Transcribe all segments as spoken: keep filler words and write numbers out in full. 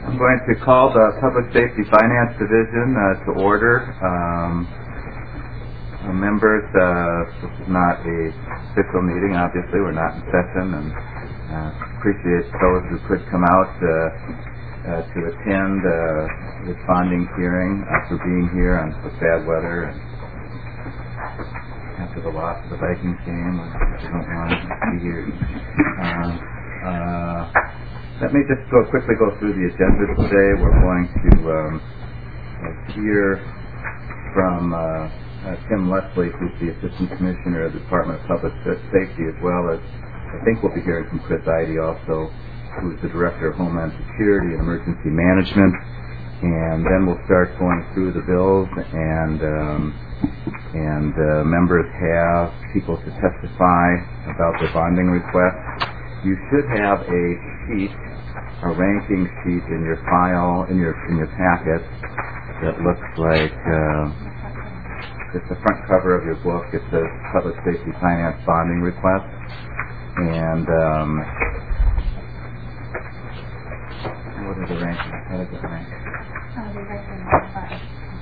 I'm going to call the Public Safety Finance Division uh, to order. Um, uh, members, uh, this is not a official meeting, obviously. We're not in session, and uh, appreciate those who could come out uh, uh, to attend uh, this bonding hearing after being here on such bad weather and after the loss of the Vikings game. I don't want to be here. Uh, uh, Let me just go quickly go through the agenda today. We're going to um, uh, hear from uh, uh, Tim Leslie, who's the Assistant Commissioner of the Department of Public Safety, as well as I think we'll be hearing from Chris Eide also, who's the Director of Homeland Security and Emergency Management. And then we'll start going through the bills, and um, and uh, members have people to testify about their bonding requests. You should have a sheet, a ranking sheet in your file, in your in your packet that looks like uh, it's the front cover of your book. It says Public Safety Finance Bonding Request, and um, what are the rankings? How does it rank? Uh, they rank them all by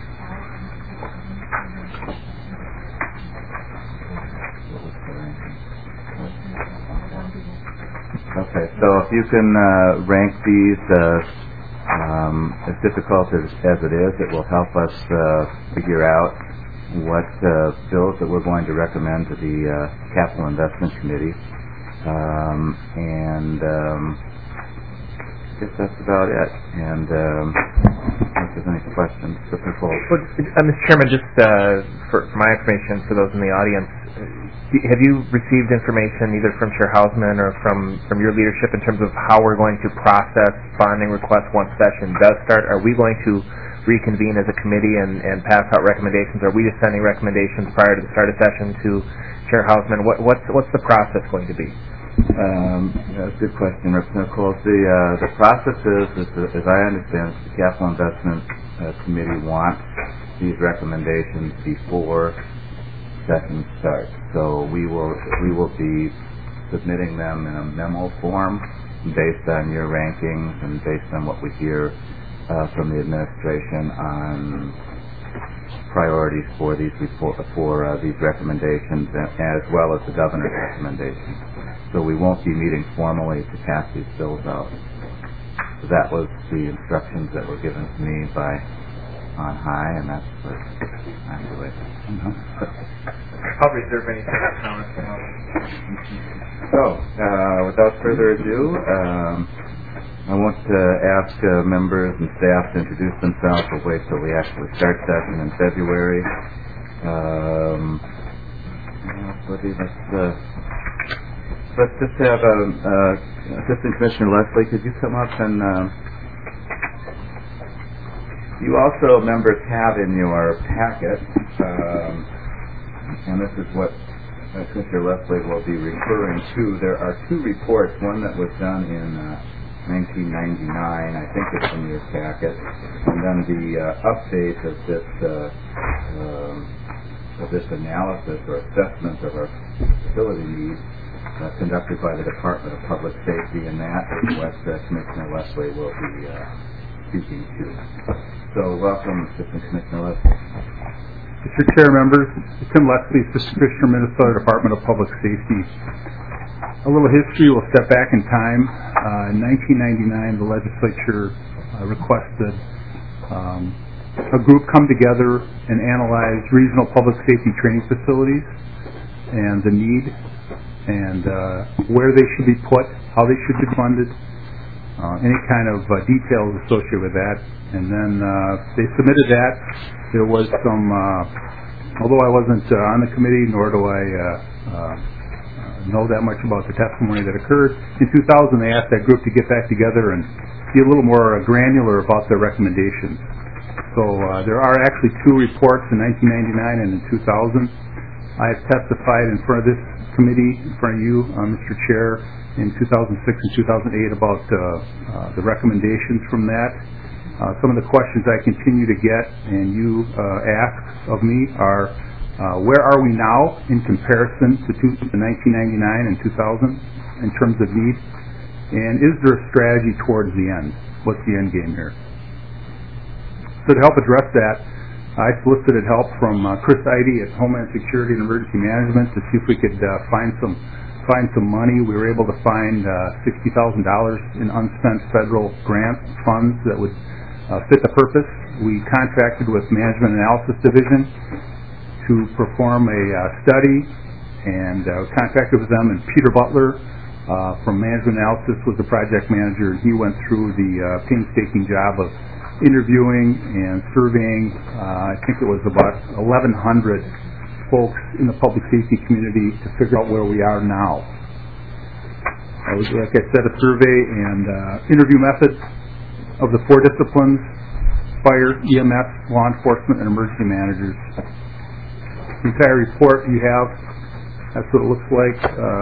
Okay, so if you can uh, rank these uh, um, as difficult as, as it is, it will help us uh, figure out what uh, bills that we're going to recommend to the uh, Capital Investment Committee. Um, and um, I guess that's about it. And um, if there's any questions, so people... Well, uh, Mister Chairman, just uh, for, for my information, for those in the audience, have you received information either from Chair Hausman or from, from your leadership in terms of how we're going to process bonding requests once session does start? Are we going to reconvene as a committee and, and pass out recommendations? Are we just sending recommendations prior to the start of session to Chair Hausman? What, what's, what's the process going to be? Um, that's a good question, Representative Coles. The, uh, the process is, is, as I understand it, the Capital Investment uh, Committee wants these recommendations before session starts. So we will we will be submitting them in a memo form based on your rankings and based on what we hear uh, from the administration on priorities for these report, for uh, these recommendations, as well as the governor's recommendations. So we won't be meeting formally to pass these bills out. So that was the instructions that were given to me by on high, and that's what I'm doing. I'll reserve any further comments. So, uh, without further ado, um, I want to ask uh, members and staff to introduce themselves. We'll wait till we actually start session in February. Um, let's, uh, let's just have um, uh, Assistant Commissioner Leslie, could you come up and... Uh, You also, members, have in your packet, um, and this is what uh, Commissioner Leslie will be referring to. There are two reports, one that was done in uh, nineteen ninety-nine, I think it's in your packet, and then the uh, update of this uh, um, of this analysis or assessment of our facility needs uh, conducted by the Department of Public Safety, and that is what uh, Commissioner Leslie will be uh, speaking to. So, welcome, Assistant Commissioner Leslie. Mister Chair, members, Tim Leslie, Assistant Commissioner, Minnesota Department of Public Safety. A little history, we'll step back in time. Uh, in nineteen ninety-nine, the legislature uh, requested um, a group come together and analyze regional public safety training facilities and the need and uh, where they should be put, how they should be funded, uh, any kind of uh, details associated with that. And then uh, they submitted that. There was some, uh, although I wasn't uh, on the committee, nor do I uh, uh, know that much about the testimony that occurred. In two thousand, they asked that group to get back together and be a little more uh, granular about their recommendations. So uh, there are actually two reports in nineteen ninety-nine and in two thousand. I have testified in front of this committee, in front of you, uh, Mister Chair, in two thousand six and two thousand eight about uh, uh, the recommendations from that. Uh, some of the questions I continue to get and you uh, ask of me are, uh, where are we now in comparison to, two, to nineteen ninety-nine and two thousand in terms of need? And is there a strategy towards the end? What's the end game here? So to help address that, I solicited help from uh, Chris Eide at Homeland Security and Emergency Management to see if we could uh, find some find some money. We were able to find uh, sixty thousand dollars in unspent federal grant funds that would uh, fit the purpose. We contracted with Management Analysis Division to perform a uh, study, and uh, contracted with them, and Peter Butler uh, from Management Analysis was the project manager, and he went through the uh, painstaking job of interviewing and surveying. uh, I think it was about eleven hundred folks in the public safety community to figure out where we are now. It was, like I said, a survey and uh, interview methods of the four disciplines: fire, E M S, law enforcement, and emergency managers. The entire report you have, that's what it looks like,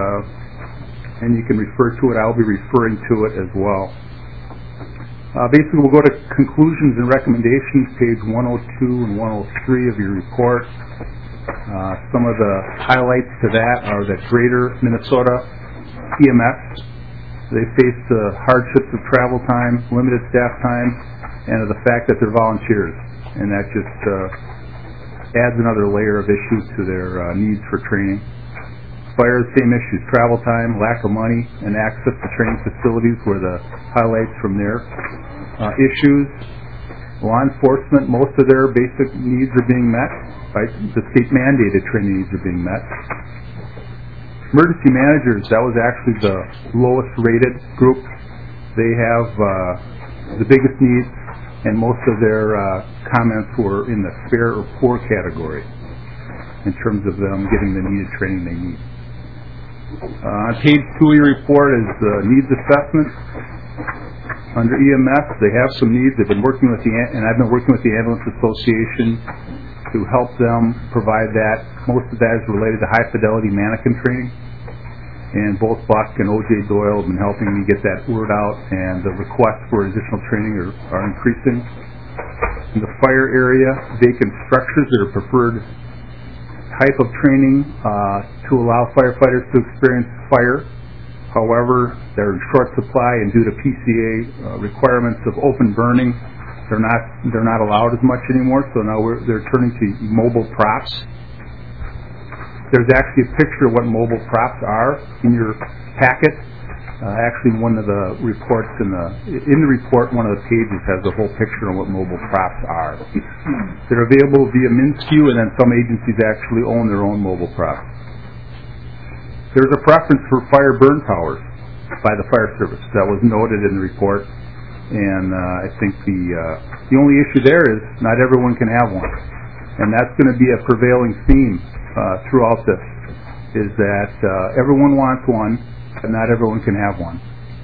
uh, and you can refer to it. I'll be referring to it as well. Uh, basically, we'll go to conclusions and recommendations, page one oh two and one oh three of your report. Uh, some of the highlights to that are that Greater Minnesota E M S, they face the hardships of travel time, limited staff time, and of the fact that they're volunteers. And that just uh, adds another layer of issues to their uh, needs for training. Fire, same issues: travel time, lack of money, and access to training facilities were the highlights from there. Uh, issues: law enforcement, most of their basic needs are being met. Right? The state mandated training needs are being met. Emergency managers, that was actually the lowest rated group. They have uh, the biggest needs, and most of their uh, comments were in the fair or poor category in terms of them getting the needed training they need. Uh, on page two of your report is the needs assessment. Under E M S, they have some needs. They've been working with the, and I've been working with the Ambulance Association to help them provide that. Most of that is related to high fidelity mannequin training, and both Buck and O J Doyle have been helping me get that word out, and the requests for additional training are, are increasing. In the fire area, vacant structures that are preferred type of training uh, to allow firefighters to experience fire. However, they're in short supply, and due to P C A uh, requirements of open burning, they're not they're not allowed as much anymore. So now we're, they're turning to mobile props. There's actually a picture of what mobile props are in your packet. Uh, actually, one of the reports in the in the report, one of the pages has a whole picture of what mobile props are. They're available via MnSCU, and then some agencies actually own their own mobile props. There's a preference for fire burn towers by the fire service that was noted in the report, and uh, I think the uh, the only issue there is not everyone can have one, and that's going to be a prevailing theme uh, throughout this. Is that uh, everyone wants one, but not everyone can have one.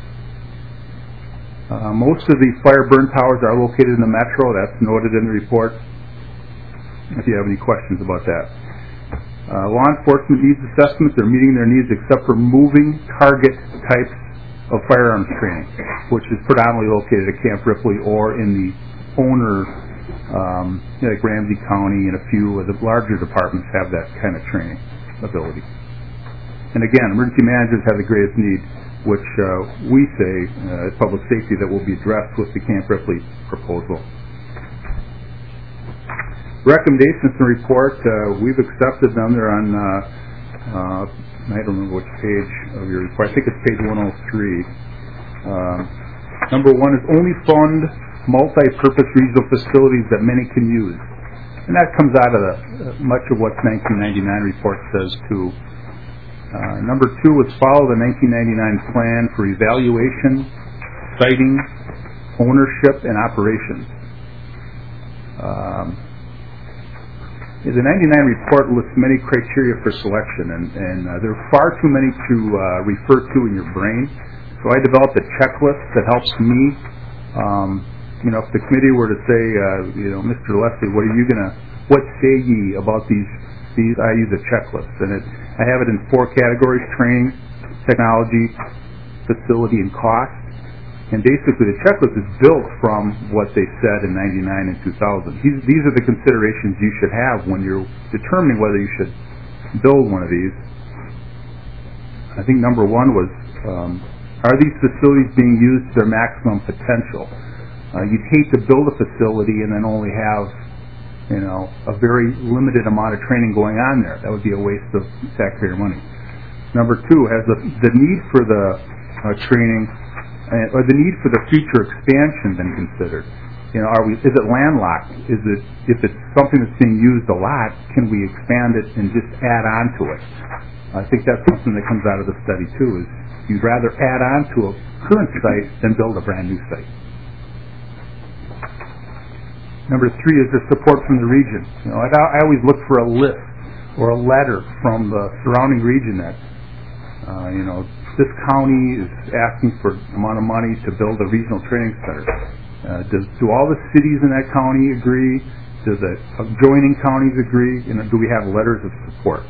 Uh, most of the fire burn towers are located in the metro. That's noted in the report. If you have any questions about that. Uh, law enforcement needs assessments are meeting their needs except for moving target types of firearms training, which is predominantly located at Camp Ripley or in the owner, um, like Ramsey County, and a few of the larger departments have that kind of training ability. And again, emergency managers have the greatest need, which uh, we say uh, at Public Safety that will be addressed with the Camp Ripley proposal. Recommendations in the report, uh, we've accepted them. They're on, uh, uh, I don't remember which page of your report. I think it's page one oh three. Uh, number one is only fund multi-purpose regional facilities that many can use. And that comes out of the, uh, much of what nineteen ninety-nine report says too. Uh, number two is follow the nineteen ninety-nine plan for evaluation, siting, ownership, and operations. Um, The ninety-nine report lists many criteria for selection, and, and uh, there are far too many to uh, refer to in your brain. So I developed a checklist that helps me. Um, you know, if the committee were to say, uh, you know, Mister Leslie, what are you gonna, what say ye about these? These I use a checklist, and it, I have it in four categories: training, technology, facility, and cost. And basically, the checklist is built from what they said in ninety-nine and two thousand. These, these are the considerations you should have when you're determining whether you should build one of these. I think number one was um, Are these facilities being used to their maximum potential? Uh, you'd hate to build a facility and then only have, you know, a very limited amount of training going on there. That would be a waste of taxpayer money. Number two, has the, the need for the uh, training uh, or the need for the future expansion been considered? You know, are we? Is it landlocked? Is it? If it's something that's being used a lot, can we expand it and just add on to it? I think that's something that comes out of the study too. Is you'd rather add on to a current site than build a brand new site. Number three is the support from the region. You know, I, I always look for a list or a letter from the surrounding region that, uh, you know, this county is asking for an amount of money to build a regional training center. Uh, does, do all the cities in that county agree? Do the adjoining counties agree? You know, do we have letters of support?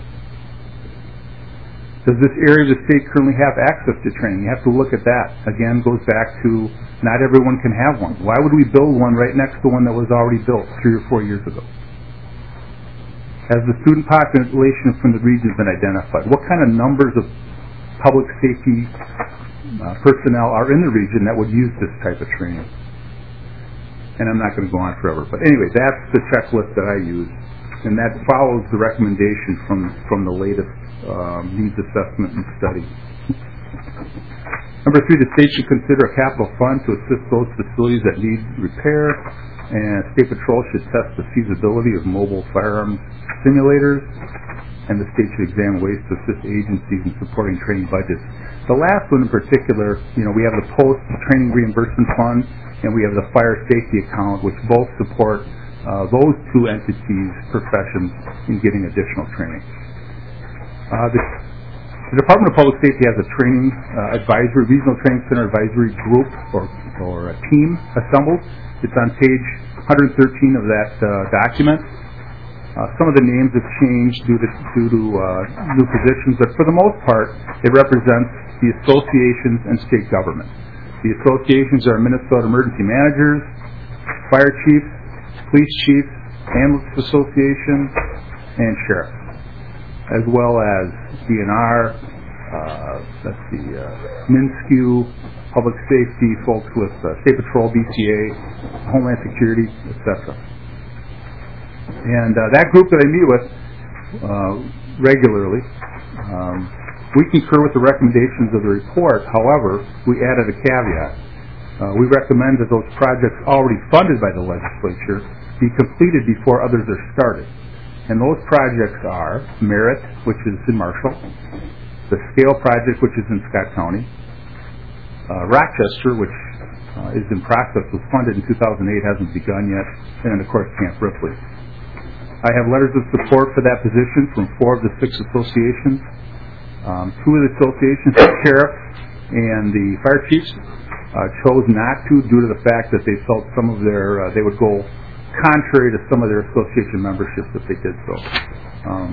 Does this area of the state currently have access to training? You have to look at that. Again, goes back to not everyone can have one. Why would we build one right next to one that was already built three or four years ago? Has the student population from the region been identified? What kind of numbers of public safety uh, personnel are in the region that would use this type of training? And I'm not going to go on forever. But anyway, that's the checklist that I use. And that follows the recommendation from, from the latest um, needs assessment and study. Number three, the state should consider a capital fund to assist those facilities that need repair, and State Patrol should test the feasibility of mobile firearms simulators, and the state should examine ways to assist agencies in supporting training budgets. The last one in particular, you know, we have the post-training reimbursement fund, and we have the fire safety account, which both support uh, those two entities' professions in getting additional training. Uh, the, the Department of Public Safety has a training uh, advisory, regional training center advisory group or, or a team assembled. It's on page one thirteen of that uh, document. Uh, some of the names have changed due to, due to uh, new positions, but for the most part, it represents the associations and state government. The associations are Minnesota Emergency Managers, Fire Chiefs, Police Chiefs, Ambulance Association, and Sheriff, as well as D N R, uh, let's see, uh, MnSCU, Public Safety, folks with uh, State Patrol, B C A, Homeland Security, et cetera. And uh, that group that I meet with uh, regularly, um, we concur with the recommendations of the report. However, we added a caveat. Uh, we recommend that those projects already funded by the legislature be completed before others are started. And those projects are Merit, which is in Marshall, the Scale Project, which is in Scott County, uh, Rochester, which uh, is in process, was funded in two thousand eight, hasn't begun yet, and then, of course, Camp Ripley. I have letters of support for that position from four of the six associations. Um, two of the associations, the sheriff and the fire chiefs, uh, chose not to due to the fact that they felt some of their, uh, they would go contrary to some of their association memberships if they did so. Um,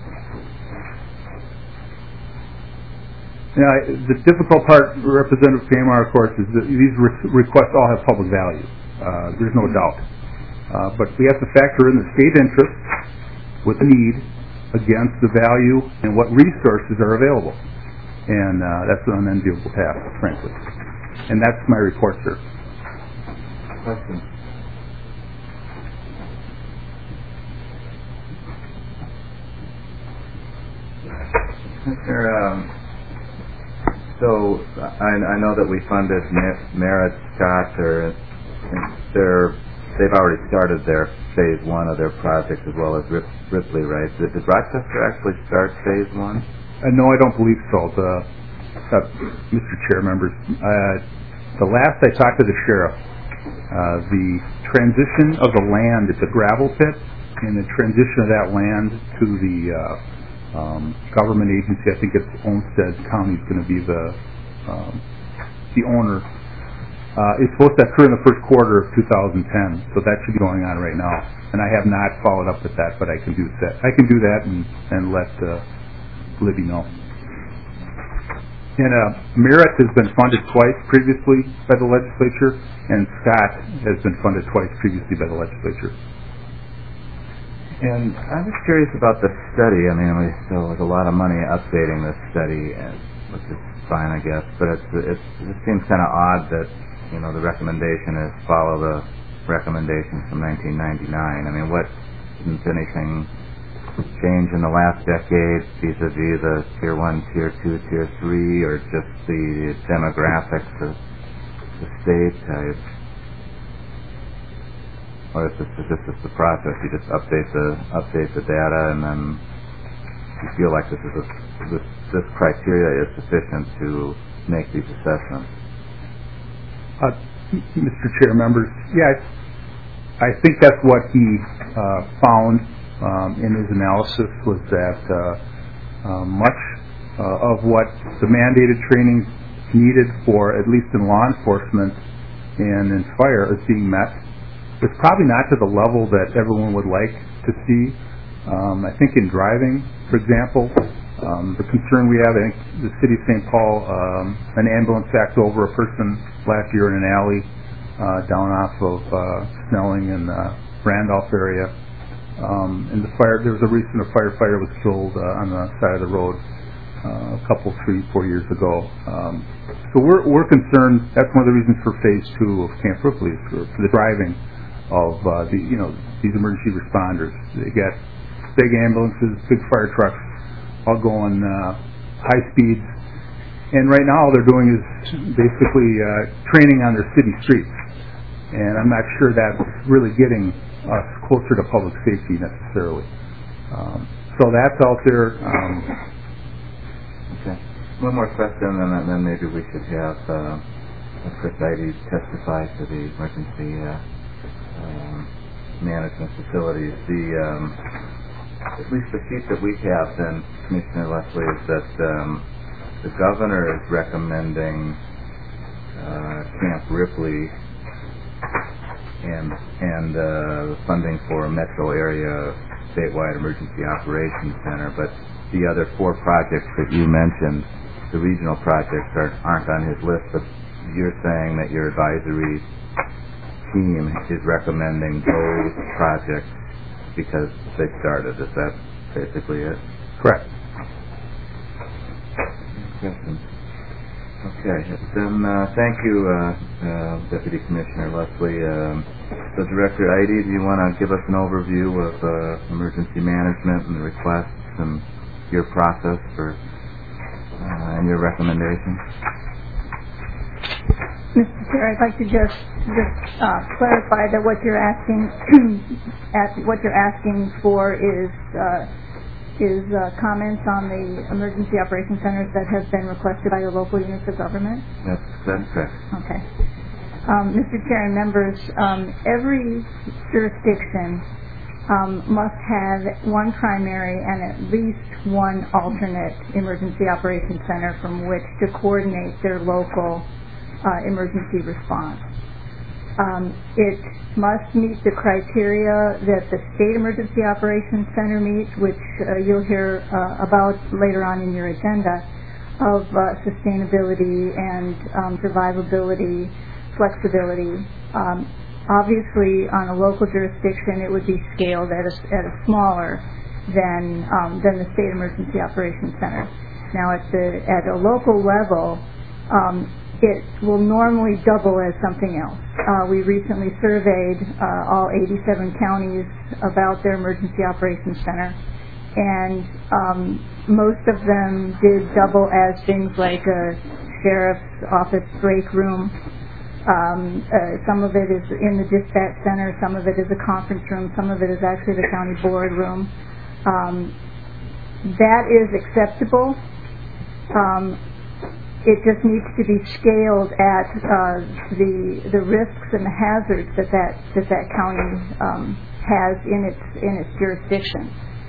you know, the difficult part, Representative Kamar, of course, is that these re- requests all have public value. Uh, there's no doubt. Uh, but we have to factor in the state interest with the need against the value and what resources are available. And uh, that's an unenviable task, frankly. And that's my report, sir. Question. Mister Um, so I, I know that we funded Merit, Scott, or they're, they've already started their phase one of their project as well as Rip, Ripley, right? Did, did Rochester actually start phase one? Uh, no, I don't believe so. The, uh, Mister Chair, members, uh, the last I talked to the sheriff, uh, the transition of the land, it's a gravel pit, and the transition of that land to the uh, um, government agency, I think it's Olmsted County, is going to be the um, the owner. Uh, it's supposed to occur in the first quarter of two thousand ten, so that should be going on right now. And I have not followed up with that, but I can do that. I can do that and, and let uh, Libby know. And uh, Merit has been funded twice previously by the legislature, and Scott has been funded twice previously by the legislature. And I'm just curious about the study. I mean, we, there was a lot of money updating this study, and with this fine, I guess. But it's, it's, it seems kind of odd that, you know, the recommendation is follow the recommendations from nineteen ninety-nine. I mean, what, didn't anything change in the last decade vis-a-vis the tier one, tier two, tier three, or just the demographics of the state? Uh, or is this, is this just the process? You just update the update the data, and then you feel like this is a, this this criteria is sufficient to make these assessments? Uh, Mister Chair, members, yeah, I think that's what he uh, found um, in his analysis, was that uh, uh, much uh, of what the mandated training needed for, at least in law enforcement and in fire, is being met. It's probably not to the level that everyone would like to see. Um, I think in driving, for example, um, the concern we have, I think the city of Saint Paul, um, an ambulance backed over a person last year in an alley uh, down off of uh, Snelling and uh, Randolph area. Um, and the fire, there was a recent a firefighter was killed uh, on the side of the road uh, a couple, three, four years ago. Um, so we're we're concerned. That's one of the reasons for phase two of Camp Ripley, for, for the driving of uh, the you know these emergency responders. They get big ambulances, big fire trucks, all going uh, high speeds. And right now all they're doing is basically uh, training on their city streets. And I'm not sure that's really getting us closer to public safety necessarily. Um, so that's out there. Um, okay. One more question, and then maybe we should have uh, Chris Eide testify to the emergency uh, um, management facilities. The um, at least the sheet that we have, then, Commissioner Leslie, is that um, the governor is recommending uh, Camp Ripley and and uh, funding for a metro area statewide emergency operations center, but the other four projects that you mentioned, the regional projects, are, aren't on his list. But you're saying that your advisory team is recommending those projects because they started. Is that basically it? Correct. Questions? Okay. Then uh, thank you, uh, uh, Deputy Commissioner Leslie. Um, so, Director Eide, do you want to give us an overview of uh, emergency management and the requests and your process for uh, and your recommendations? Mister Chair, I'd like to just just uh, clarify that what you're asking at, what you're asking for is uh, is uh, comments on the emergency operations centers that have been requested by the local units of government. That's that's correct. Okay, um, Mister Chair and members, um, every jurisdiction um, must have one primary and at least one alternate emergency operations center from which to coordinate their local Uh, emergency response. Um, it must meet the criteria that the State Emergency Operations Center meets, which uh, you'll hear uh, about later on in your agenda, of uh, sustainability and um, survivability, flexibility. Um, obviously, on a local jurisdiction, it would be scaled at a, at a smaller than um, than the State Emergency Operations Center. Now, at the at a local level, um, it will normally double as something else. Uh, we recently surveyed uh, all eighty-seven counties about their emergency operations center, and um, most of them did double as things like a sheriff's office break room. Um, uh, some of it is in the dispatch center, some of it is a conference room, some of it is actually the county board room. Um, that is acceptable. Um, It just needs to be scaled at uh, the the risks and the hazards that that, that, that county um, has in its in its jurisdiction.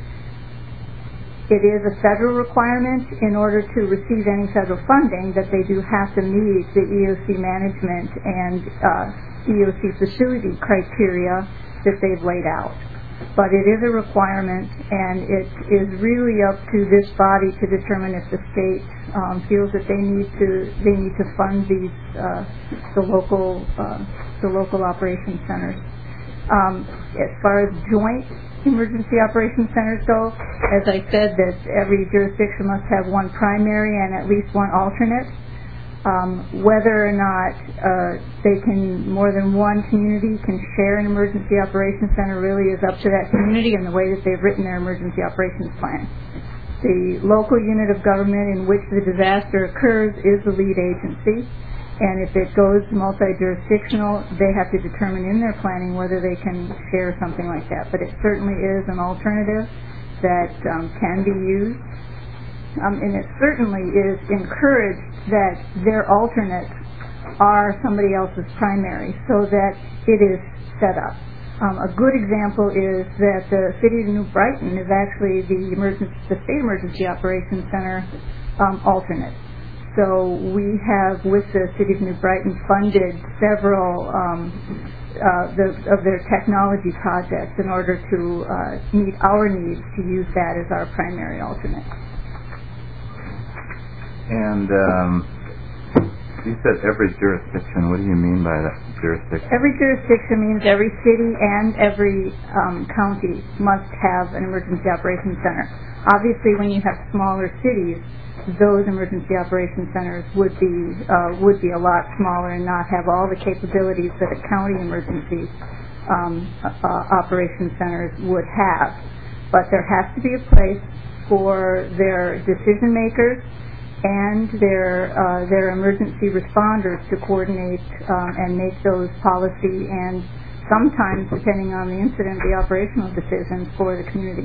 It is a federal requirement in order to receive any federal funding that they do have to meet the E O C management and uh, E O C facility criteria that they've laid out. But it is a requirement, and it is really up to this body to determine if the state um, feels that they need to they need to fund these uh, the local uh, the local operations centers. Um, as far as joint emergency operations centers go. As I said, that every jurisdiction must have one primary and at least one alternate. Um, whether or not uh, they can, more than one community can share an emergency operations center really is up to that community and the way that they've written their emergency operations plan. The local unit of government in which the disaster occurs is the lead agency, and if it goes multi-jurisdictional, they have to determine in their planning whether they can share something like that. But it certainly is an alternative that um, can be used. Um, and it certainly is encouraged that their alternates are somebody else's primary so that it is set up. Um, a good example is that the City of New Brighton is actually the, emergency, the State Emergency Operations Center um, alternate. So we have, with the City of New Brighton, funded several um, uh, the, of their technology projects in order to uh, meet our needs to use that as our primary alternate. And um, you said every jurisdiction. What do you mean by that, jurisdiction? Every jurisdiction means every city and every um, county must have an emergency operations center. Obviously, when you have smaller cities, those emergency operations centers would be uh, would be a lot smaller and not have all the capabilities that a county emergency um, uh, operations centers would have. But there has to be a place for their decision makers and their uh, their emergency responders to coordinate um, and make those policy and sometimes, depending on the incident, the operational decisions for the community.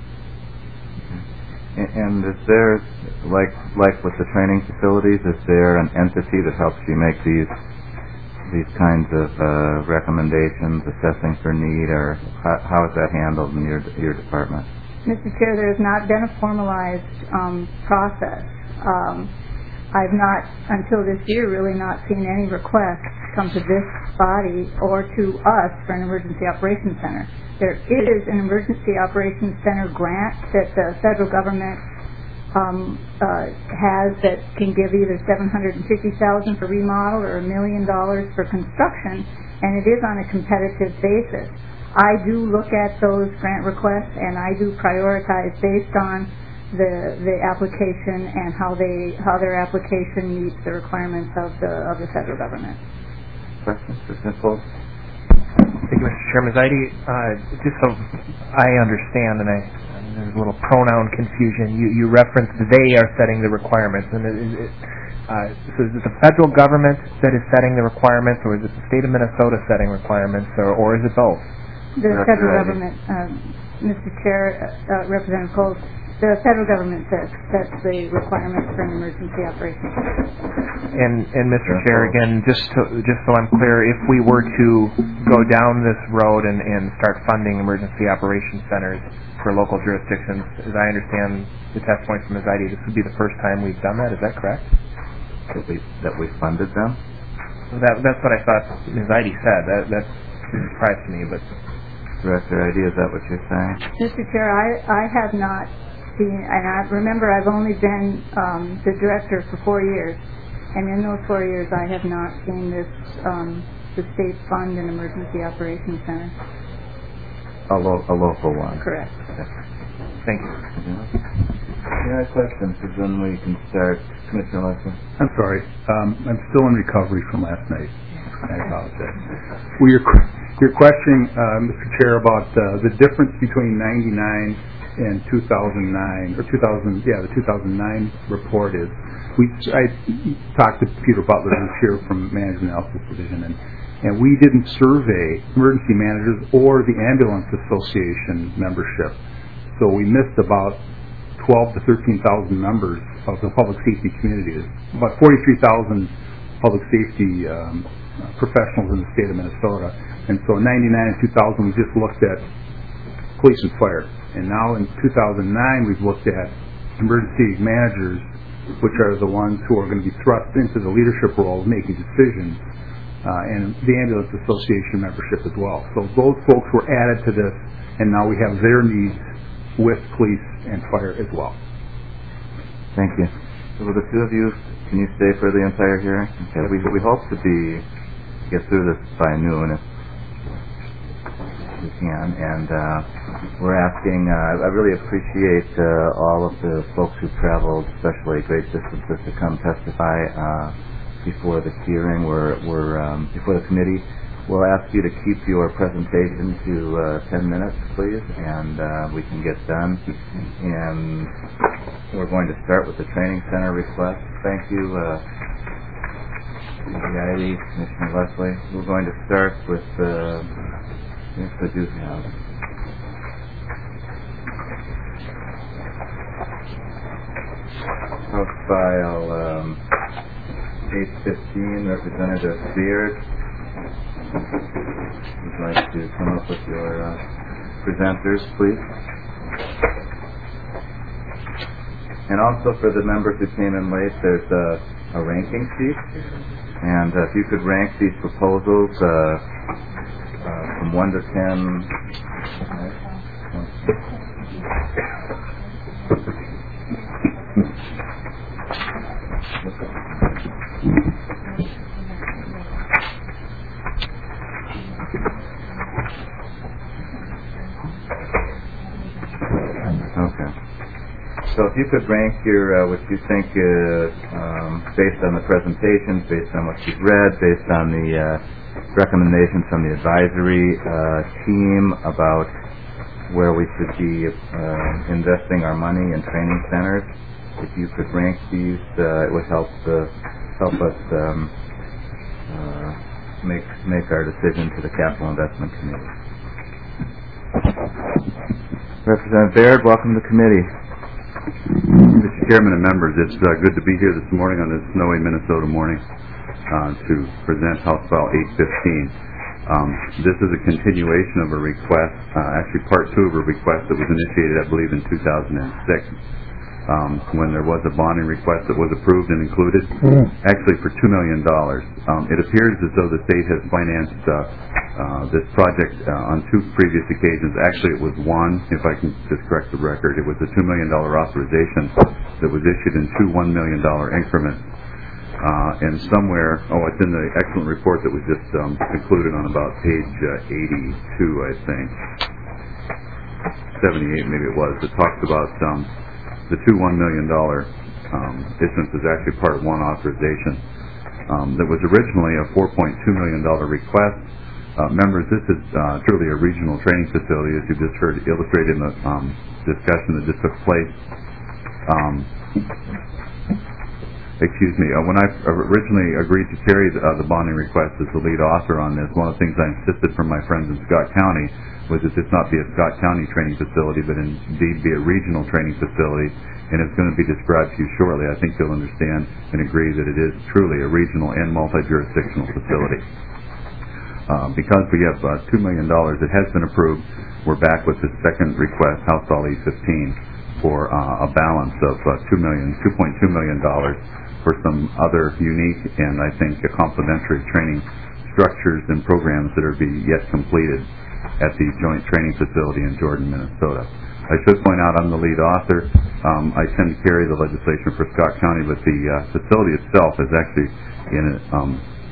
And is there, like like with the training facilities, is there an entity that helps you make these these kinds of uh, recommendations, assessing for need, or how, how is that handled in your your department? Mister Chair, there has not been a formalized um, process. Um, I've not, until this year, really not seen any requests come to this body or to us for an emergency operations center. There is an emergency operations center grant that the federal government um, uh, has that can give either seven hundred fifty thousand dollars for remodel or a million dollars for construction, and it is on a competitive basis. I do look at those grant requests, and I do prioritize based on the the application and how they how their application meets the requirements of the of the federal government. Questions for Nicole? Thank you, Mister Chairman. Zaidi, uh, just so I understand, and I and there's a little pronoun confusion. You you referenced they are setting the requirements, and it, it, uh, so is it the federal government that is setting the requirements, or is it the state of Minnesota setting requirements, or or is it both? The Director federal Zaidi. government, um, Mister Chair, uh, Representative Coles. The federal government sets, sets the requirements for an emergency operation. And, and Mister Chair, again, just to, just so I'm clear, if we were to go down this road and, and start funding emergency operations centers for local jurisdictions, as I understand the test point from Miz I D, this would be the first time we've done that. Is that correct? That we that we funded them? That, that's what I thought Miz I D said. That that's a surprise to me, but. Director I D, is that what you're saying? Mister Chair, I, I have not seen, and I remember I've only been um, the director for four years, and in those four years I have not seen this, um, the state fund an emergency operations center. A, lo- a local one. Correct. Thank you. Mm-hmm. Any other questions? Because then we can start. Commissioner Leslie? I'm sorry. Um, I'm still in recovery from last night. I apologize. Well, you're, you're questioning, uh, Mister Chair, about uh, the difference between ninety-nine and two thousand nine, or two thousand, yeah, the two thousand nine report is. We, I talked to Peter Butler, who's here from Management Analysis Division, and, and we didn't survey emergency managers or the Ambulance Association membership. So we missed about twelve to thirteen thousand members of the public safety community. About forty-three thousand public safety um, professionals in the state of Minnesota. And so in ninety-nine and two thousand, we just looked at police and fire. And now in two thousand nine, we've looked at emergency managers, which are the ones who are going to be thrust into the leadership role of making decisions, uh, and the Ambulance Association membership as well. So those folks were added to this, and now we have their needs with police and fire as well. Thank you. So will the two of you, can you stay for the entire hearing? Okay. We, we hope to be get through this by noon. If, if can. And uh, we're asking, uh, I really appreciate uh, all of the folks who traveled, especially great distances, to come testify uh, before the hearing, we're, we're, um, before the committee. We'll ask you to keep your presentation to uh, ten minutes, please, and uh, we can get done. And we're going to start with the training center request. Thank you, uh, Commissioner Commissioner Leslie. We're going to start with uh, yes, I do have. House File um, eight fifteen, Representative Beard. Would like to come up with your uh, presenters, please. And also for the members who came in late, there's a, a ranking sheet. And uh, if you could rank these proposals uh, uh, from one to ten. Okay. So if you could rank your uh, what you think, uh, um, based on the presentations, based on what you've read, based on the uh, recommendations from the advisory uh, team about where we should be uh, investing our money in training centers, if you could rank these, uh, it would help uh, help us um, uh, make make our decision to the Capital Investment Committee. Representative Baird, welcome to the committee. Mister Chairman and members, it's uh, good to be here this morning on this snowy Minnesota morning uh, to present House File eight fifteen. Um, this is a continuation of a request, uh, actually part two of a request that was initiated, I believe, in two thousand six. Um, when there was a bonding request that was approved and included, actually for two million dollars. Um, it appears as though the state has financed uh, uh, this project uh, on two previous occasions. Actually, it was one, if I can just correct the record. It was a two million dollars authorization that was issued in two one million dollars increments. Uh, and somewhere, oh, it's in the excellent report that was just um, included on about page uh, eighty-two, I think. seventy-eight, maybe it was. It talks about um, the two one million dollars um, issuance is actually part of one authorization. Um, that was originally a four point two million dollars request. Uh, members, this is uh, truly a regional training facility, as you just heard illustrated in the um, discussion that just took place. Um, excuse me, uh, when I originally agreed to carry the, uh, the bonding request as the lead author on this, one of the things I insisted from my friends in Scott County was that this not be a Scott County training facility, but indeed be a regional training facility, and it's going to be described to you shortly. I think you'll understand and agree that it is truly a regional and multi-jurisdictional facility. Uh, because we have uh, two million dollars that has been approved, we're back with the second request, House File eight fifteen, for uh, a balance of uh, two million dollars, two point two million dollars for some other unique and I think complementary training structures and programs that are being yet completed at the Joint Training Facility in Jordan, Minnesota. I should point out I'm the lead author. Um, I tend to carry the legislation for Scott County, but the uh, facility itself is actually in a, um,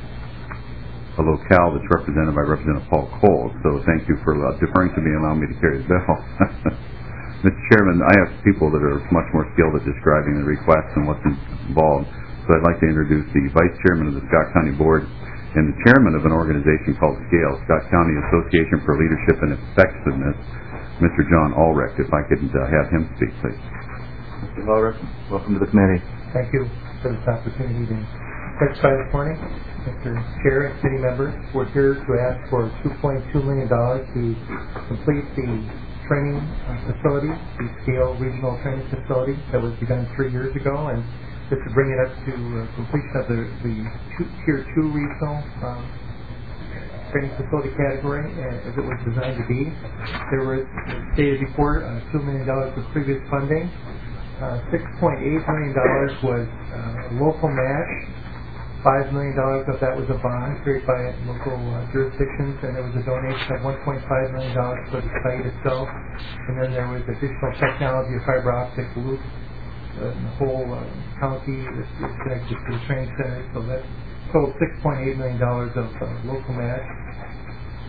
a locale that's represented by Representative Paul Cole. So thank you for uh, deferring to me and allowing me to carry the bill. Mister Chairman, I have people that are much more skilled at describing the requests and what's involved. So I'd like to introduce the Vice Chairman of the Scott County Board and the chairman of an organization called SCALE, Scott County Association for Leadership and Effectiveness, Mister John Ulrich. If I could uh, have him speak, please. Mister Ulrich, welcome to the committee. Thank you for this opportunity to testify this morning. Mister Chair and city members, we're here to ask for two point two million dollars to complete the training facility, the SCALE Regional Training Facility that was begun three years ago, and this would bring it up to uh, completion of the, the two, Tier two regional um, training facility category uh, as it was designed to be. There was, as stated before, uh, two million dollars of previous funding. Uh, six point eight million dollars was uh, local match. five million dollars of that was a bond carried by local uh, jurisdictions, and there was a donation of one point five million dollars for the site itself. And then there was additional technology of fiber optic loop uh, in the whole uh, county that's connected to the training center. So that totaled six point eight million dollars of uh, local match.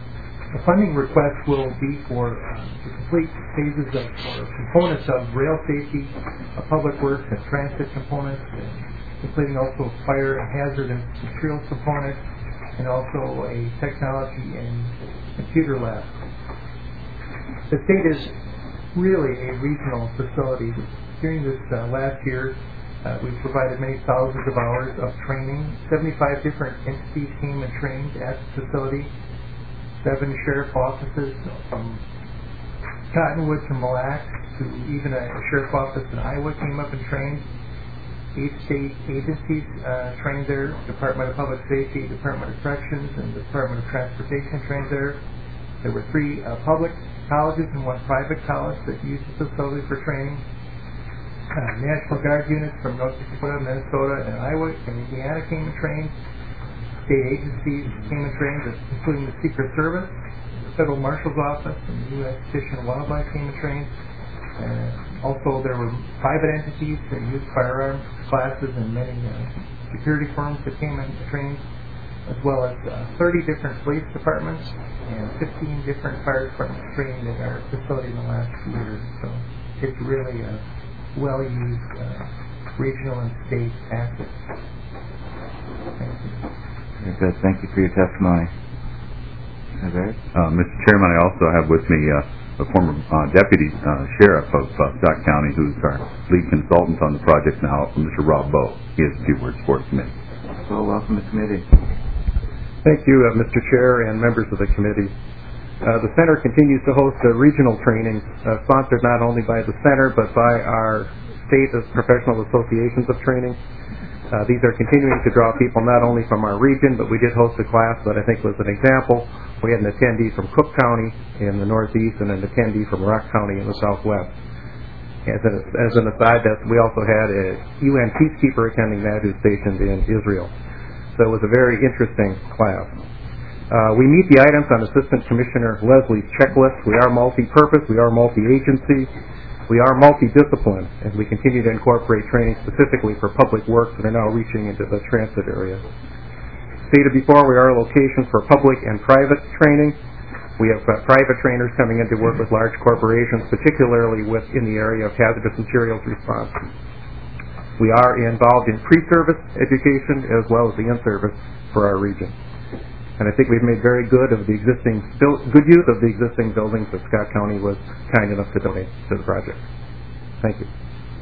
The funding request will be for uh, the complete phases of or components of rail safety, uh, public works, and transit components, and including also fire and hazard and materials components, and also a technology and computer lab. The state is really a regional facility. During this uh, last year, uh, we've provided many thousands of hours of training. seventy-five different entities came and trained at the facility. Seven sheriff offices from Cottonwood to Mille Lacs to even a sheriff office in Iowa came up and trained. Eight state agencies uh, trained there. Department of Public Safety, Department of Corrections, and Department of Transportation trained there. There were three uh, public colleges and one private college that used the facility for training. Uh, National Guard units from North Dakota, Minnesota, and Iowa and Indiana came and trained. State agencies came and trained, including the Secret Service, the Federal Marshal's Office, and the U S Fish and Wildlife came and trained. Uh, also, there were private entities that used firearms classes and many uh, security firms that came and trained, as well as uh, thirty different police departments and fifteen different fire departments trained in our facility in the last few years. So it's really a well-used uh, regional and state asset. Thank you. Very good. Thank you for your testimony. Uh, Mister Chairman, I also have with me uh, a former uh, deputy uh, sheriff of uh, Scott County, who's our lead consultant on the project now, Mister Rob Bowe. He has a few words for the committee. So welcome to the committee. Thank you, uh, Mister Chair and members of the committee. Uh, the Center continues to host a regional training uh, sponsored not only by the Center but by our state of professional associations of training. Uh, these are continuing to draw people not only from our region, but we did host a class that I think was an example. We had an attendee from Cook County in the northeast and an attendee from Rock County in the southwest. As, a, as an aside, that we also had a U N peacekeeper attending that who's stationed in Israel. So it was a very interesting class. Uh, we meet the items on Assistant Commissioner Leslie's checklist. We are multi-purpose. We are multi-agency. We are multidisciplined, and we continue to incorporate training specifically for public works that are now reaching into the transit area. Stated before, we are a location for public and private training. We have uh, private trainers coming in to work with large corporations, particularly within the area of hazardous materials response. We are involved in pre-service education as well as the in-service for our region. And I think we've made very good of the existing good use of the existing buildings that Scott County was kind enough to donate to the project. Thank you.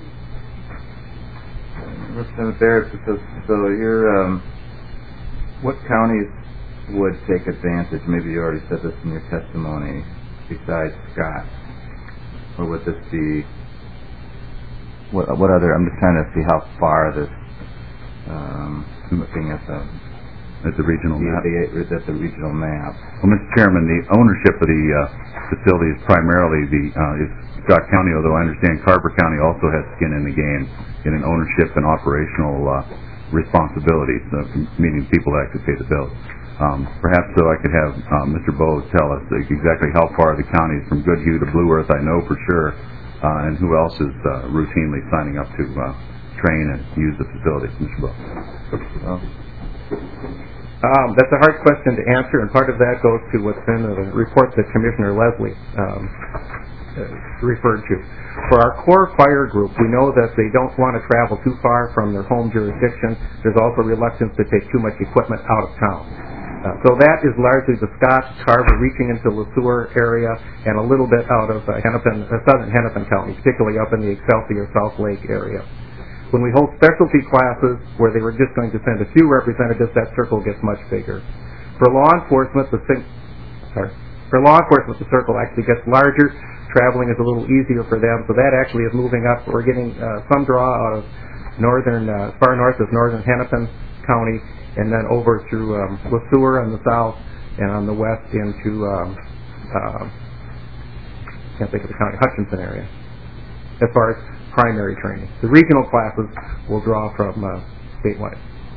Representative Barrett, so, so you're, um, what counties would take advantage? Maybe you already said this in your testimony. Besides Scott, or would this be what? What other? I'm just trying to see how far this. Um, looking at the. At the regional the, map. The, at the regional map. Well, Mister Chairman, the ownership of the uh, facility is primarily the uh, is Scott County, although I understand Carver County also has skin in the game in an ownership and operational uh, responsibilities, uh, meaning people that actually pay the bills. Um, perhaps so I could have uh, Mister Bowe tell us exactly how far the county is from Goodhue to Blue Earth, I know for sure, uh, and who else is uh, routinely signing up to uh, train and use the facility. Mister Bowe. Well, Um, that's a hard question to answer, and part of that goes to what's in the report that Commissioner Leslie um, uh, referred to. For our core fire group, we know that they don't want to travel too far from their home jurisdiction. There's also reluctance to take too much equipment out of town. Uh, so that is largely the Scott, Carver, reaching into Le Sueur area, and a little bit out of uh, Hennepin, uh, southern Hennepin County, particularly up in the Excelsior South Lake area. When we hold specialty classes where they were just going to send a few representatives, that circle gets much bigger. For law enforcement, the sorry, for law enforcement, the circle actually gets larger. Traveling is a little easier for them, so that actually is moving up. We're getting uh, some draw out of northern, uh, far north of northern Hennepin County, and then over through um, Le Sueur on the south, and on the west into um, uh, can't think of the county, Hutchinson area. As far as primary training. The regional classes will draw from uh, statewide.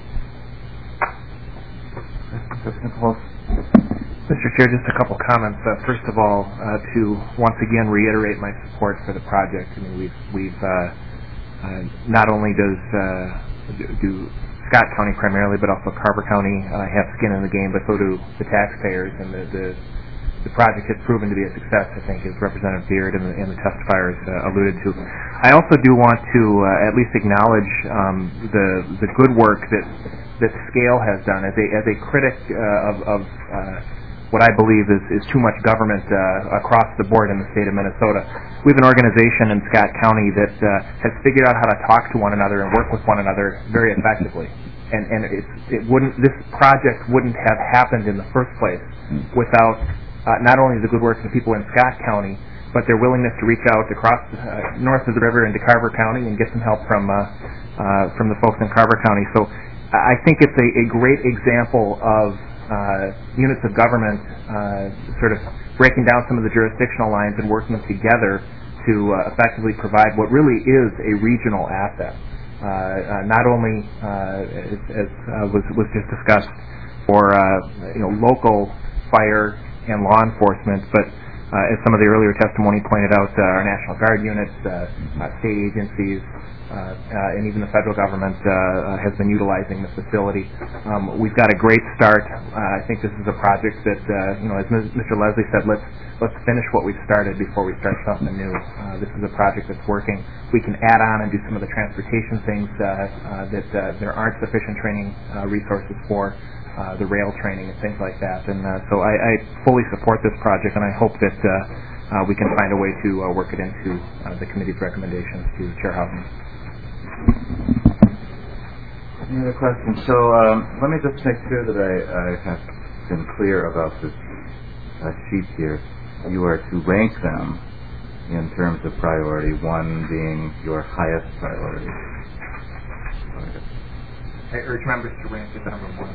Mister Chair, just a couple comments. Uh, first of all, uh, to once again reiterate my support for the project. I mean, we've we've uh, uh, not only does uh, do, do Scott County primarily, but also Carver County uh, have skin in the game, but so do the taxpayers and the, the the project has proven to be a success, I think, as Representative Beard and the, and the testifiers uh, alluded to. I also do want to uh, at least acknowledge um, the the good work that that Scale has done as a as a critic uh, of, of uh, what I believe is, is too much government uh, across the board in the state of Minnesota. We have an organization in Scott County that uh, has figured out how to talk to one another and work with one another very effectively. And, and it, it wouldn't. This project wouldn't have happened in the first place without uh, not only the good work of the people in Scott County, but their willingness to reach out across uh, north of the river into Carver County and get some help from uh, uh, from the folks in Carver County. So I think it's a, a great example of uh, units of government uh, sort of breaking down some of the jurisdictional lines and working together to uh, effectively provide what really is a regional asset. Uh, uh, not only uh, as, as uh, was was just discussed for uh, you know local fire and law enforcement, but uh, as some of the earlier testimony pointed out, uh, our National Guard units, uh, uh, state agencies, uh, uh, and even the federal government uh, uh, has been utilizing the facility. Um, we've got a great start. Uh, I think this is a project that uh, you know, as Mister Leslie said, let's let's finish what we've started before we start something new. Uh, this is a project that's working. We can add on and do some of the transportation things uh, uh, that uh, there aren't sufficient training uh, resources for, uh, the rail training and things like that. And uh, so I, I fully support this project, and I hope that uh, uh, we can find a way to uh, work it into uh, the committee's recommendations to Chair Hausman. Any other questions? So um, let me just make sure that I, I have been clear about this uh, sheet here. You are to rank them in terms of priority, one being your highest priority. I urge members to rank it number one.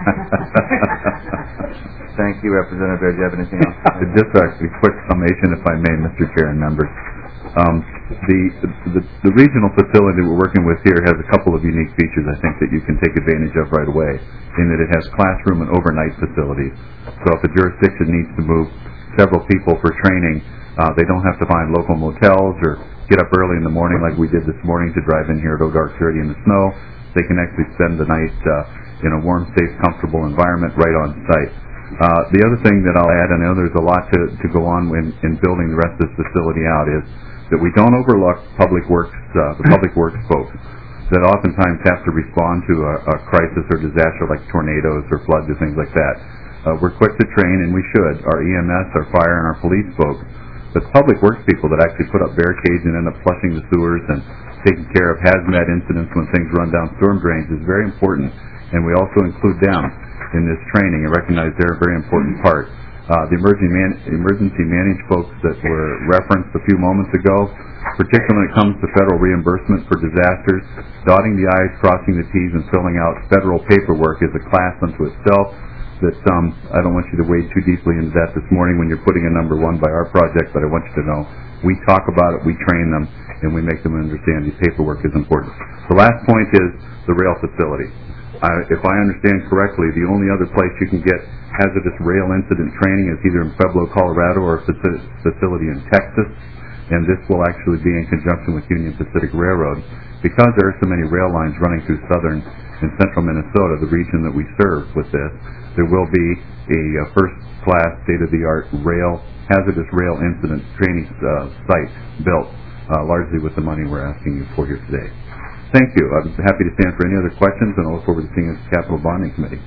Thank you, Representative Baird. Do you have anything else? Just actually quick summation, if I may, Mister Chair and members. Um, the, the the regional facility we're working with here has a couple of unique features, I think, that you can take advantage of right away, in that it has classroom and overnight facilities. So if a jurisdiction needs to move several people for training, uh, they don't have to find local motels or get up early in the morning like we did this morning to drive in here at oh dark thirty in the snow. They can actually spend the night uh, in a warm, safe, comfortable environment right on site. Uh, the other thing that I'll add, and I know there's a lot to, to go on in, in building the rest of this facility out, is that we don't overlook public works, uh, the public works folks that oftentimes have to respond to a, a crisis or disaster like tornadoes or floods or things like that. Uh, we're quick to train, and we should, our E M S, our fire, and our police folks. But public works people that actually put up barricades and end up flushing the sewers and taking care of hazmat incidents when things run down storm drains is very important. And we also include them in this training and recognize they're a very important part. Uh, the emergency, man- emergency managed folks that were referenced a few moments ago, particularly when it comes to federal reimbursement for disasters, dotting the I's, crossing the T's, and filling out federal paperwork is a class unto itself. That um, I don't want you to wade too deeply into that this morning when you're putting a number one by our project, but I want you to know we talk about it, we train them, and we make them understand the paperwork is important. The last point is the rail facility. Uh, if I understand correctly, the only other place you can get hazardous rail incident training is either in Pueblo, Colorado, or a facility in Texas, and this will actually be in conjunction with Union Pacific Railroad. Because there are so many rail lines running through southern and central Minnesota, the region that we serve with this, there will be a uh, first-class, state-of-the-art rail, hazardous rail incident training uh, site built, uh, largely with the money we're asking you for here today. Thank you. I'm happy to stand for any other questions, and I look forward to seeing you at the Capital Bonding Committee.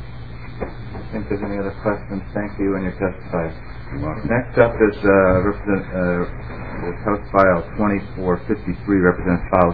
I think there's any other questions. Thank you, and your testifier. Next up is uh, Represent, uh, House File twenty-four fifty-three, Representative Faust.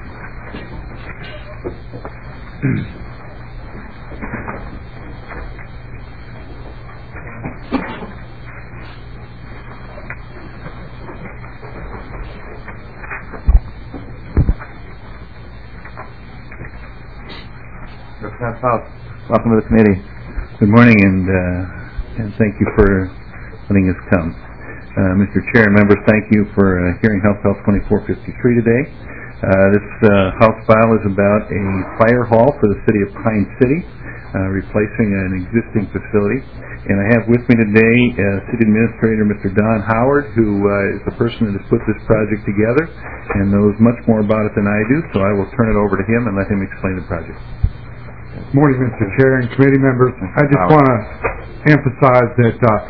Representative Faust. Welcome to the committee. Good morning, and uh, and thank you for letting us come. Uh, Mister Chair and members, thank you for uh, hearing House File twenty-four fifty-three today. Uh, this uh, House file is about a fire hall for the city of Pine City, uh, replacing an existing facility. And I have with me today uh, City Administrator Mister Don Howard, who uh, is the person that has put this project together and knows much more about it than I do, so I will turn it over to him and let him explain the project. Good morning, Mister Chair and committee members. I just want to emphasize that uh,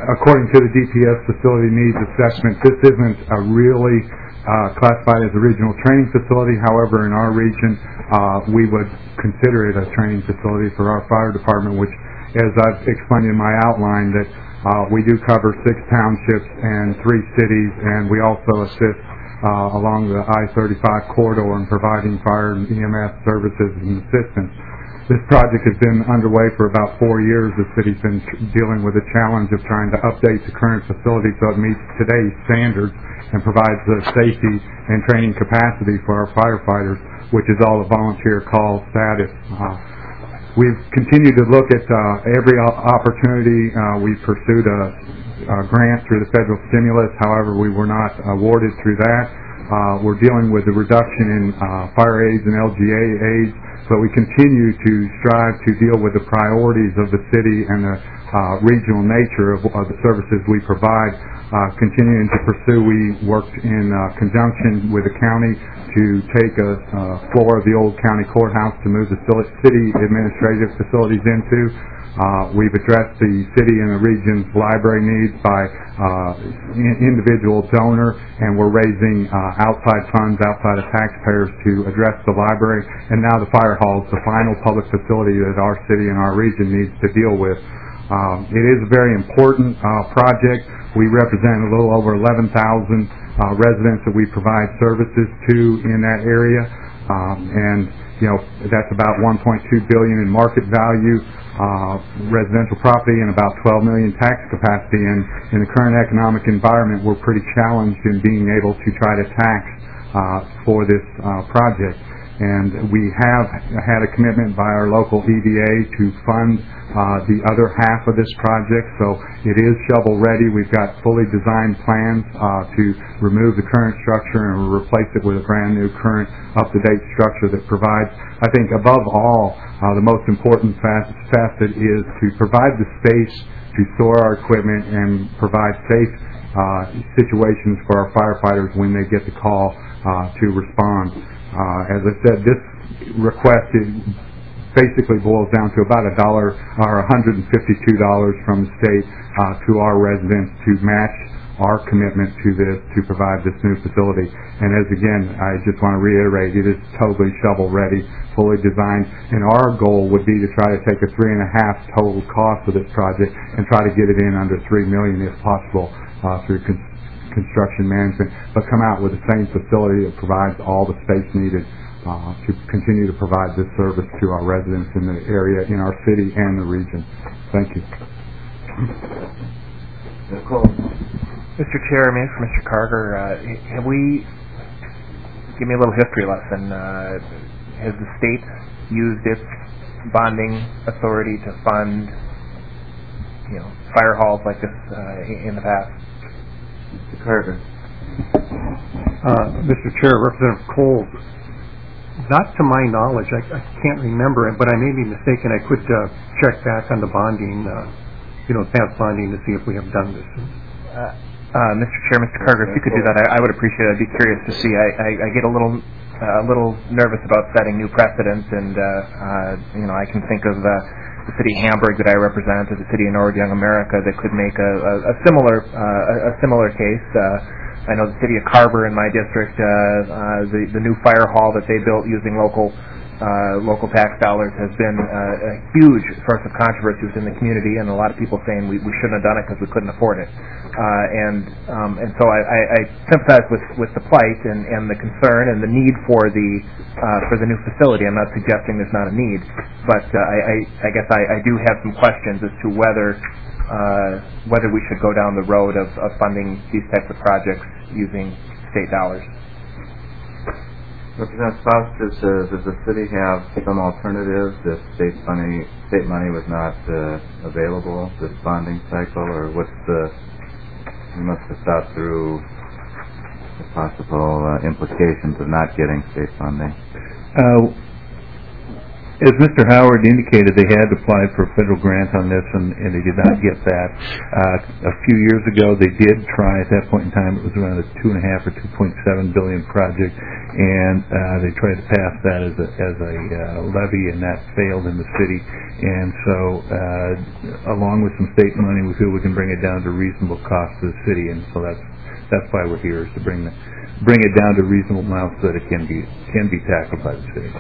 according to the D P S facility needs assessment, this isn't a really uh, classified as a regional training facility. However, in our region, uh, we would consider it a training facility for our fire department, which, as I've explained in my outline, that uh, we do cover six townships and three cities, and we also assist uh, along the I thirty-five corridor in providing fire and E M S services and assistance. This project has been underway for about four years. The city's been tr- dealing with the challenge of trying to update the current facility so it meets today's standards and provides the safety and training capacity for our firefighters, which is all a volunteer call status. Uh, we've continued to look at uh, every opportunity. Uh, we pursued a, a grant through the federal stimulus. However, we were not awarded through that. Uh, we're dealing with the reduction in uh, fire aides and L G A aides. But we continue to strive to deal with the priorities of the city and the uh, regional nature of, of the services we provide. Uh, continuing to pursue, we worked in uh, conjunction with the county to take a uh, floor of the old county courthouse to move the city administrative facilities into. Uh, we've addressed the city and the region's library needs by uh, in- individual donor, and we're raising uh, outside funds outside of taxpayers to address the library. And now the fire hall is the final public facility that our city and our region needs to deal with. Um, it is a very important uh, project. We represent a little over eleven thousand uh, residents that we provide services to in that area, um, and you know that's about one point two billion dollars in market value. Uh, residential property and about twelve million tax capacity, and in the current economic environment we're pretty challenged in being able to try to tax uh, for this uh, project. And we have had a commitment by our local E D A to fund uh, the other half of this project, so it is shovel ready. We've got fully designed plans uh, to remove the current structure and replace it with a brand new current up-to-date structure that provides, I think above all, uh, the most important facet is to provide the space to store our equipment and provide safe uh, situations for our firefighters when they get the call uh, to respond. Uh, as I said, this request is basically boils down to about a dollar or one hundred fifty-two dollars from the state uh, to our residents to match our commitment to this, to provide this new facility. And as again, I just want to reiterate, it is totally shovel ready, fully designed, and our goal would be to try to take a three and a half total cost of this project and try to get it in under three million if possible uh, through con- construction management, but come out with the same facility that provides all the space needed uh, to continue to provide this service to our residents in the area, in our city and the region. Thank you. Nicole. Mister Chair, maybe for Mister Carter, uh, have we, give me a little history lesson, uh, has the state used its bonding authority to fund, you know, fire halls like this uh, in the past? Mister Carter. Uh, Mister Chair, Representative Cole, not to my knowledge, I, I can't remember it, but I may be mistaken. I could uh, check back on the bonding, uh, you know, past bonding to see if we have done this. Uh, Uh, Mister Chair, Mister Carter, if you could do that, I, I would appreciate it. I'd be curious to see. I, I, I get a little uh, a little nervous about setting new precedents, and uh, uh, you know, I can think of uh, the city of Hamburg that I represent, or the city of Norwood Young America, that could make a, a, a similar uh, a, a similar case. Uh, I know the city of Carver in my district, uh, uh, the the new fire hall that they built using local. Uh, local tax dollars has been uh, a huge source of controversy within the community, and a lot of people saying we, we shouldn't have done it because we couldn't afford it. Uh, and um, and so I, I, I sympathize with, with the plight and, and the concern and the need for the uh, for the new facility. I'm not suggesting there's not a need, but uh, I, I, I guess I, I do have some questions as to whether uh, whether we should go down the road of, of funding these types of projects using state dollars. Representative Faust, does, uh, does the city have some alternatives if state money state money was not uh, available this bonding cycle, or what's the? You must have thought through the possible uh, implications of not getting state funding. Uh, as Mister Howard indicated, they had applied for a federal grant on this, and, and they did not get that. Uh, a few years ago, they did try. At that point in time, it was around a two and a half or two point seven billion project, and uh, they tried to pass that as a as a uh, levy, and that failed in the city. And so, uh, along with some state money, we feel we can bring it down to reasonable cost to the city, and so that's that's why we're here, is to bring the, bring it down to reasonable amounts so that it can be can be tackled by the city.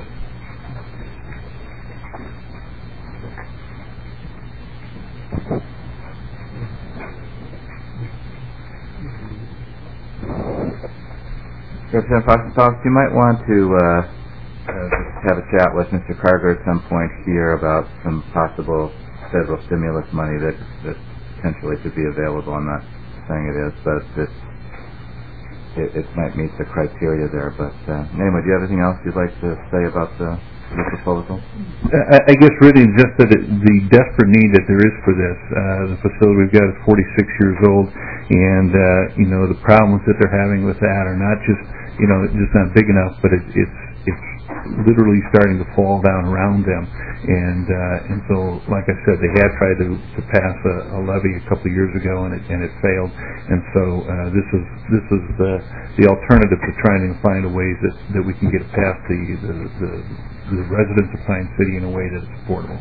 Representative Fox, you might want to uh, uh, just have a chat with Mister Carter at some point here about some possible federal stimulus money that, that potentially could be available. I'm not saying it is, but it, it, it might meet the criteria there. But uh, anyway, do you have anything else you'd like to say about the, the proposal? I, I guess really just that it, the desperate need that there is for this. Uh, the facility we've got is forty-six years old, and uh, you know the problems that they're having with that are not just you know just not big enough, but it, it's it's literally starting to fall down around them. And uh, and so, like I said, they had tried to, to pass a, a levy a couple of years ago, and it and it failed. And so uh, this is this is the the alternative to trying to find a ways that, that we can get past the the, the the residents of Pine City in a way that is affordable.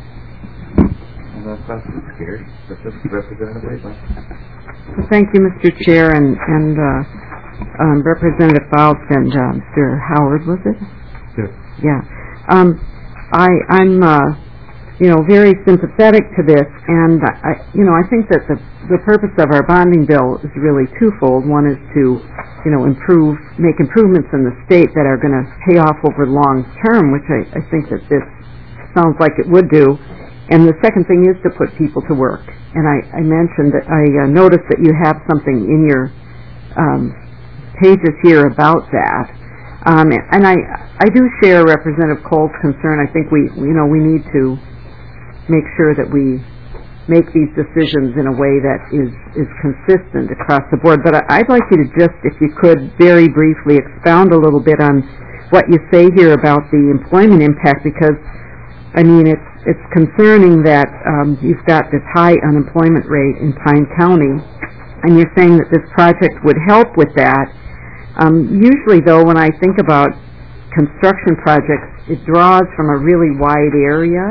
Thank you, Mister Chair, and and uh, um, Representative Fouts and uh, Mister Howard, was it? Yes. Yeah. Um, I, I'm, uh, you know, very sympathetic to this, and I, you know, I think that the the purpose of our bonding bill is really twofold. One is to, you know, improve, make improvements in the state that are going to pay off over long term, which I, I think that this sounds like it would do. And the second thing is to put people to work. And I, I mentioned that I uh, noticed that you have something in your um, pages here about that. Um, and I, I do share Representative Cole's concern. I think we, you know, we need to make sure that we make these decisions in a way that is, is consistent across the board. But I'd like you to just, if you could, very briefly expound a little bit on what you say here about the employment impact, because, I mean, it's, it's concerning that um, you've got this high unemployment rate in Pine County, and you're saying that this project would help with that. Um, usually, though, when I think about construction projects, it draws from a really wide area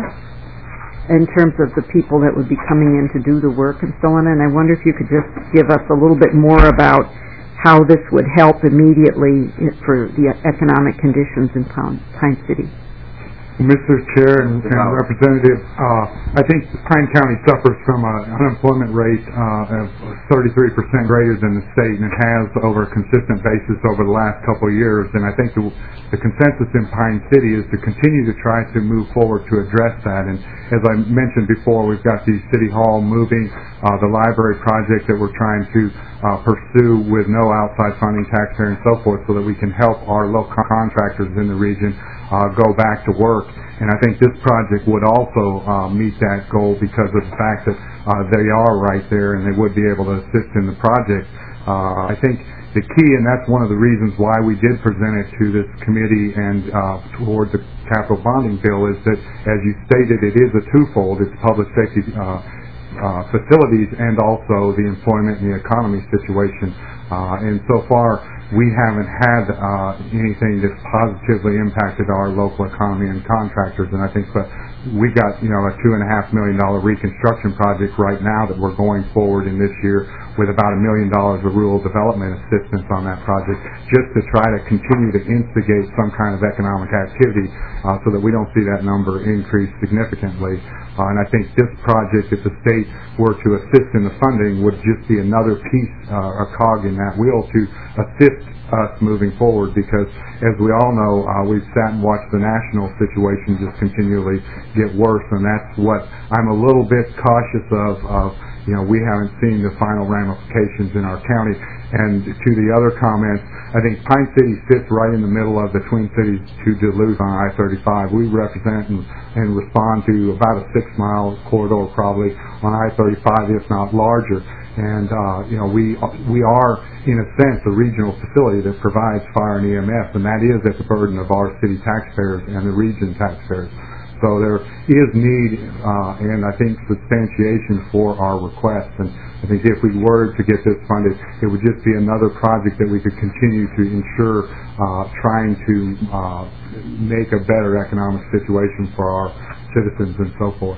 in terms of the people that would be coming in to do the work and so on. And I wonder if you could just give us a little bit more about how this would help immediately for the economic conditions in Pine City. Mister Chair and, and Representative, uh, I think Pine County suffers from an unemployment rate uh, of thirty-three percent greater than the state, and it has over a consistent basis over the last couple of years. And I think the, the consensus in Pine City is to continue to try to move forward to address that. And as I mentioned before, we've got the City Hall moving, uh, the library project that we're trying to uh, pursue with no outside funding, taxpayer, and so forth, so that we can help our local contractors in the region uh, go back to work. And I think this project would also uh, meet that goal because of the fact that uh, they are right there and they would be able to assist in the project. Uh, I think the key, and that's one of the reasons why we did present it to this committee and uh, toward the capital bonding bill, is that, as you stated, it is a twofold. It's public safety uh, uh, facilities and also the employment and the economy situation. Uh, and so far, we haven't had uh, anything that's positively impacted our local economy and contractors. And I think that we got, you know, a two and a half million dollar reconstruction project right now that we're going forward in this year with about a million dollars of rural development assistance on that project, just to try to continue to instigate some kind of economic activity uh, so that we don't see that number increase significantly. Uh, and I think this project, if the state were to assist in the funding, would just be another piece, uh, a cog in that wheel to assist us moving forward, because as we all know, uh, we've sat and watched the national situation just continually get worse, and that's what I'm a little bit cautious of, of you know, we haven't seen the final ramifications in our county. And to the other comments, I think Pine City sits right in the middle of the Twin Cities to Duluth on I thirty-five. We represent and, and respond to about a six-mile corridor probably on I thirty-five, if not larger. And, uh, you know, we we are, in a sense, a regional facility that provides fire and E M S, and that is at the burden of our city taxpayers and the region taxpayers. So there is need, uh, and I think substantiation for our request. And I think if we were to get this funded, it would just be another project that we could continue to ensure uh, trying to uh, make a better economic situation for our citizens and so forth.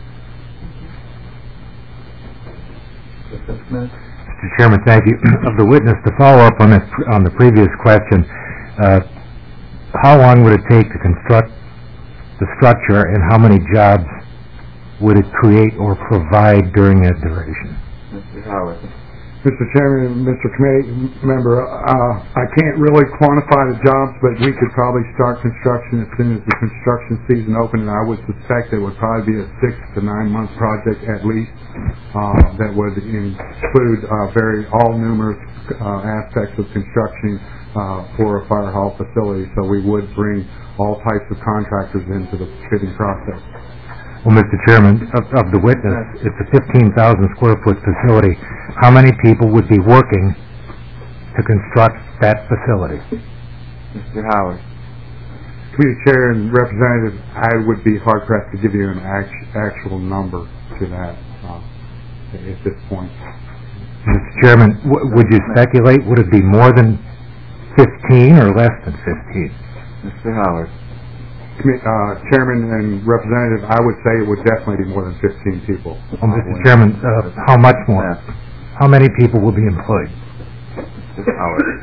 Mister Chairman, thank you. Of the witness, to follow up on this, on the previous question, uh, how long would it take to construct the structure, and how many jobs would it create or provide during that duration? Mister Howard. Mister Chairman, Mister Committee member, uh, I can't really quantify the jobs, but we could probably start construction as soon as the construction season opened, and I would suspect it would probably be a six to nine month project at least. Uh, that would include uh, very all numerous uh, aspects of construction uh, for a fire hall facility. So we would bring all types of contractors into the bidding process. Well, Mister Chairman, of, of the witness, it's a fifteen thousand square foot facility. How many people would be working to construct that facility? Mister Howard. Committee Chair and Representative, I would be hard pressed to give you an act, actual number to that uh, at this point. Mister Chairman, w- would you speculate? Would it be more than fifteen or less than fifteen? Mister Howard. Uh, Chairman and Representative, I would say it would definitely be more than fifteen people. Well, Mister Chairman, uh, how much more? How many people will be employed? Mister Howard.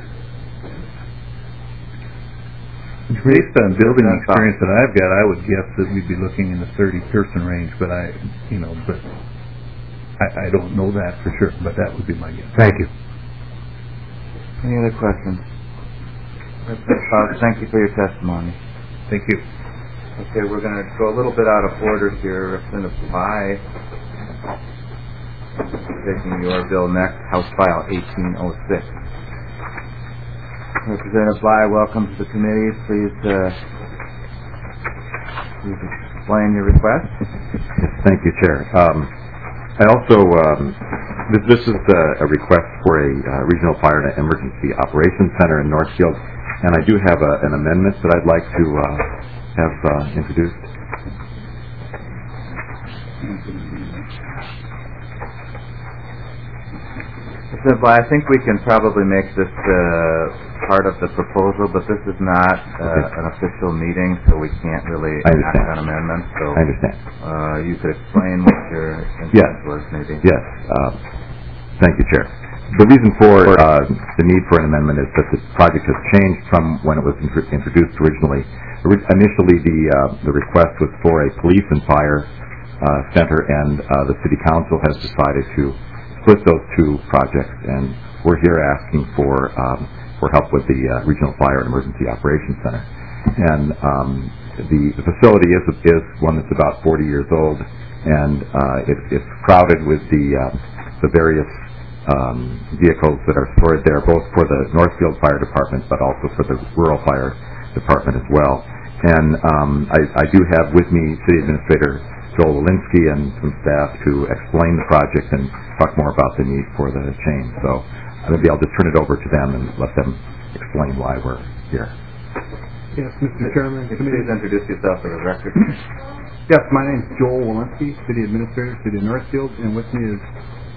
Based on building experience that I've got, I would guess that we'd be looking in the thirty person range, but I, you know, but I, I don't know that for sure, but that would be my guess. Thank you. Any other questions? Uh, thank you for your testimony. Thank you. Okay, we're going to go a little bit out of order here. Representative Bly, taking your bill next, House File eighteen oh six. Representative Bly, welcome to the committee. Please, uh, please explain your request. Thank you, Chair. Um, I also, um, this, this is uh, a request for a uh, Regional Fire and Emergency Operations Center in Northfield, and I do have a, an amendment that I'd like to uh, have uh, introduced. Mister Bly, I think we can probably make this uh, part of the proposal, but this is not uh, okay. an official meeting, so we can't really act on amendments. So I understand. Uh, you could explain what your intent yes. was, maybe. Yes. Uh, thank you, Chair. The reason for uh, the need for an amendment is that the project has changed from when it was intro- introduced originally. Ori- initially, the uh, the request was for a police and fire uh, center, and uh, the City Council has decided to split those two projects, and we're here asking for um, for help with the uh, Regional Fire and Emergency Operations Center. And um, the, the facility is is one that's about forty years old, and uh, it, it's crowded with the uh, the various Um, vehicles that are stored there, both for the Northfield Fire Department, but also for the Rural Fire Department as well. And um, I, I do have with me City Administrator Joel Walensky and some staff to explain the project and talk more about the need for the change. So maybe I'll just turn it over to them and let them explain why we're here. Yes, Mister Chairman. Could you please introduce yourself for the record? Yes, my name is Joel Walensky, City Administrator, City of Northfield, and with me is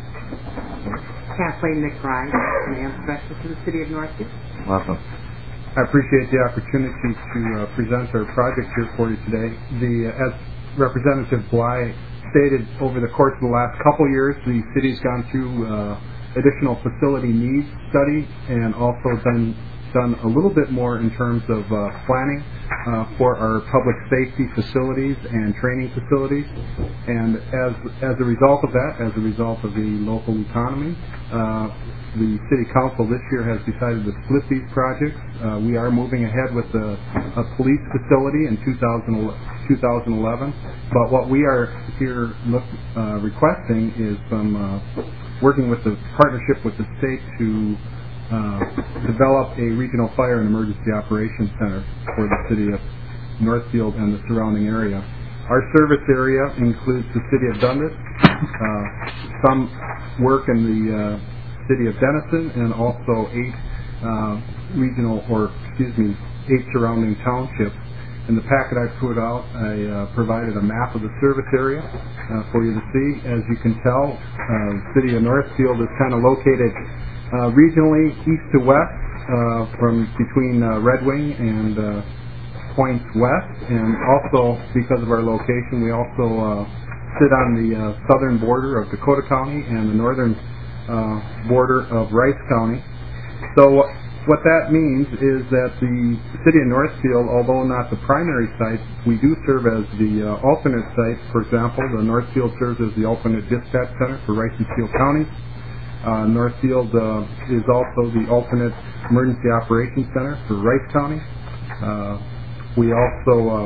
Kathleen McBride, Command Specialist to the City of Northfield. Welcome. I appreciate the opportunity to uh, present our project here for you today. The uh, as Representative Bly stated, over the course of the last couple years, the city's gone through uh, additional facility needs study and also done done a little bit more in terms of uh, planning uh, for our public safety facilities and training facilities. And as as a result of that, as a result of the local economy, uh, the City Council this year has decided to split these projects. Uh, we are moving ahead with a, a police facility in two thousand eleven, but what we are here look, uh, requesting is some uh, working with the partnership with the state to Uh, develop a regional fire and emergency operations center for the city of Northfield and the surrounding area. Our service area includes the city of Dundas, uh, some work in the uh, city of Denison, and also eight uh, regional, or excuse me, eight surrounding townships. in the packet I put out, I uh, provided a map of the service area uh, for you to see. As you can tell, uh, the city of Northfield is kind of located uh, regionally east to west, uh, from between uh, Red Wing and uh, Points West, and also because of our location, we also uh, sit on the uh, southern border of Dakota County and the northern uh, border of Rice County. So what that means is that the city of Northfield, although not the primary site, we do serve as the uh, alternate site. For example, the Northfield serves as the alternate dispatch center for Rice and Steele counties. Uh, Northfield uh, is also the alternate emergency operations center for Rice County. Uh, we also uh,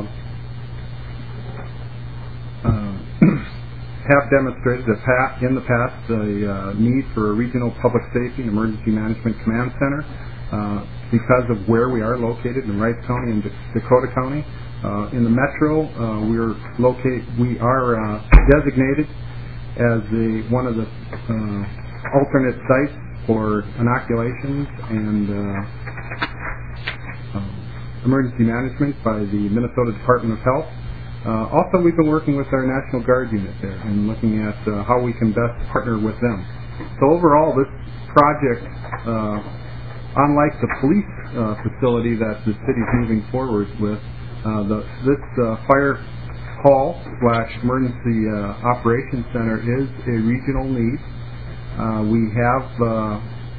uh, have demonstrated that pa- in the past a uh, need for a regional public safety and emergency management command center. Uh, because of where we are located in Rice County and D- Dakota County. Uh, in the metro, uh, we are locate we are uh, designated as the one of the uh, alternate sites for inoculations and uh, uh, emergency management by the Minnesota Department of Health. Uh, also, we've been working with our National Guard unit there and looking at uh, how we can best partner with them. So overall, this project, uh, unlike the police uh, facility that the city is moving forward with, uh, the, this uh, fire hall slash emergency uh, operations center is a regional need. Uh, we have uh,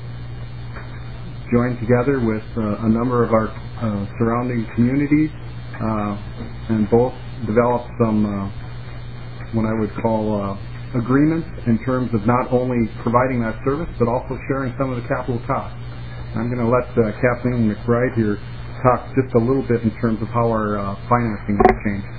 joined together with uh, a number of our uh, surrounding communities uh, and both developed some uh, what I would call uh, agreements in terms of not only providing that service but also sharing some of the capital costs. I'm going to let uh, Kathleen McBride here talk just a little bit in terms of how our uh, financing has changed.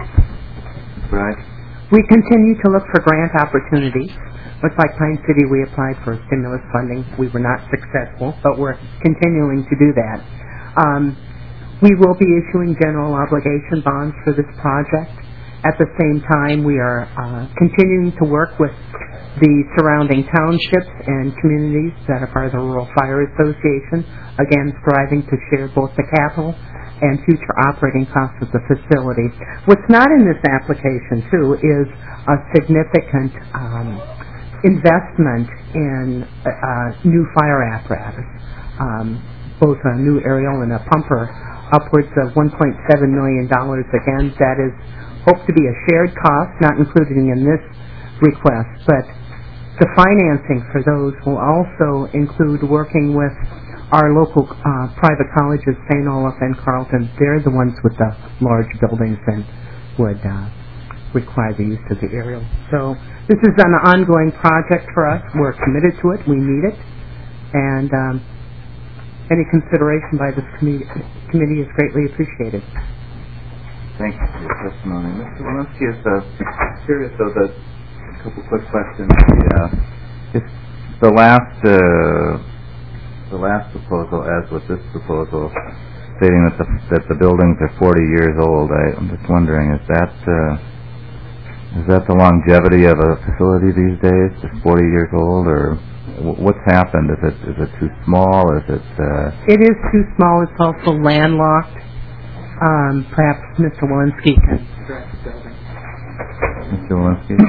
Right. We continue to look for grant opportunities. Much like Pine City, we applied for stimulus funding. We were not successful, but we're continuing to do that. Um, we will be issuing general obligation bonds for this project. At the same time, we are uh, continuing to work with the surrounding townships and communities that are part of the Rural Fire Association, again striving to share both the capital and future operating costs of the facility. What's not in this application, too, is a significant um, investment in uh, new fire apparatus, um, both a new aerial and a pumper, upwards of one point seven million dollars. Again, that is hoped to be a shared cost, not included in this request, but the financing for those will also include working with our local uh, private colleges, Saint Olaf and Carleton. They're the ones with the large buildings and would uh, require the use of the aerial. So this is an ongoing project for us. We're committed to it. We need it. And um, any consideration by this committee, committee is greatly appreciated. Thank you for your testimony. Mister Walensky is uh, curious, though, that a couple quick questions. The, uh, if the last uh, the last proposal, as with this proposal, stating that the that the buildings are forty years old, I, I'm just wondering, is that uh, is that the longevity of a facility these days, just forty years old, or w- what's happened? Is it is it too small? Is it? Uh, it is too small. It's also landlocked. Um, perhaps Mister Walensky can address the building. Mister Walensky?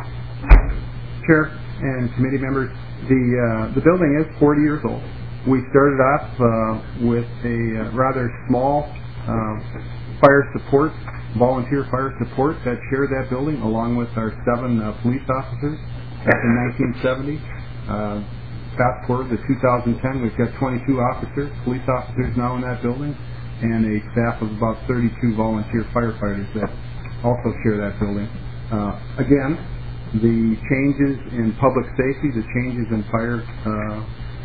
Chair and committee members, the uh, the building is forty years old. We started off uh, with a uh, rather small uh, fire support, volunteer fire support that shared that building along with our seven uh, police officers back in nineteen seventy. Uh, fast forward to two thousand ten, we've got twenty-two officers, police officers now in that building, and a staff of about thirty-two volunteer firefighters that also share that building. Uh, again, the changes in public safety, the changes in fire uh,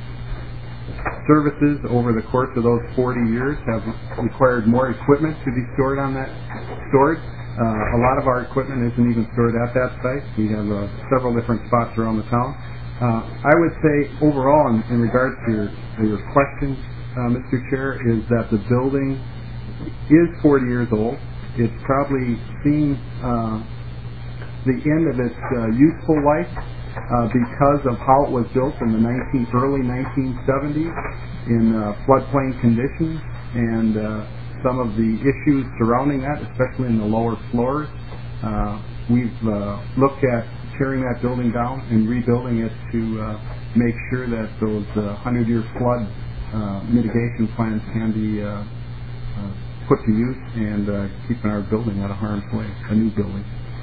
services over the course of those forty years have required more equipment to be stored on that stored. Uh, a lot of our equipment isn't even stored at that site. We have uh, several different spots around the town. Uh, I would say overall, in, in regards to your, to your question, Uh, Mister Chair, is that the building is forty years old. It's probably seen uh, the end of its uh, useful life uh, because of how it was built in the early nineteen seventies in uh, floodplain conditions, and uh, some of the issues surrounding that, especially in the lower floors. Uh, we've uh, looked at tearing that building down and rebuilding it to uh, make sure that those uh, hundred-year flood uh, mitigation plans can be uh, uh, put to use and uh, keeping our building out of harm's way, a new building.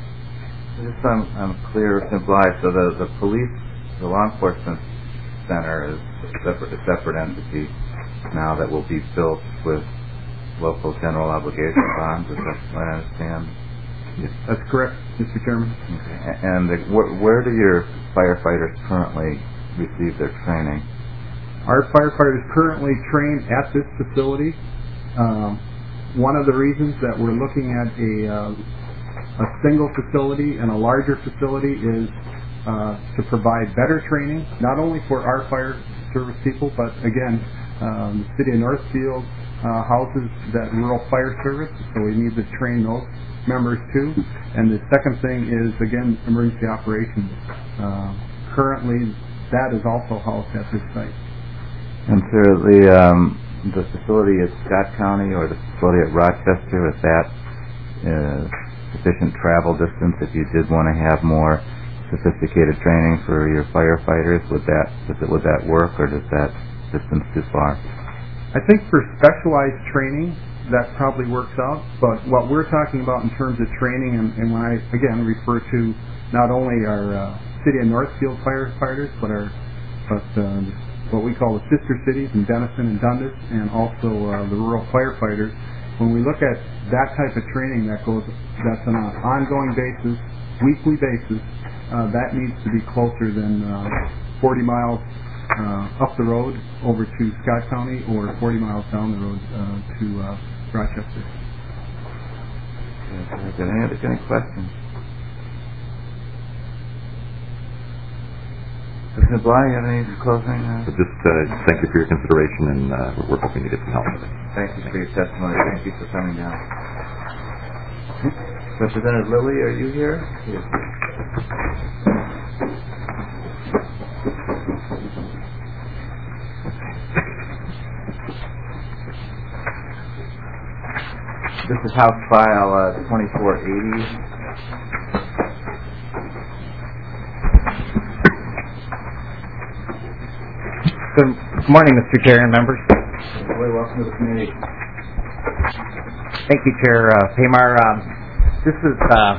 Just so I'm, I'm clear, simple, so the, the police, the law enforcement center is a separate, a separate entity now that will be built with local general obligation bonds, is that what I understand? Yes, that's correct, Mister Chairman. Okay. And the, wh- where do your firefighters currently receive their training? Our firefighters currently train at this facility. Um, one of the reasons that we're looking at a, uh, a single facility and a larger facility is uh, to provide better training, not only for our fire service people, but again, um, the city of Northfield uh, houses that rural fire service, so we need to train those members too. And the second thing is, again, emergency operations. Uh, currently, that is also housed at this site. And sir, the um, the facility at Scott County or the facility at Rochester, is that uh, sufficient travel distance if you did want to have more sophisticated training for your firefighters? Would that does it, would that work, or does that distance too far? I think for specialized training, that probably works out. But what we're talking about in terms of training, and, and when I again refer to not only our uh, city of Northfield firefighters, but our but uh, what we call the sister cities in Denison and Dundas, and also uh, the rural firefighters. When we look at that type of training that goes, that's on an ongoing basis, weekly basis, uh, that needs to be closer than uh, forty miles uh, up the road over to Scott County, or forty miles down the road uh, to uh, Rochester. Okay, any other any questions? Mister Bly, you have any closing? Uh? So just uh, thank you for your consideration, and uh, we're hoping to get some help with it. Thank you for your testimony. Thank you for coming down. Representative Lilly, are you here? Yes. This is House File uh, twenty-four eighty. Good morning, Mister Chair and members. Welcome to the committee. Thank you, Chair uh, Paymar. Um, this is uh,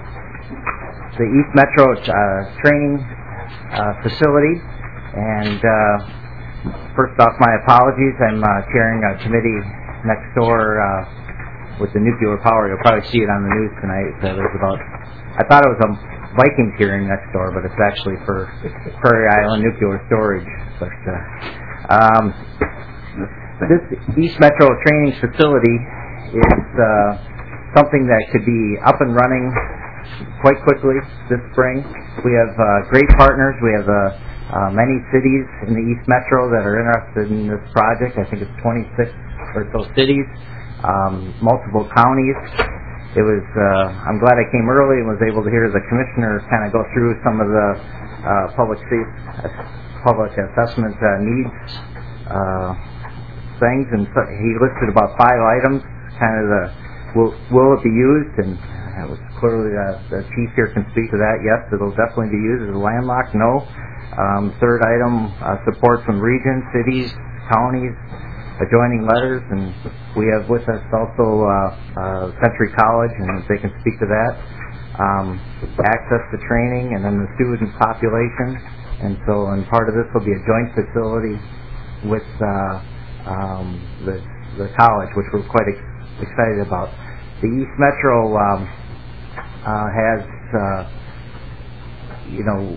the East Metro uh, training uh, facility, and uh, first off, my apologies. I'm uh, chairing a committee next door uh, with the nuclear power. You'll probably see it on the news tonight. So there's about, I thought it was a Vikings hearing next door, but it's actually for Prairie Island nuclear storage. But uh, um, this East Metro training facility is uh, something that could be up and running quite quickly this spring. We have uh, great partners. We have uh, uh, many cities in the East Metro that are interested in this project. I think it's twenty-six or so cities, um, multiple counties. It was, uh, I'm glad I came early and was able to hear the commissioner kind of go through some of the uh, public safety, public assessment uh, needs uh, things, and so he listed about five items, kind of the, will, will it be used, and that was clearly uh, the chief here can speak to that. Yes, it'll definitely be used. Is it landlocked? No. Um, third item, uh, support from regions, cities, counties, adjoining letters, and we have with us also uh, uh, Century College, and they can speak to that. Um, access to training, and then the student population, and so and part of this will be a joint facility with uh, um, the the college, which we're quite ex- excited about. The East Metro um, uh, has, uh, you know,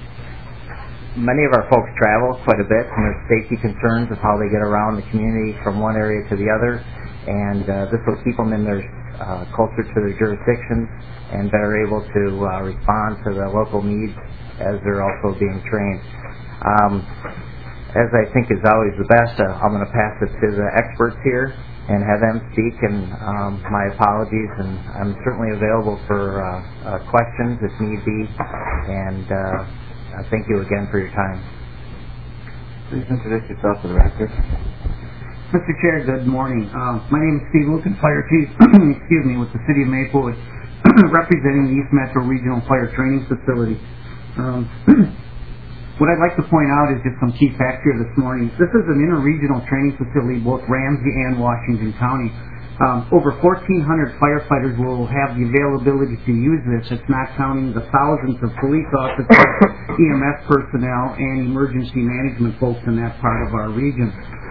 many of our folks travel quite a bit, and there's safety concerns of how they get around the community from one area to the other, and uh, this will keep them in their uh, closer to their jurisdictions and better able to uh, respond to the local needs as they're also being trained. Um, as I think is always the best, uh, I'm going to pass it to the experts here and have them speak, and um, my apologies, and I'm certainly available for uh, uh, questions if need be, and uh, Uh, thank you again for your time. Please introduce yourself to the record. Mister Chair, good morning. Uh, my name is Steve Lucan, Fire Chief, excuse me, with the City of Maplewood, representing the East Metro Regional Fire Training Facility. Um, what I'd like to point out is just some key facts here this morning. This is an interregional training facility, both Ramsey and Washington County. Um, over fourteen hundred firefighters will have the availability to use this. It's not counting the thousands of police officers, E M S personnel, and emergency management folks in that part of our region.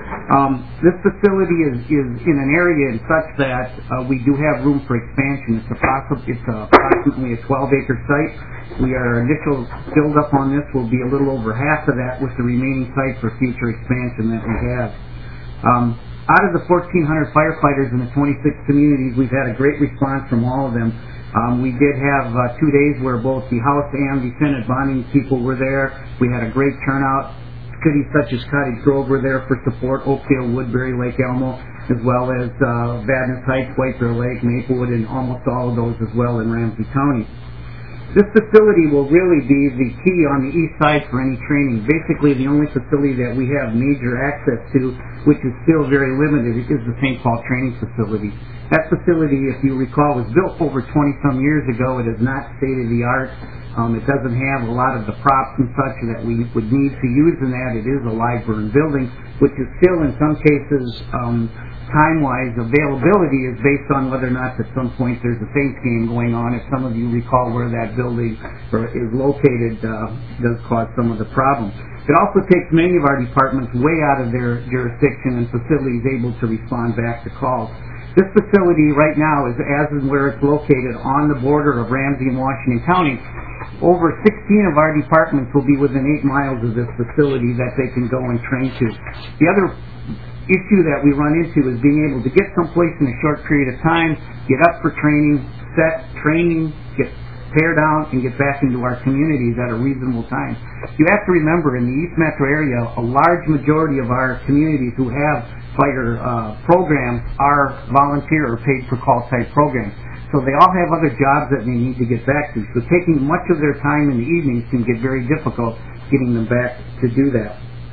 Um, this facility is, is in an area in such that uh, we do have room for expansion. It's, a possi- it's a approximately a twelve acre site. We Our initial build up on this will be a little over half of that, with the remaining site for future expansion that we have. Um, Out of the fourteen hundred firefighters in the twenty-six communities, we've had a great response from all of them. Um, we did have uh, two days where both the House and the Senate bonding people were there. We had a great turnout. Cities such as Cottage Grove were there for support, Oakdale, Woodbury, Lake Elmo, as well as uh, Vadnais Heights, White Bear Lake, Maplewood, and almost all of those as well in Ramsey County. This facility will really be the key on the east side for any training. Basically, the only facility that we have major access to, which is still very limited, is the Saint Paul Training Facility. That facility, if you recall, was built over twenty-some years ago. It is not state-of-the-art. Um, it doesn't have a lot of the props and such that we would need to use in that. It is a live burn building, which is still, in some cases, um, time-wise, availability is based on whether or not at some point there's a Saints game going on. If some of you recall where that building is located, uh, does cause some of the problems. It also takes many of our departments way out of their jurisdiction, and facilities able to respond back to calls. This facility right now is as and where it's located on the border of Ramsey and Washington County. Over sixteen of our departments will be within eight miles of this facility that they can go and train to. The other issue that we run into is being able to get someplace in a short period of time, get up for training, set training, get tear down, and get back into our communities at a reasonable time. You have to remember, in the East Metro area, a large majority of our communities who have fire uh, programs are volunteer or paid per call type programs. So they all have other jobs that they need to get back to. So taking much of their time in the evenings can get very difficult getting them back to do that.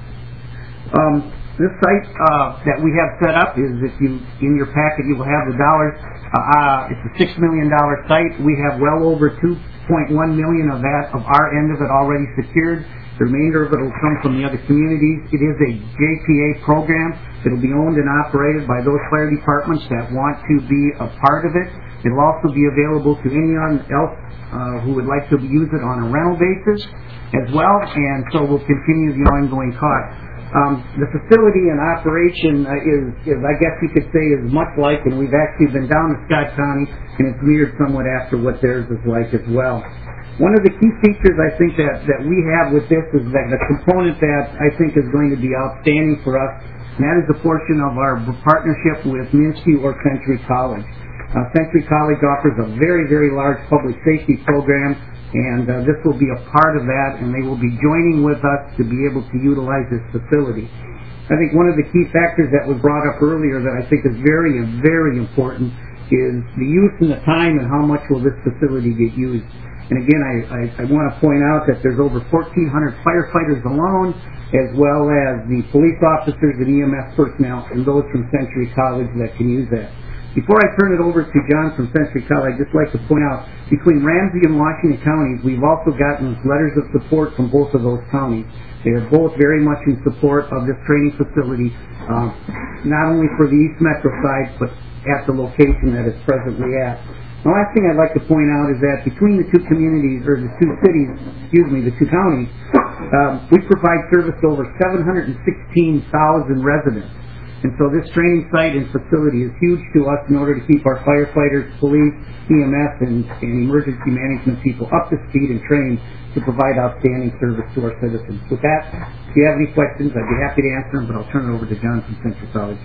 Um, This site uh, that we have set up is, if you in your packet you will have the dollars. Uh, uh, it's a six million dollar site. We have well over two point one million of that of our end of it already secured. The remainder of it will come from the other communities. It is a J P A program. It'll be owned and operated by those fire departments that want to be a part of it. It'll also be available to anyone else uh, who would like to use it on a rental basis as well. And so we'll continue the ongoing cost. Um, the facility and operation uh, is, is, I guess you could say, is much like, and we've actually been down to Scott County, and it's mirrored somewhat after what theirs is like as well. One of the key features I think that, that we have with this is that the component that I think is going to be outstanding for us, and that is a portion of our partnership with Minsky or Century College. Uh, Century College offers a very, very large public safety program, and uh, this will be a part of that, and they will be joining with us to be able to utilize this facility. I think one of the key factors that was brought up earlier that I think is very, very important is the use and the time and how much will this facility get used. And again, I, I, I want to point out that there's over fourteen hundred firefighters alone, as well as the police officers and E M S personnel and those from Century College that can use that. Before I turn it over to John from Century College, I'd just like to point out, between Ramsey and Washington counties, we've also gotten letters of support from both of those counties. They are both very much in support of this training facility, uh, not only for the East Metro side, but at the location that it's presently at. The last thing I'd like to point out is that between the two communities, or the two cities, excuse me, the two counties, uh, we provide service to over seven hundred sixteen thousand residents. And so this training site and facility is huge to us in order to keep our firefighters, police, E M S, and, and emergency management people up to speed and trained to provide outstanding service to our citizens. With that, if you have any questions, I'd be happy to answer them, but I'll turn it over to John from Century College.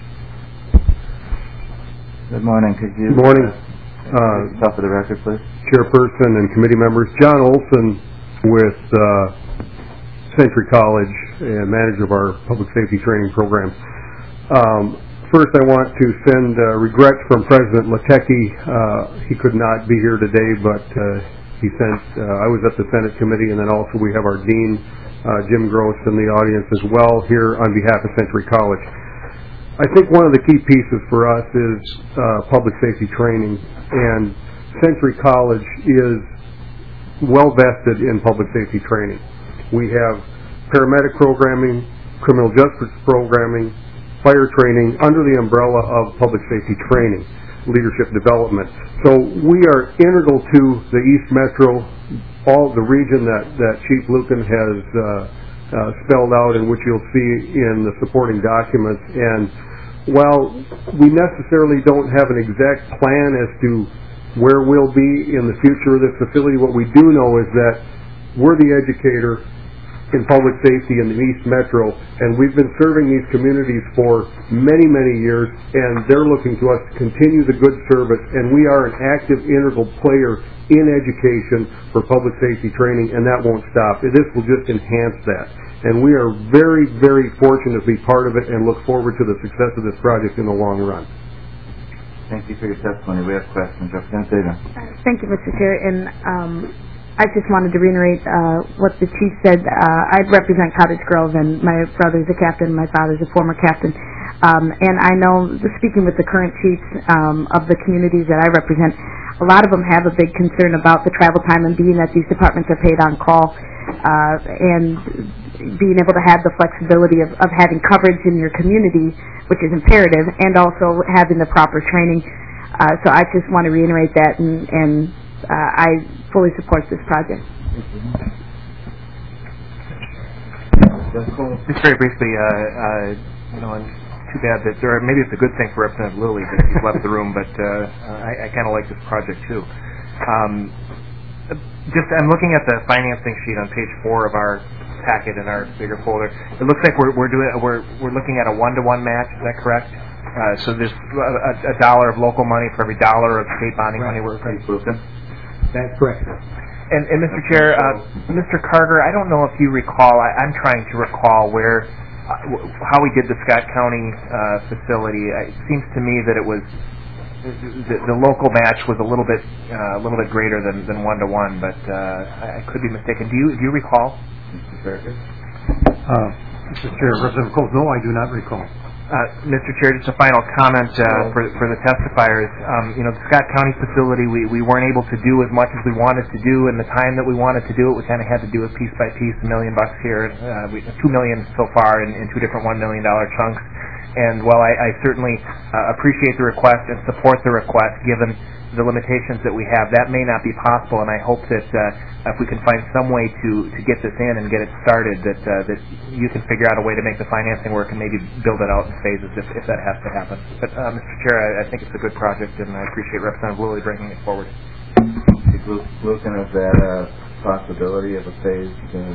Good morning. Could you... Good morning. Uh, top of the record, please. Chairperson and committee members. John Olson with uh, Century College and manager of our public safety training program. Um, first, I want to send uh, regrets from President Latecki. Uh, he could not be here today, but uh, he sent. Uh, I was at the Senate committee, and then also we have our dean, uh, Jim Gross, in the audience as well here on behalf of Century College. I think one of the key pieces for us is uh, public safety training, and Century College is well vested in public safety training. We have paramedic programming, criminal justice programming, fire training under the umbrella of public safety training, leadership development. So we are integral to the East Metro, all the region that, that Chief Lucan has uh, uh, spelled out and which you'll see in the supporting documents. And while we necessarily don't have an exact plan as to where we'll be in the future of this facility, what we do know is that we're the educator in public safety in the East Metro, and we've been serving these communities for many, many years, and they're looking to us to continue the good service, and we are an active, integral player in education for public safety training, and that won't stop. This will just enhance that. And we are very, very fortunate to be part of it and look forward to the success of this project in the long run. Thank you for your testimony. We have questions. Representative Dagan. Uh, thank you, Mister Chair. And um, I just wanted to reiterate uh, what the chief said. Uh, I represent Cottage Grove, and my brother's a captain. My father's a former captain. Um, and I know, speaking with the current chiefs um, of the communities that I represent, a lot of them have a big concern about the travel time and being that these departments are paid on call uh, and being able to have the flexibility of, of having coverage in your community, which is imperative, and also having the proper training. Uh, so I just want to reiterate that, and, and uh, I fully support this project. Just very briefly, uh, uh, you know, and too bad that there. Are, maybe it's a good thing for Representative Lilly that he's left the room, but uh, I, I kind of like this project too. Um, just, I'm looking at the financing sheet on page four of our packet in our bigger folder. It looks like we're we're doing we're we're looking at a one to one match. Is that correct? Uh, so there's a, a dollar of local money for every dollar of state bonding right. money we're going to. That's correct. And, and Mister Chair, uh, Mister Carter, I don't know if you recall. I, I'm trying to recall where uh, how we did the Scott County uh, facility. It seems to me that it was the, the local match was a little bit uh, a little bit greater than than one to one, but uh, I could be mistaken. Do you do you recall? Uh, Mister Chair, Representative Coles, no, I do not recall. Uh, Mister Chair, just a final comment uh, for, for the testifiers. Um, you know, the Scott County facility, we, we weren't able to do as much as we wanted to do in the time that we wanted to do it. We kind of had to do it piece by piece, a million bucks here, uh, we, two million so far in, in two different one million dollar chunks. And while I, I certainly uh, appreciate the request and support the request, given the limitations that we have, that may not be possible, and I hope that uh, if we can find some way to, to get this in and get it started, that uh, that you can figure out a way to make the financing work and maybe build it out in phases if, if that has to happen. But, uh, Mister Chair, I, I think it's a good project, and I appreciate Representative Lilly bringing it forward. Lucan, is that a possibility of a phased uh,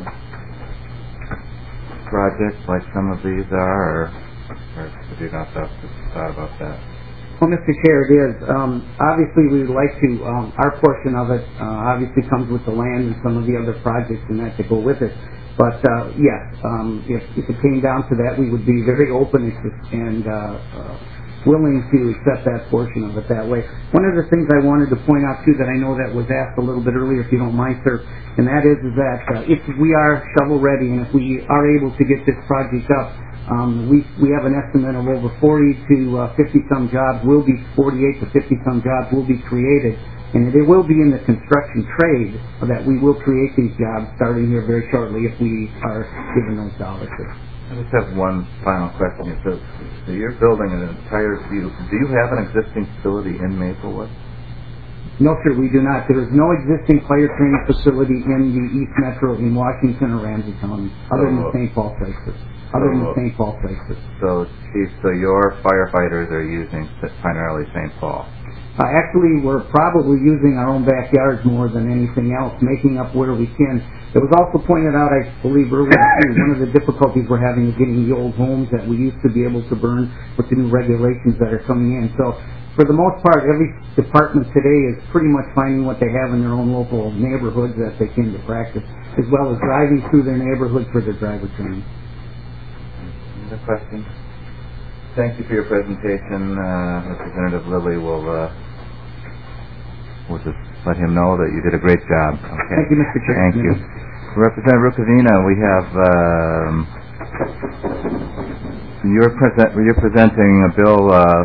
project like some of these are, or, or have you not thought about that? Well, Mister Chair, it is. Um, obviously, we would like to, um, our portion of it uh, obviously comes with the land and some of the other projects and that to go with it. But, uh, yes, um, if, if it came down to that, we would be very open and uh, uh, willing to accept that portion of it that way. One of the things I wanted to point out, too, that I know that was asked a little bit earlier, if you don't mind, sir, and that is, is that uh, if we are shovel-ready and if we are able to get this project up, Um, we we have an estimate of over forty to fifty some jobs will be forty-eight to fifty some jobs will be created, and it will be in the construction trade that we will create these jobs starting here very shortly if we are given those dollars. I just have one final question. So, so you're building an entire. Do you, do you have an existing facility in Maplewood? No, sir, we do not. There is no existing fire training facility in the East Metro in Washington or Ramsey County, other than Saint Paul places. Other than Saint Paul places. So, Chief, so your firefighters are using primarily Saint Paul? Uh, actually, we're probably using our own backyards more than anything else, making up where we can. It was also pointed out, I believe, earlier, too, one of the difficulties we're having is getting the old homes that we used to be able to burn with the new regulations that are coming in. So, for the most part, every department today is pretty much finding what they have in their own local neighborhoods that they can to practice, as well as driving through their neighborhoods for their driver training. Other questions? Thank you for your presentation. Uh, Representative Lilly will uh, we'll just let him know that you did a great job. Okay. Thank you, Mister Chair. Thank you. Representative Rukavina, we have um, you're present. You're presenting a bill, uh,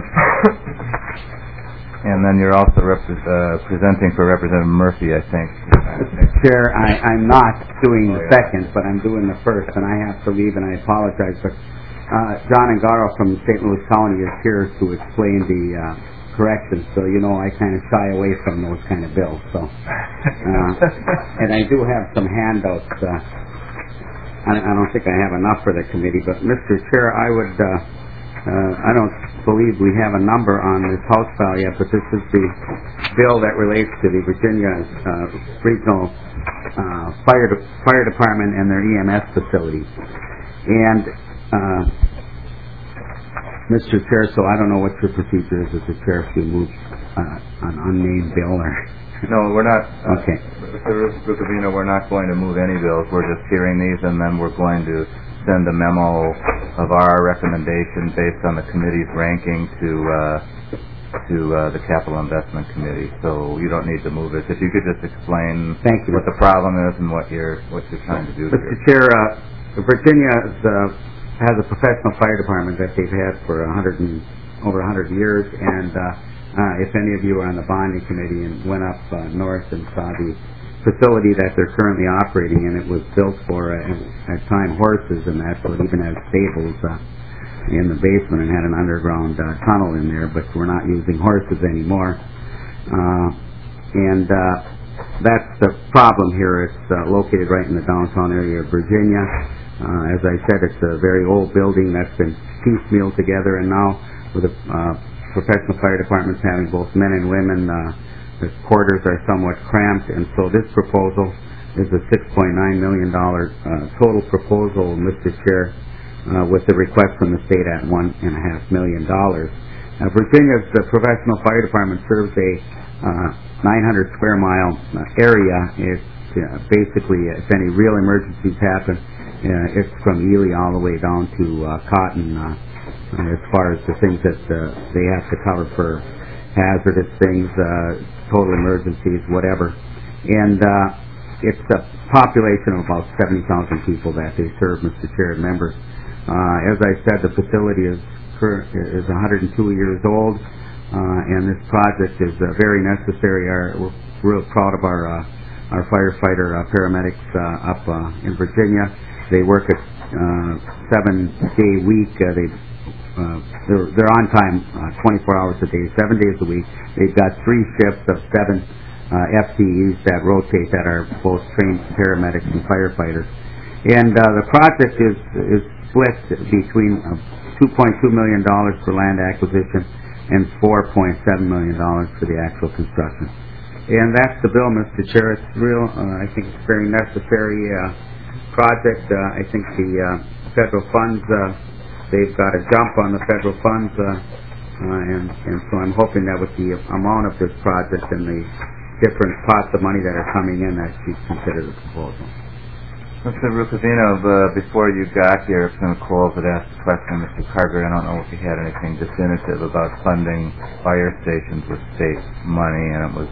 and then you're also repre- uh, presenting for Representative Murphy, I think. Mister Chair, I, I'm not doing the second, but I'm doing the first, and I have to leave, and I apologize. But uh, John Angaro from Saint Louis County is here to explain the uh, corrections. So you know, I kind of shy away from those kind of bills. So, uh, and I do have some handouts. Uh, I don't think I have enough for the committee, but Mister Chair, I would, uh, uh, I don't believe we have a number on this House file yet, but this is the bill that relates to the Virginia uh, Regional uh, Fire De- Fire Department and their E M S facilities. And, uh, Mister Chair, so I don't know what your procedure is as the chair if you move uh, an unnamed bill or... No, we're not. Uh, okay. Mister Rukavina, we're not going to move any bills. We're just hearing these, and then we're going to send a memo of our recommendation based on the committee's ranking to uh, to uh, the Capital Investment Committee. So you don't need to move it. If you could just explain Thank you. what the problem is and what you're what you're trying to do Mister here. Chair, uh, Virginia is, uh, has a professional fire department that they've had for a hundred and over a hundred years, and uh, Uh, if any of you are on the bonding committee and went up uh, north and saw the facility that they're currently operating in, it was built for, uh, at time, horses, and that, so it even has stables uh, in the basement and had an underground uh, tunnel in there, but we're not using horses anymore. Uh, and uh, that's the problem here. It's uh, located right in the downtown area of Virginia. Uh, as I said, it's a very old building that's been piecemealed together, and now with a uh, professional fire departments having both men and women, uh, the quarters are somewhat cramped, and so this proposal is a six point nine million dollars uh, total proposal, Mister Chair, uh, with the request from the state at one and a half million dollars. Uh, Virginia's uh, professional fire department serves a uh, nine hundred square mile uh, area. It's uh, basically, if any real emergencies happen, uh, it's from Ely all the way down to uh, Cotton. Uh, as far as the things that uh, they have to cover for hazardous things, uh, total emergencies, whatever. And uh, it's a population of about seventy thousand people that they serve, Mister Chair and members. Uh, as I said, the facility is current, is one hundred two years old, uh, and this project is uh, very necessary. Our, we're real proud of our uh, our firefighter uh, paramedics uh, up uh, in Virginia. They work a uh, seven-day week. Uh, they Uh, they're, they're on time uh, twenty-four hours a day, seven days a week. They've got three shifts of seven uh, F T Es that rotate that are both trained paramedics and firefighters. And uh, the project is is split between uh, two point two million dollars for land acquisition and four point seven million dollars for the actual construction. And that's the bill, Mister Chair. It's real. Uh, I think it's a very necessary uh, project. Uh, I think the uh, federal funds. Uh, They've got a jump on the federal funds, uh, uh, and, and so I'm hoping that with the amount of this project and the different pots of money that are coming in, that you consider the proposal. Mister Rukavino, uh, before you got here, Senator Coles had asked a question, Mister Carter. I don't know if he had anything definitive about funding fire stations with state money, and it was,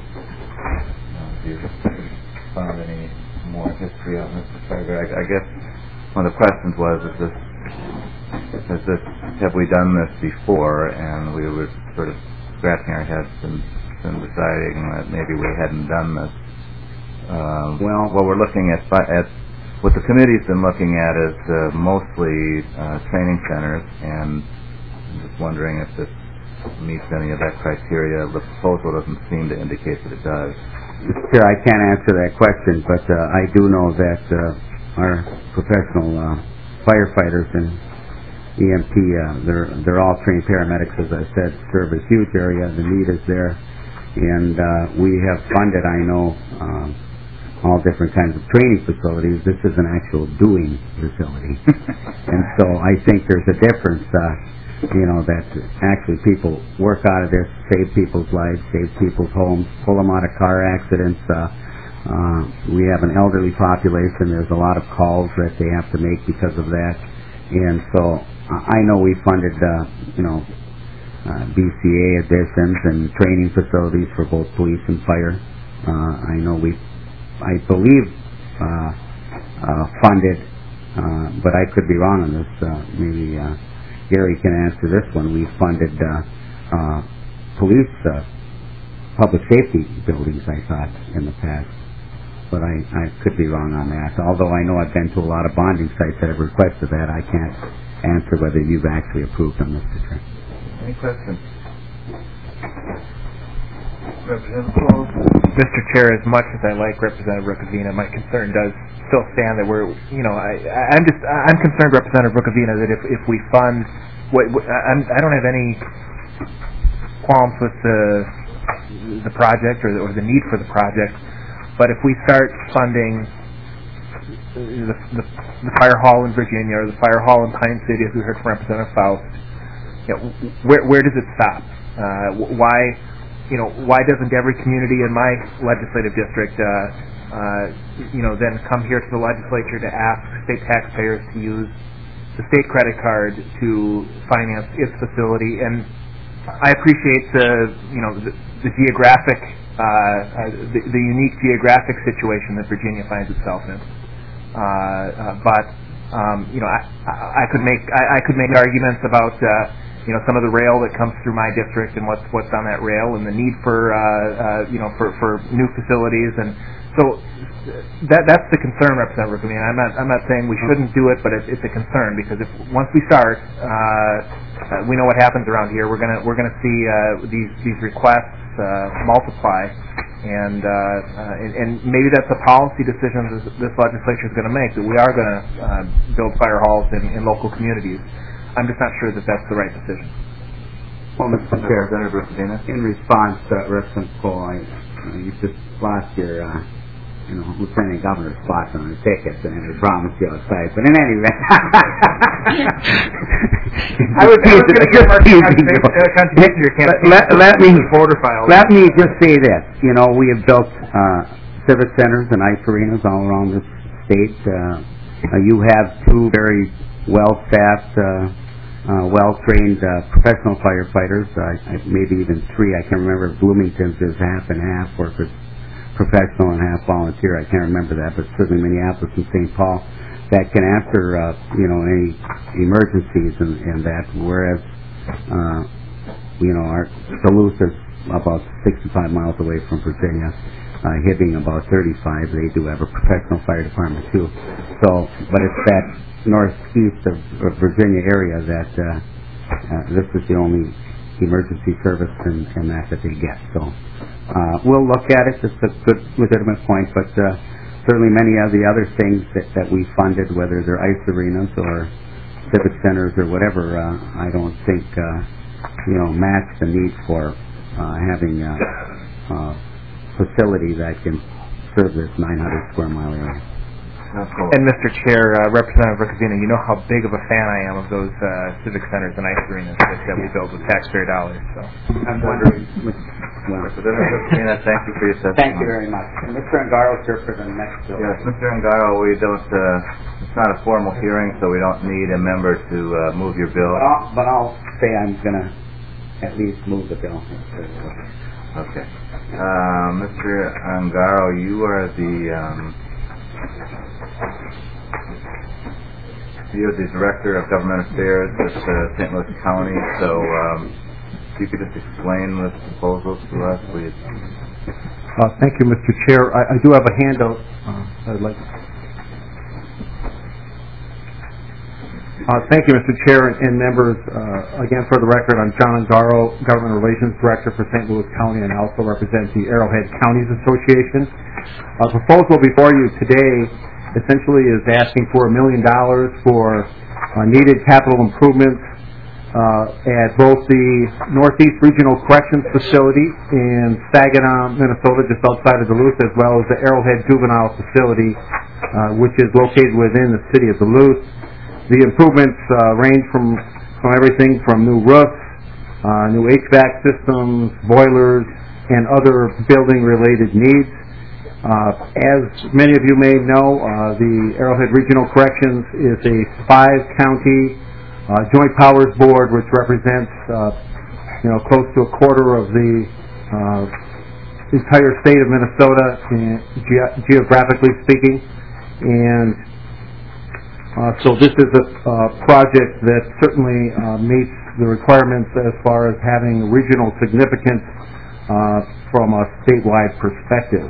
you know, if you found any more history on Mister Carter. I, I guess one of the questions was, is this Is this, have we done this before? And we were sort of scratching our heads and, and deciding that maybe we hadn't done this. Uh, well, what we're looking at, at, what the committee's been looking at is uh, mostly uh, training centers, and I'm just wondering if this meets any of that criteria. The proposal doesn't seem to indicate that it does. Mister Chair, I can't answer that question, but uh, I do know that uh, our professional uh, firefighters and E M T, uh, they're they're all trained paramedics, as I said, serve a huge area. The need is there, and uh, we have funded, I know, um, all different kinds of training facilities. This is an actual doing facility, and so I think there's a difference. Uh, you know, that actually people work out of this, save people's lives, save people's homes, pull them out of car accidents. Uh, uh, we have an elderly population. There's a lot of calls that they have to make because of that, and so. I know we funded, uh, you know, uh, B C A additions and training facilities for both police and fire. Uh, I know we, I believe, uh, uh, funded, uh, but I could be wrong on this. Uh, maybe uh, Gary can answer this one. We funded uh, uh, police, uh, public safety buildings, I thought, in the past. But I, I could be wrong on that. Although I know I've been to a lot of bonding sites that have requested that, I can't answer whether you've actually approved them, Mister Chair. Any questions? Representative Paul? Mister Chair, as much as I like Representative Rukavina, my concern does still stand that we're, you know, I, I'm just, I'm concerned, Representative Rukavina, that if, if we fund, what, what, I'm, I don't have any qualms with the the project or the, or the need for the project, but if we start funding the, the, the fire hall in Virginia or the fire hall in Pine City, as we heard from Representative Faust, you know, where where does it stop? Uh, why, you know, why doesn't every community in my legislative district, uh, uh, you know, then come here to the legislature to ask state taxpayers to use the state credit card to finance its facility? And I appreciate the, you know, the, the geographic, uh, uh, the, the unique geographic situation that Virginia finds itself in. Uh, uh, but um, you know, I, I could make I, I could make arguments about uh, you know, some of the rail that comes through my district and what's what's on that rail and the need for uh, uh, you know for, for new facilities, and so that that's the concern, Representative Rukavina. I'm not I'm not saying we shouldn't do it, but it's, it's a concern because if once we start, uh, uh, we know what happens around here. We're gonna we're gonna see uh, these these requests uh, multiply. And, uh, uh, and and maybe that's a policy decision this, this legislature is going to make, that we are going to uh, build fire halls in, in local communities. I'm just not sure that that's the right decision. Well, Mister Chair, in response to uh, Representative Cole, I, uh, you just lost your uh, you know, Lieutenant Governor's spot on the tickets, and I promised you outside. But in any event, I would be let, let me let me just say this. You know, we have built uh, civic centers and ice arenas all around this state. Uh, uh, you have two very well-staffed, uh, uh, well-trained uh, professional firefighters. Uh, maybe even three. I can't remember if Bloomington's is half and half, or if it's professional and half volunteer. I can't remember that, but certainly Minneapolis and Saint Paul that can answer, uh, you know, any emergencies and, and that. Whereas, uh, you know, our Duluth is about sixty-five miles away from Virginia, uh, Hibbing about thirty-five. They do have a professional fire department too. So, but it's that northeast of, of Virginia area that uh, uh, this is the only emergency service and, and that that they get. So. Uh, we'll look at it. It's a good, legitimate point, but uh, certainly many of the other things that, that we funded, whether they're ice arenas or civic centers or whatever, uh, I don't think, uh, you know, match the need for uh, having a, a facility that can serve this nine hundred square mile area. And Mister Chair, uh, Representative Rukavina, you know how big of a fan I am of those uh, civic centers and ice arenas that, that we build with taxpayer dollars. So I'm wondering. Well, Representative Rukavina, thank you for your testimony. Thank you very much. And Mister Angaro, here for the next bill. Yes, Mister Angaro, we don't. Uh, it's not a formal hearing, so we don't need a member to uh, move your bill. But I'll, but I'll say I'm going to at least move the bill. Okay, uh, Mister Angaro, you are the. Um, You're the Director of Government Affairs with uh, Saint Louis County, so um, if you could just explain the proposals to us, please. Uh, thank you, Mister Chair. I, I do have a handout. Uh, I'd like. Uh, thank you, Mister Chair and, and members. Uh, again, for the record, I'm John Angaro, Government Relations Director for Saint Louis County, and I also represent the Arrowhead Counties Association. Uh, the proposal before you today essentially is asking for a million dollars for uh, needed capital improvements uh, at both the Northeast Regional Corrections Facility in Saginaw, Minnesota, just outside of Duluth, as well as the Arrowhead Juvenile Facility, uh, which is located within the city of Duluth. The improvements uh, range from, from everything from new roofs, uh, new H V A C systems, boilers, and other building-related needs. Uh, as many of you may know, uh, the Arrowhead Regional Corrections is a five-county uh, joint powers board, which represents, uh, you know, close to a quarter of the uh, entire state of Minnesota, in, ge- geographically speaking. And Uh, so this is a uh, project that certainly uh, meets the requirements as far as having regional significance uh, from a statewide perspective.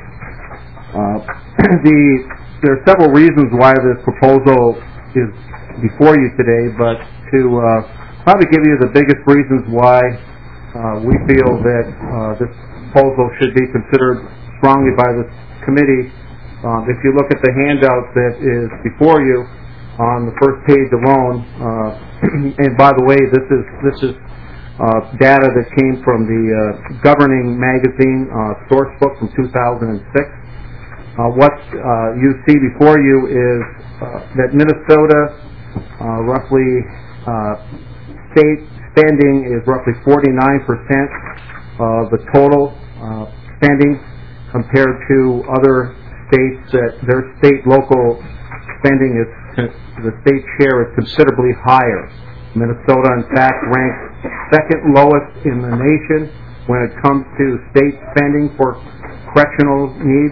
Uh, the, there are several reasons why this proposal is before you today, but to uh, probably give you the biggest reasons why uh, we feel that uh, this proposal should be considered strongly by the committee. Um, if you look at the handout that is before you on the first page alone, uh, and by the way, this is this is uh, data that came from the uh, Governing Magazine uh, source book from two thousand six. Uh, what uh, you see before you is uh, that Minnesota uh, roughly uh, state spending is roughly forty-nine percent of the total uh, spending compared to other states that their state local spending is, the state share is considerably higher. Minnesota, in fact, ranks second lowest in the nation when it comes to state spending for correctional needs.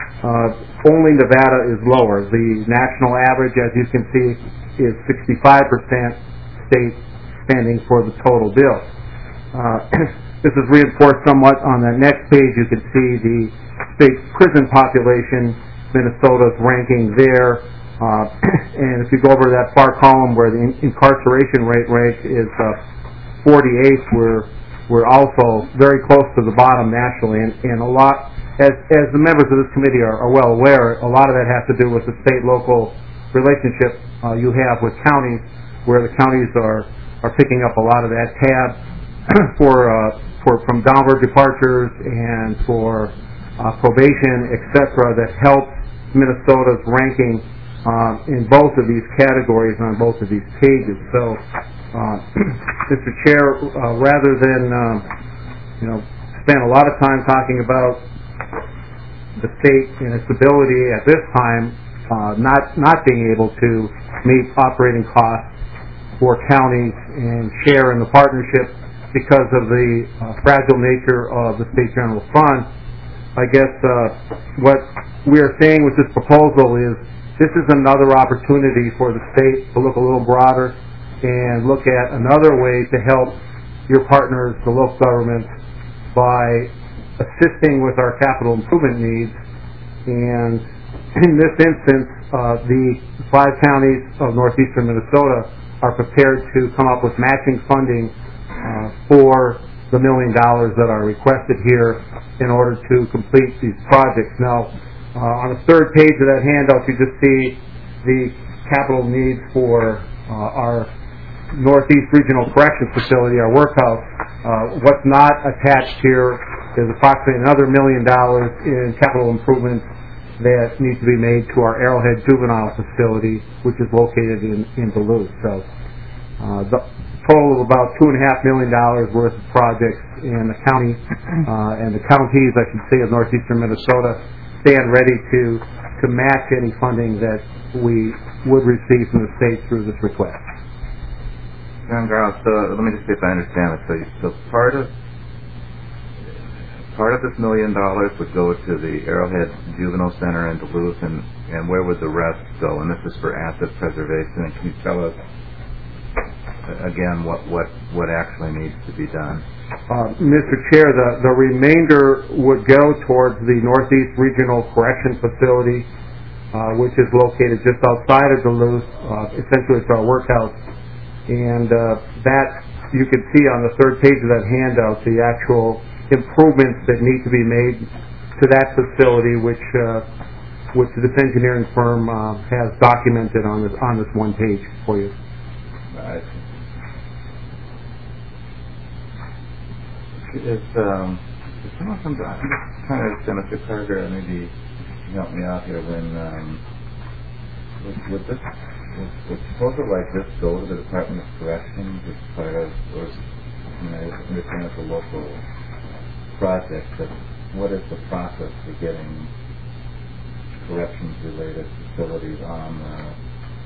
Uh, only Nevada is lower. The national average, as you can see, is sixty-five percent state spending for the total bill. Uh, this is reinforced somewhat on the next page. You can see the state prison population, Minnesota's ranking there, uh, and if you go over to that far column where the in- incarceration rate rank is uh, forty-eighth, we're we're also very close to the bottom nationally, and, and a lot, as as the members of this committee are, are well aware, a lot of that has to do with the state-local relationship uh, you have with counties, where the counties are are picking up a lot of that tab for uh, for from downward departures and for Uh, probation, et cetera, that helps Minnesota's ranking uh, in both of these categories on both of these pages. So, uh, Mister Chair, uh, rather than uh, you know spend a lot of time talking about the state and its ability at this time uh, not not being able to meet operating costs for counties and share in the partnership because of the uh, fragile nature of the state general fund, I guess uh, what we are saying with this proposal is this is another opportunity for the state to look a little broader and look at another way to help your partners, the local governments, by assisting with our capital improvement needs. And in this instance, uh, the five counties of northeastern Minnesota are prepared to come up with matching funding uh, for the million dollars that are requested here in order to complete these projects. Now, uh, on the third page of that handout, you just see the capital needs for uh, our Northeast Regional Corrections Facility, our workhouse. Uh, what's not attached here is approximately another million dollars in capital improvements that need to be made to our Arrowhead Juvenile Facility, which is located in, in Duluth. So, uh, the total of about two and a half million dollars worth of projects in the county uh, and the counties, I should say, of northeastern Minnesota stand ready to to match any funding that we would receive from the state through this request. John Garland, so let me just see if I understand it. So, so part of part of this million dollars would go to the Arrowhead Juvenile Center in Duluth, and and where would the rest go? And this is for asset preservation. And can you tell us again what, what, what actually needs to be done? Uh, Mister Chair, the, the remainder would go towards the Northeast Regional Correction Facility, uh, which is located just outside of Duluth. Uh, essentially, it's our workhouse. And uh, that, you can see on the third page of that handout, the actual improvements that need to be made to that facility, which uh, which this engineering firm uh, has documented on this, on this one page for you. Right. Is um, is someone from I'm just trying to understand, Mister Carter, maybe help me out here. When um, would, would this would, would proposal like this go to the Department of Corrections as part of, or you know, I understand it's a local project, but what is the process for getting corrections-related facilities on uh,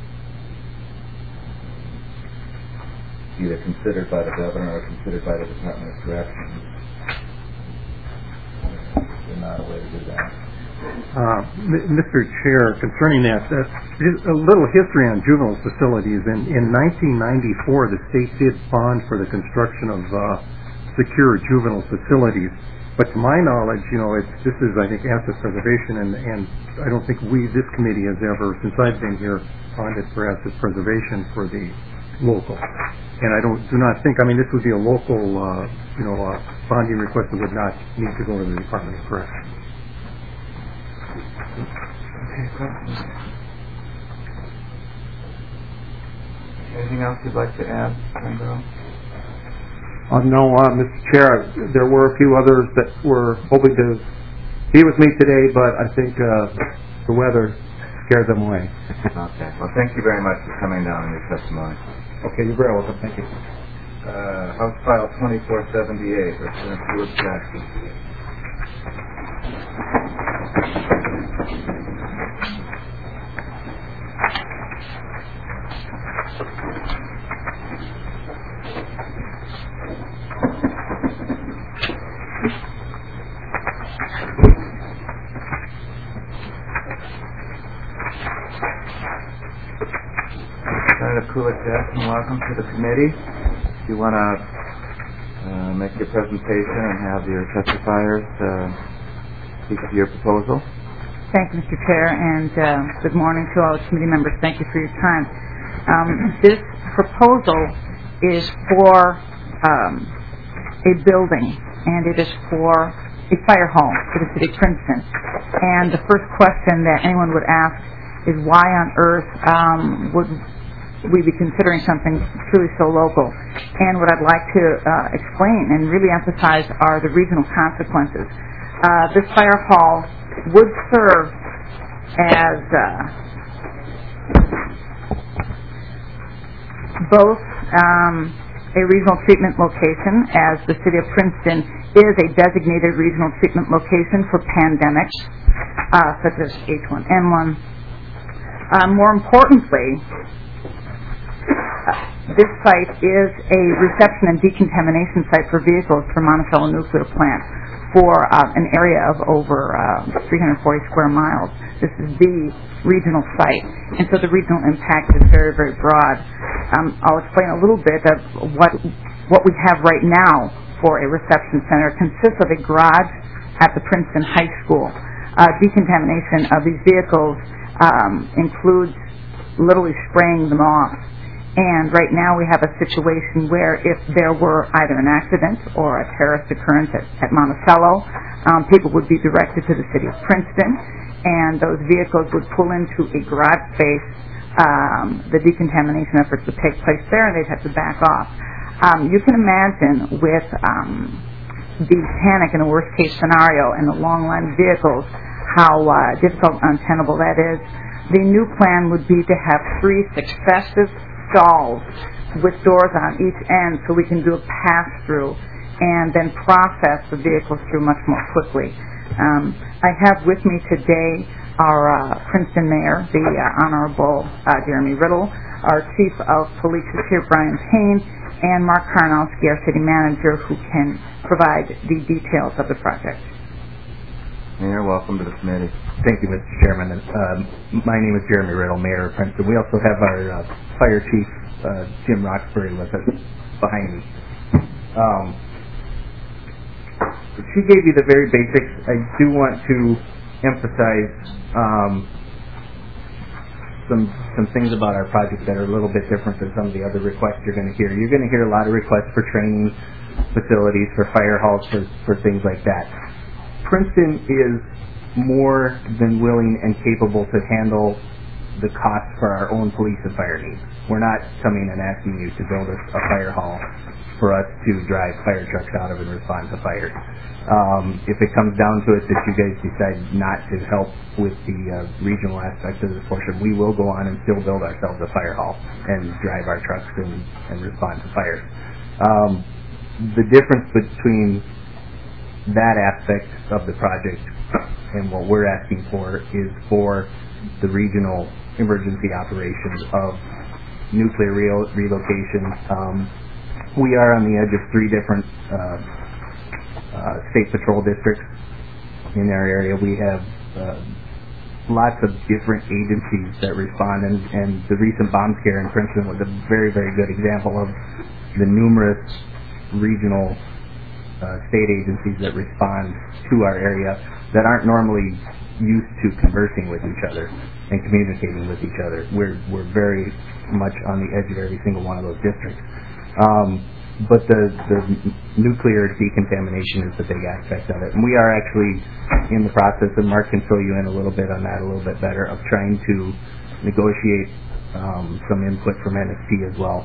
either considered by the governor or considered by the Department of Corrections? There's not a way to do that. Uh, M- Mister Chair, concerning that, uh, just a little history on juvenile facilities. In, in nineteen ninety-four, the state did bond for the construction of uh, secure juvenile facilities. But to my knowledge, you know, it's, this is, I think, asset preservation, and, and I don't think we, this committee, has ever, since I've been here, bonded for asset preservation for the local. And I don't, do not think, I mean, this would be a local, uh, you know, uh, bonding request that would not need to go to the Department of Corrections. Anything else you'd like to add, Randall? Uh, no, uh, Mister Chair, there were a few others that were hoping to be with me today, but I think uh, the weather scared them away. Okay. Well, thank you very much for coming down and your testimony. Okay, you're very welcome. Thank you. Uh, House File twenty-four seventy-eight, Representative Lewis Jackson. Representative Kulik Jackson, welcome to the committee. If you want to uh, make your presentation and have your testifiers uh, speak to your proposal. Thank you, Mister Chair, and uh, good morning to all the committee members. Thank you for your time. Um, this proposal is for um, a building, and it is for a fire hall for the city of Princeton. And the first question that anyone would ask is why on earth um, would we be considering something truly so local? And what I'd like to uh, explain and really emphasize are the regional consequences. Uh, this fire hall would serve as uh, both um, a regional treatment location, as the city of Princeton is a designated regional treatment location for pandemics, uh, such as H one N one. Uh, more importantly, uh, this site is a reception and decontamination site for vehicles for Monticello Nuclear Plant for uh, an area of over uh, three hundred forty square miles. This is the regional site, and so the regional impact is very, very broad. Um, I'll explain a little bit of what what we have right now for a reception center. It consists of a garage at the Princeton High School. Uh, decontamination of these vehicles um, includes literally spraying them off. And right now we have a situation where if there were either an accident or a terrorist occurrence at, at Monticello, um, people would be directed to the city of Princeton, and those vehicles would pull into a garage space. Um, the decontamination efforts would take place there, and they'd have to back off. Um, you can imagine with um, the panic in a worst-case scenario and the long line of vehicles, how uh, difficult and untenable that is. The new plan would be to have three successive stalls with doors on each end so we can do a pass-through and then process the vehicles through much more quickly. Um, I have with me today our uh, Princeton Mayor, the uh, Honorable uh, Jeremy Riddle, our Chief of Police is here, Brian Payne, and Mark Karnowski, our City Manager, who can provide the details of the project. Mayor, welcome to the committee. Thank you, Mister Chairman. Uh, my name is Jeremy Riddle, Mayor of Princeton. We also have our uh, Fire Chief, uh, Jim Roxbury, with us behind me. Um, she gave you the very basics. I do want to emphasize um, some some things about our project that are a little bit different than some of the other requests you're going to hear. You're going to hear a lot of requests for training facilities, for fire halls, for, for things like that. Princeton is more than willing and capable to handle the costs for our own police and fire needs. We're not coming and asking you to build a, a fire hall for us to drive fire trucks out of and respond to fires. Um, if it comes down to it that you guys decide not to help with the uh, regional aspect of this portion, we will go on and still build ourselves a fire hall and drive our trucks and, and respond to fires. Um, the difference between that aspect of the project and what we're asking for is for the regional emergency operations of nuclear re- relocation. Um, we are on the edge of three different uh, uh, state patrol districts in our area. We have uh, lots of different agencies that respond, and, and the recent bomb scare in Princeton was a very, very good example of the numerous regional uh, state agencies that respond to our area that aren't normally used to conversing with each other and communicating with each other. We're we're very much on the edge of every single one of those districts. Um, but the, the nuclear decontamination is the big aspect of it. And we are actually in the process, and Mark can fill you in a little bit on that a little bit better, of trying to negotiate um, some input from N S P as well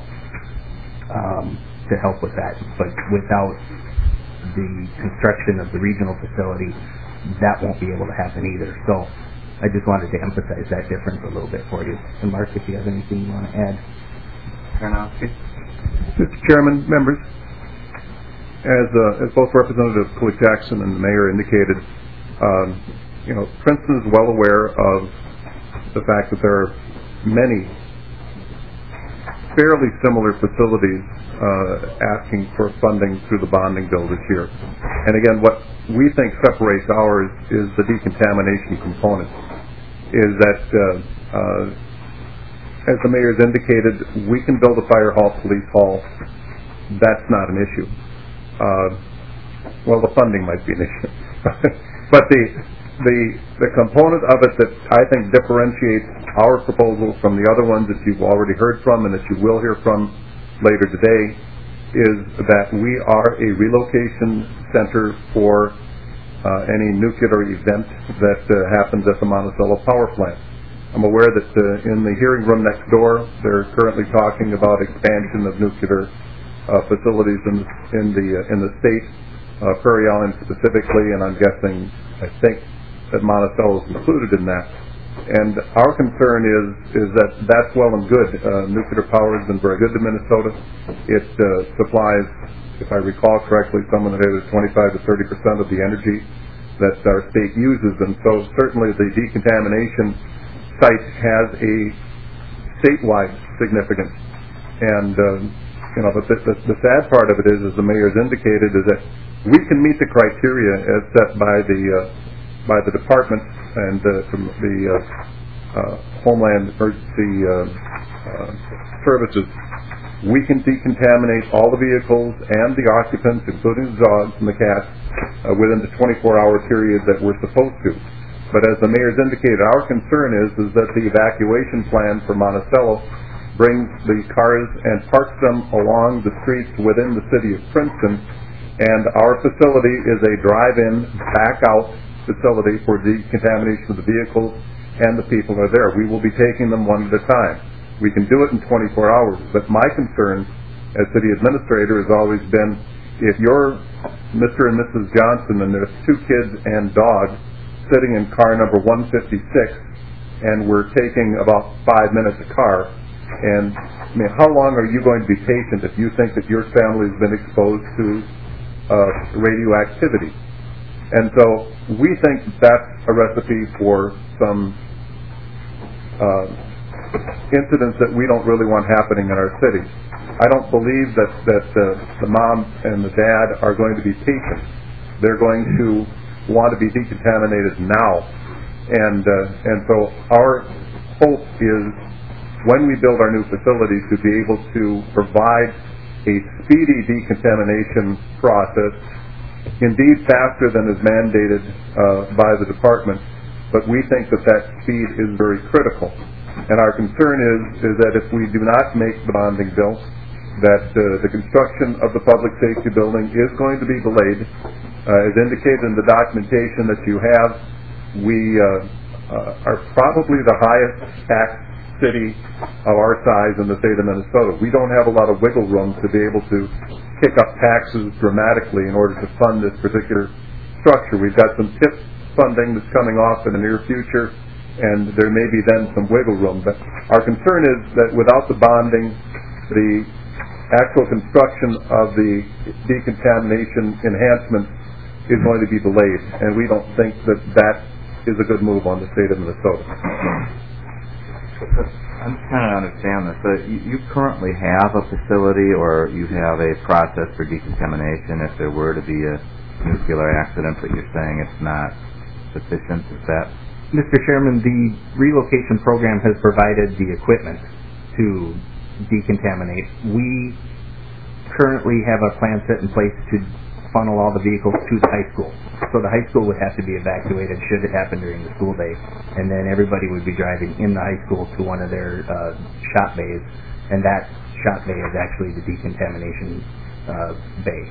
um, to help with that. But without the construction of the regional facility, that won't be able to happen either. So I just wanted to emphasize that difference a little bit for you. And Mark, if you have anything you want to add. Karnowski? Mister Chairman, members, as, uh, as both Representative Cooley Jackson and the Mayor indicated, um, you know, Princeton is well aware of the fact that there are many fairly similar facilities uh, asking for funding through the bonding bill this year. And again, what we think separates ours is the decontamination component, is that uh, uh, as the Mayor's indicated, we can build a fire hall, police hall. That's not an issue. Uh, well, the funding might be an issue. But the, the, the component of it that I think differentiates our proposal from the other ones that you've already heard from and that you will hear from later today is that we are a relocation center for uh, any nuclear event that uh, happens at the Monticello Power Plant. I'm aware that uh, in the hearing room next door, they're currently talking about expansion of nuclear uh, facilities in, in the uh, in the state, uh, Prairie Island specifically, and I'm guessing, I think, that Monticello is included in that. And our concern is is that that's well and good. Uh, nuclear power has been very good to Minnesota. It uh, supplies, if I recall correctly, someone that has twenty-five to thirty percent of the energy that our state uses, and so certainly the decontamination site has a statewide significance. And uh, you know, but the, the, the sad part of it is, as the Mayor's indicated, is that we can meet the criteria as set by the uh, by the department and uh, from the uh, uh, Homeland Emergency uh, uh, Services. We can decontaminate all the vehicles and the occupants, including the dogs and the cats, uh, within the twenty-four hour period that we're supposed to. But as the Mayor's indicated, our concern is, is that the evacuation plan for Monticello brings the cars and parks them along the streets within the city of Princeton, and our facility is a drive-in, back-out facility for decontamination of the vehicles, and the people are there. We will be taking them one at a time. We can do it in twenty-four hours, but my concern as city administrator has always been, if you're Mister and Missus Johnson and there's two kids and dogs sitting in car number one fifty-six, and we're taking about five minutes a car, and I mean, how long are you going to be patient if you think that your family has been exposed to uh, radioactivity? And so we think that's a recipe for some uh, incidents that we don't really want happening in our city. I don't believe that, that uh, the mom and the dad are going to be patient. They're going to want to be decontaminated now. And, uh, and so our hope is, when we build our new facilities, to be able to provide a speedy decontamination process, indeed faster than is mandated uh, by the department, but we think that that speed is very critical. And our concern is, is that if we do not make the bonding bill, that uh, the construction of the public safety building is going to be delayed. Uh, as indicated in the documentation that you have, we uh, uh, are probably the highest tax city of our size in the state of Minnesota. We don't have a lot of wiggle room to be able to kick up taxes dramatically in order to fund this particular structure. We've got some TIP funding that's coming off in the near future, and there may be then some wiggle room. But our concern is that without the bonding, the actual construction of the decontamination enhancements is going to be delayed, and we don't think that that is a good move on the state of Minnesota. I'm just trying to understand this. So you, you currently have a facility, or you have a process for decontamination if there were to be a nuclear accident, but you're saying it's not sufficient? Is that Mister Chairman, the relocation program has provided the equipment to decontaminate. We currently have a plan set in place to funnel all the vehicles to the high school. So the high school would have to be evacuated should it happen during the school day, and then everybody would be driving in the high school to one of their uh, shop bays, and that shop bay is actually the decontamination uh, bay.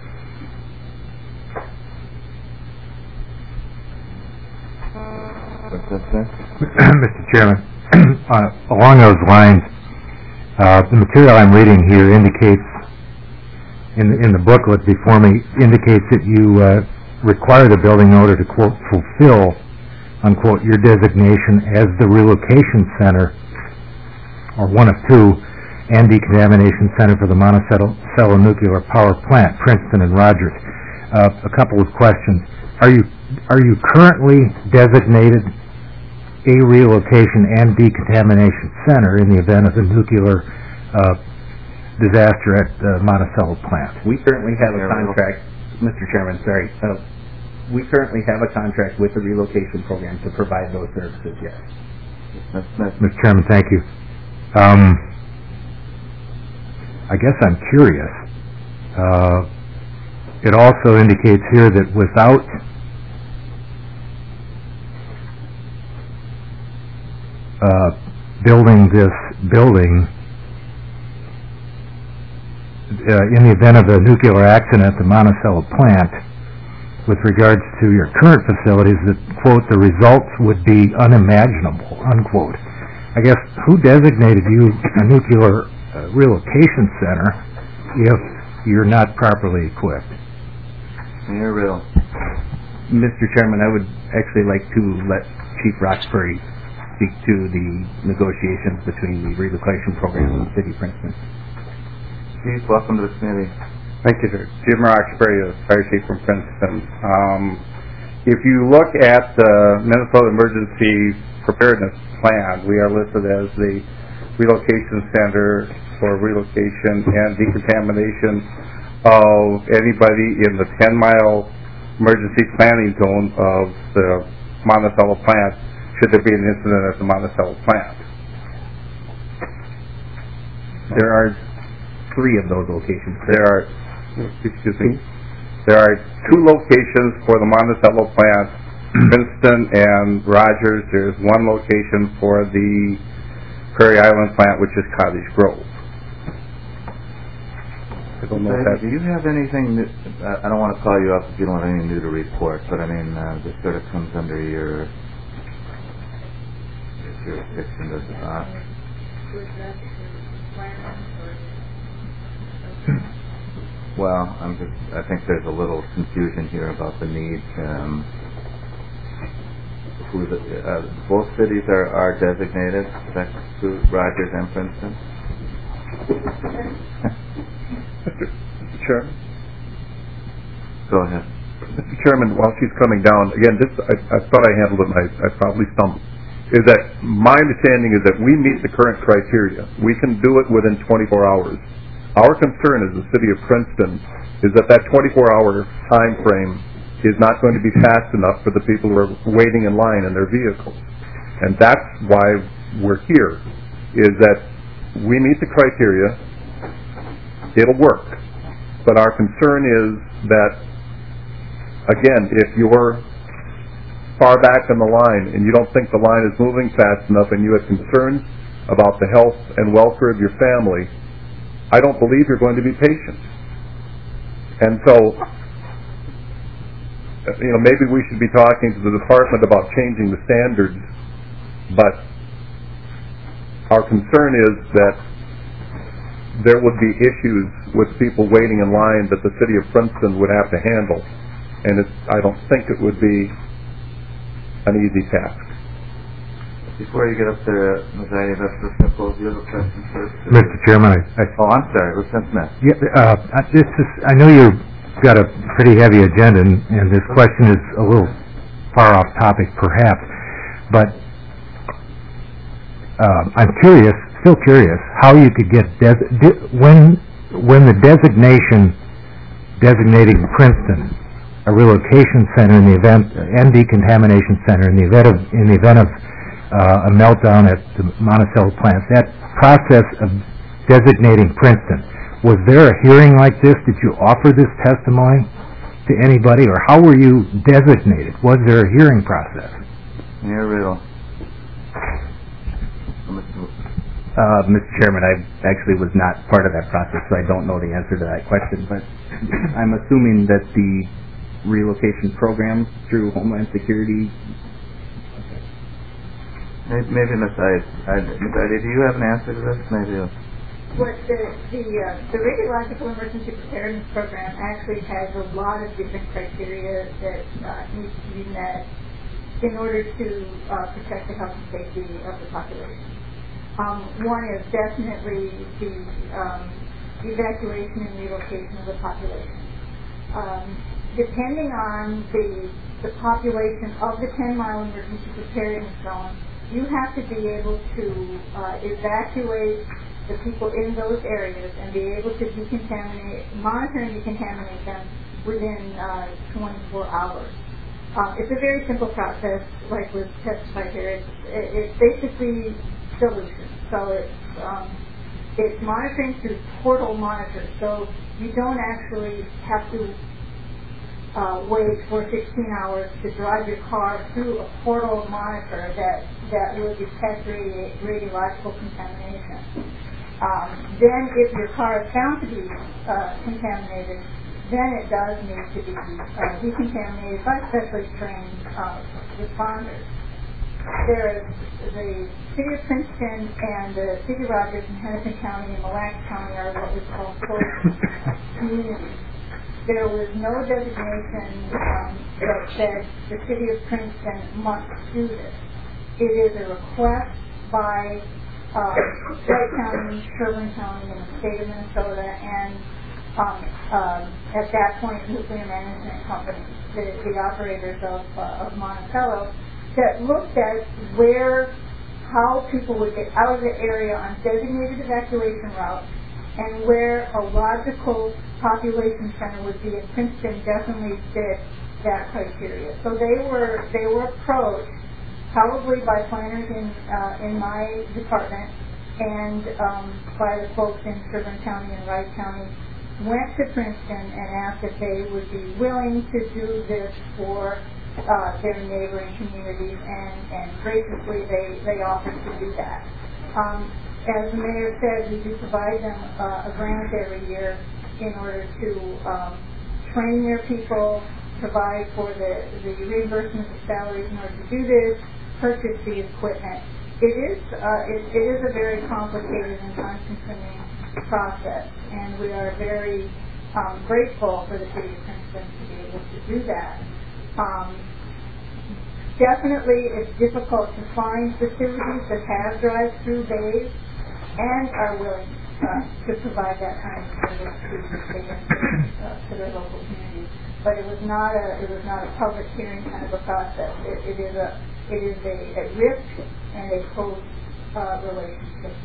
Mister Chairman, uh, along those lines, uh, the material I'm reading here indicates, in, in the booklet before me, indicates that you uh, require the building in order to, quote, fulfill, unquote, your designation as the relocation center, or one of two, and decontamination center for the Monticello Nuclear Power Plant, Princeton and Rogers. Uh, a couple of questions. Are you are you currently designated a relocation and decontamination center in the event of a nuclear uh, disaster at the Monticello plant? We currently have a contract, Mister Chairman, sorry. Uh, we currently have a contract with the relocation program to provide those services, yes. Mister Chairman, thank you. Um, I guess I'm curious. Uh, it also indicates here that without uh, building this building, uh, in the event of a nuclear accident at the Monticello plant, with regards to your current facilities, that, quote, the results would be unimaginable, unquote. I guess, who designated you a nuclear uh, relocation center if you're not properly equipped? Mayor Riddle. Mister Chairman, I would actually like to let Chief Roxbury speak to the negotiations between the relocation program and the City of Princeton. Chief, welcome to the committee. Thank you, sir. Jim Roxbury, the Fire Chief from Princeton. Um, if you look at the Minnesota Emergency Preparedness Plan, we are listed as the relocation center for relocation and decontamination of anybody in the ten-mile emergency planning zone of the Monticello plant should there be an incident at the Monticello plant. There are three of those locations. There are, excuse me, there are two locations for the Monticello plant, Princeton and Rogers. There's one location for the Prairie Island plant, which is Cottage Grove. I don't know if that, do you have anything that, uh, I don't want to call you up if you don't have anything new to report, but I mean, uh, this sort of comes under your, your jurisdiction, does it not? Well, I'm just, I think there's a little confusion here about the need. Um, who the, uh, both cities are, are designated, that's who, Rogers and Princeton? Mister Chairman? Go ahead. Mister Chairman, while she's coming down, again, this, I, I thought I handled it and I, I probably stumbled, is that my understanding is that we meet the current criteria. We can do it within twenty-four hours. Our concern as the City of Princeton is that that twenty-four hour time frame is not going to be fast enough for the people who are waiting in line in their vehicles. And that's why we're here, is that we meet the criteria, it'll work. But our concern is that, again, if you're far back in the line and you don't think the line is moving fast enough and you have concerns about the health and welfare of your family, I don't believe you're going to be patient. And so, you know, maybe we should be talking to the department about changing the standards, but our concern is that there would be issues with people waiting in line that the City of Princeton would have to handle, and it's, I don't think it would be an easy task. Before you get up there, Mister Smith, you have a question first? Mister Chairman, I, I, oh, I'm sorry, Lieutenant Smith. Yeah, uh, this is, I know you've got a pretty heavy agenda, and, and this question is a little far off topic, perhaps, but uh, I'm curious, still curious, how you could get des- de- when when the designation designating Princeton a relocation center in the event, and decontamination center in the event of, in the event of uh, a meltdown at the Monticello plant. That process of designating Princeton, was there a hearing like this? Did you offer this testimony to anybody, or how were you designated? Was there a hearing process? Yeah, real. Uh, Mister Chairman, I actually was not part of that process, so I don't know the answer to that question, but I'm assuming that the relocation program through Homeland Security... Maybe, maybe Miz Ida, Miz Ida, do you have an answer to this? Maybe. What the the, uh, the Radiological Emergency Preparedness Program actually has a lot of different criteria that uh, need to be met in order to uh, protect the health and safety of the population. Um, one is definitely the um, evacuation and relocation of the population. Um, depending on the the population of the ten mile emergency preparedness zone, you have to be able to uh, evacuate the people in those areas and be able to decontaminate, monitor and decontaminate them within uh, twenty-four hours. Um, it's a very simple process, like was testified here. It's, it, it's basically solution. So it's um, it's monitoring through portal monitors. So you don't actually have to uh, wait for sixteen hours to drive your car through a portal monitor that that will detect radi- radiological contamination. Um, then, if your car is found to be uh, contaminated, then it does need to be uh, decontaminated by specially trained uh, responders. There is the City of Princeton and the City of Rogers and Hennepin County and Mille Lacs County are what we call closed communities. There was no designation um, that said the City of Princeton must do this. It is a request by uh, Wright County, Sherburne County, and the state of Minnesota, and um, um, at that point, Nuclear Management Company, the, the operators of, uh, of Monticello, that looked at where, how people would get out of the area on designated evacuation routes, and where a logical population center would be, and Princeton definitely fit that criteria. So they were they were approached probably by planners in uh, in my department and um, by the folks in Sherburne County and Wright County, went to Princeton and asked if they would be willing to do this for Uh, their neighboring communities, and, and graciously they, they offered to do that. Um, as the mayor said, we do provide them uh, a grant every year in order to um, train their people, provide for the, the reimbursement of salaries in order to do this, purchase the equipment. It is, uh, it, it is a very complicated and time-consuming process, and we are very um, grateful for the city of Princeton to be able to do that. Um, definitely, it's difficult to find facilities that have drive-through bays and are willing uh, to provide that kind of service to the state and uh, to their local communities. But it was not a it was not a public hearing kind of a process. It, it is a it is a, a risk and a close uh, relationship.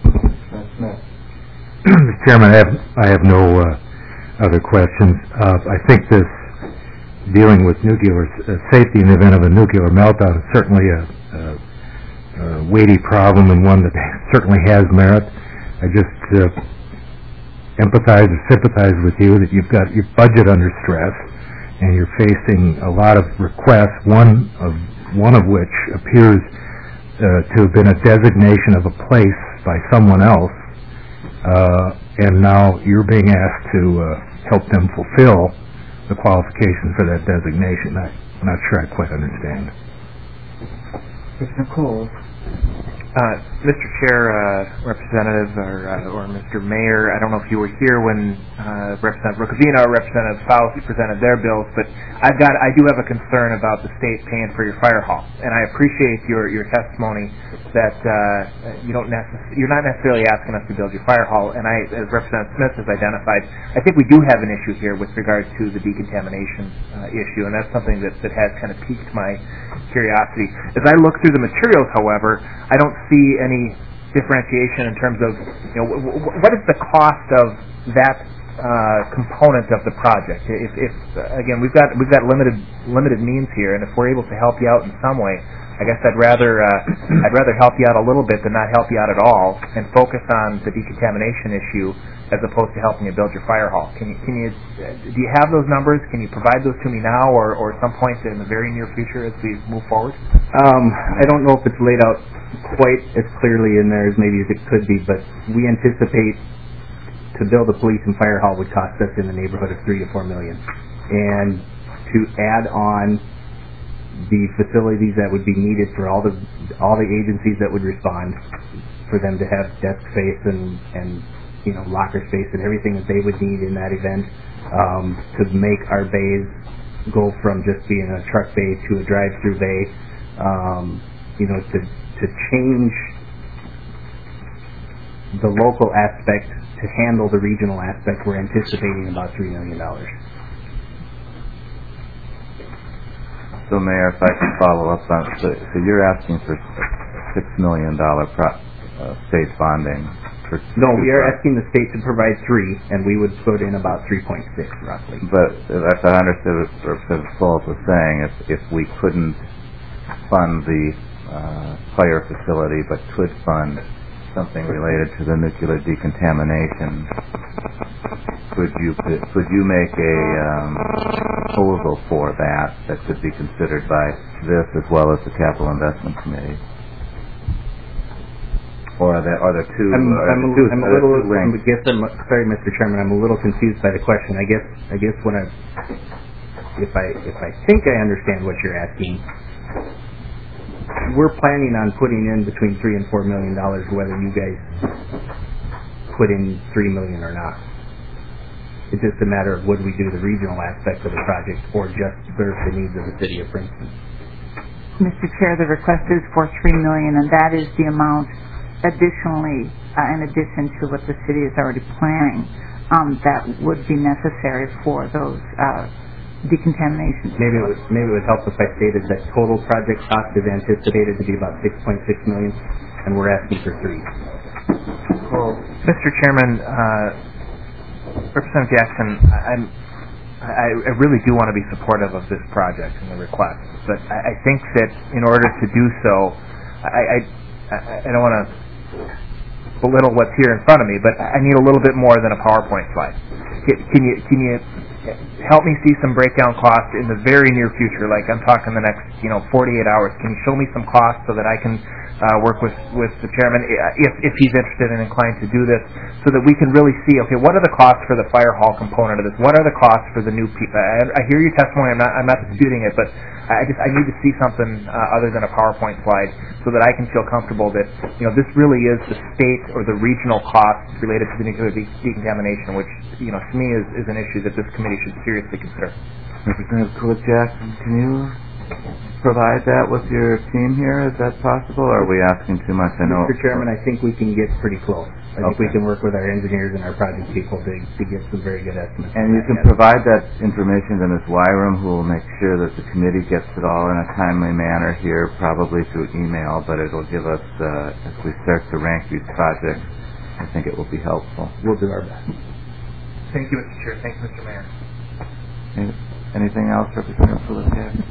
Mister Chairman, I have I have no uh, other questions. Uh, I think this. Dealing with nuclear uh, safety in the event of a nuclear meltdown is certainly a, a, a weighty problem and one that certainly has merit. I just uh, empathize or sympathize with you that you've got your budget under stress and you're facing a lot of requests, one of one of which appears uh, to have been a designation of a place by someone else, uh, and now you're being asked to uh, help them fulfill the qualifications for that designation. I, I'm not sure I quite understand. Mister Cole. Uh, Mister Chair, uh, Representative, or, uh, or Mister Mayor, I don't know if you were here when uh, Representative Rocavina or Representative Fauci presented their bills, but I've got, I do have a concern about the state paying for your fire hall, and I appreciate your, your testimony that uh, you don't necess- you're not necessarily asking us to build your fire hall, and I, as Representative Smith has identified, I think we do have an issue here with regard to the decontamination uh, issue, and that's something that, that has kind of piqued my curiosity. As I look through the materials, however, I don't see any differentiation in terms of, you know, w- w- what is the cost of that uh, component of the project. If, if again, we've got we've got limited limited means here, and if we're able to help you out in some way, I guess I'd rather uh, I'd rather help you out a little bit than not help you out at all, and focus on the decontamination issue as opposed to helping you build your fire hall. Can you can you do you have those numbers? Can you provide those to me now, or or at some point in the very near future as we move forward? Um, I don't know if it's laid out quite as clearly in there as maybe as it could be, but we anticipate to build a police and fire hall would cost us in the neighborhood of three to four million, and to add on the facilities that would be needed for all the all the agencies that would respond, for them to have desk space and and you know locker space and everything that they would need in that event, um, to make our bays go from just being a truck bay to a drive-through bay, um, you know to to change the local aspect to handle the regional aspect. We're anticipating about three million dollars. So, Mayor, if I can follow up on, so, so you're asking for six million dollar pro, uh, state bonding. For no, we are asking the state to provide three, and we would put in about three point six roughly. But if I understood what Philip was saying, if if we couldn't fund the uh, fire facility, but could fund something related to the nuclear decontamination, could you could you make a um, proposal for that that could be considered by this as well as the Capital Investment Committee? Or are there are there two? I'm, are I'm, there two, I'm a little. I'm, I guess I'm sorry, Mister Chairman. I'm a little confused by the question. I guess I guess when I if I if I think I understand what you're asking, we're planning on putting in between three and four million dollars, whether you guys put in three million or not. It's just a matter of would we do the regional aspect of the project or just serve the needs of the city of Princeton. Mister Chair, the request is for three million dollars, and that is the amount additionally, uh, in addition to what the city is already planning, um, that would be necessary for those uh, decontamination. Maybe it would maybe it would help if I stated that total project cost is anticipated to be about six point six million dollars, and we're asking for three. Well, Mister Chairman, uh, Representative Jackson, I'm, I, I really do want to be supportive of this project and the request, but I, I think that in order to do so, I, I, I don't want to belittle what's here in front of me, but I need a little bit more than a PowerPoint slide. Can, can you can you help me see some breakdown costs in the very near future? Like I'm talking the next, you know, forty-eight hours. Can you show me some costs so that I can uh, work with, with the chairman if if he's interested and inclined to do this, so that we can really see, okay, what are the costs for the fire hall component of this? What are the costs for the new people? I, I hear your testimony. I'm not I'm not disputing it, but I just I need to see something uh, other than a PowerPoint slide so that I can feel comfortable that, you know, this really is the state or the regional costs related to the nuclear de- decontamination, which, you know, to me is, is an issue that this committee should seriously consider. Representative Coolidge-Jackson, can you provide that with your team here? Is that possible, or are we asking too much? I know, Mister Chairman, I think we can get pretty close. I think okay. we can work with our engineers and our project people to, to get some very good estimates. And you can provide that information to Miz Wyram, who will make sure that the committee gets it all in a timely manner here, probably through email, but it'll give us, uh, as we start to rank these projects, I think it will be helpful. We'll do our best. Thank you, Mister Chair. Thank you, Mister Mayor. Any, anything else, Representative Phillips?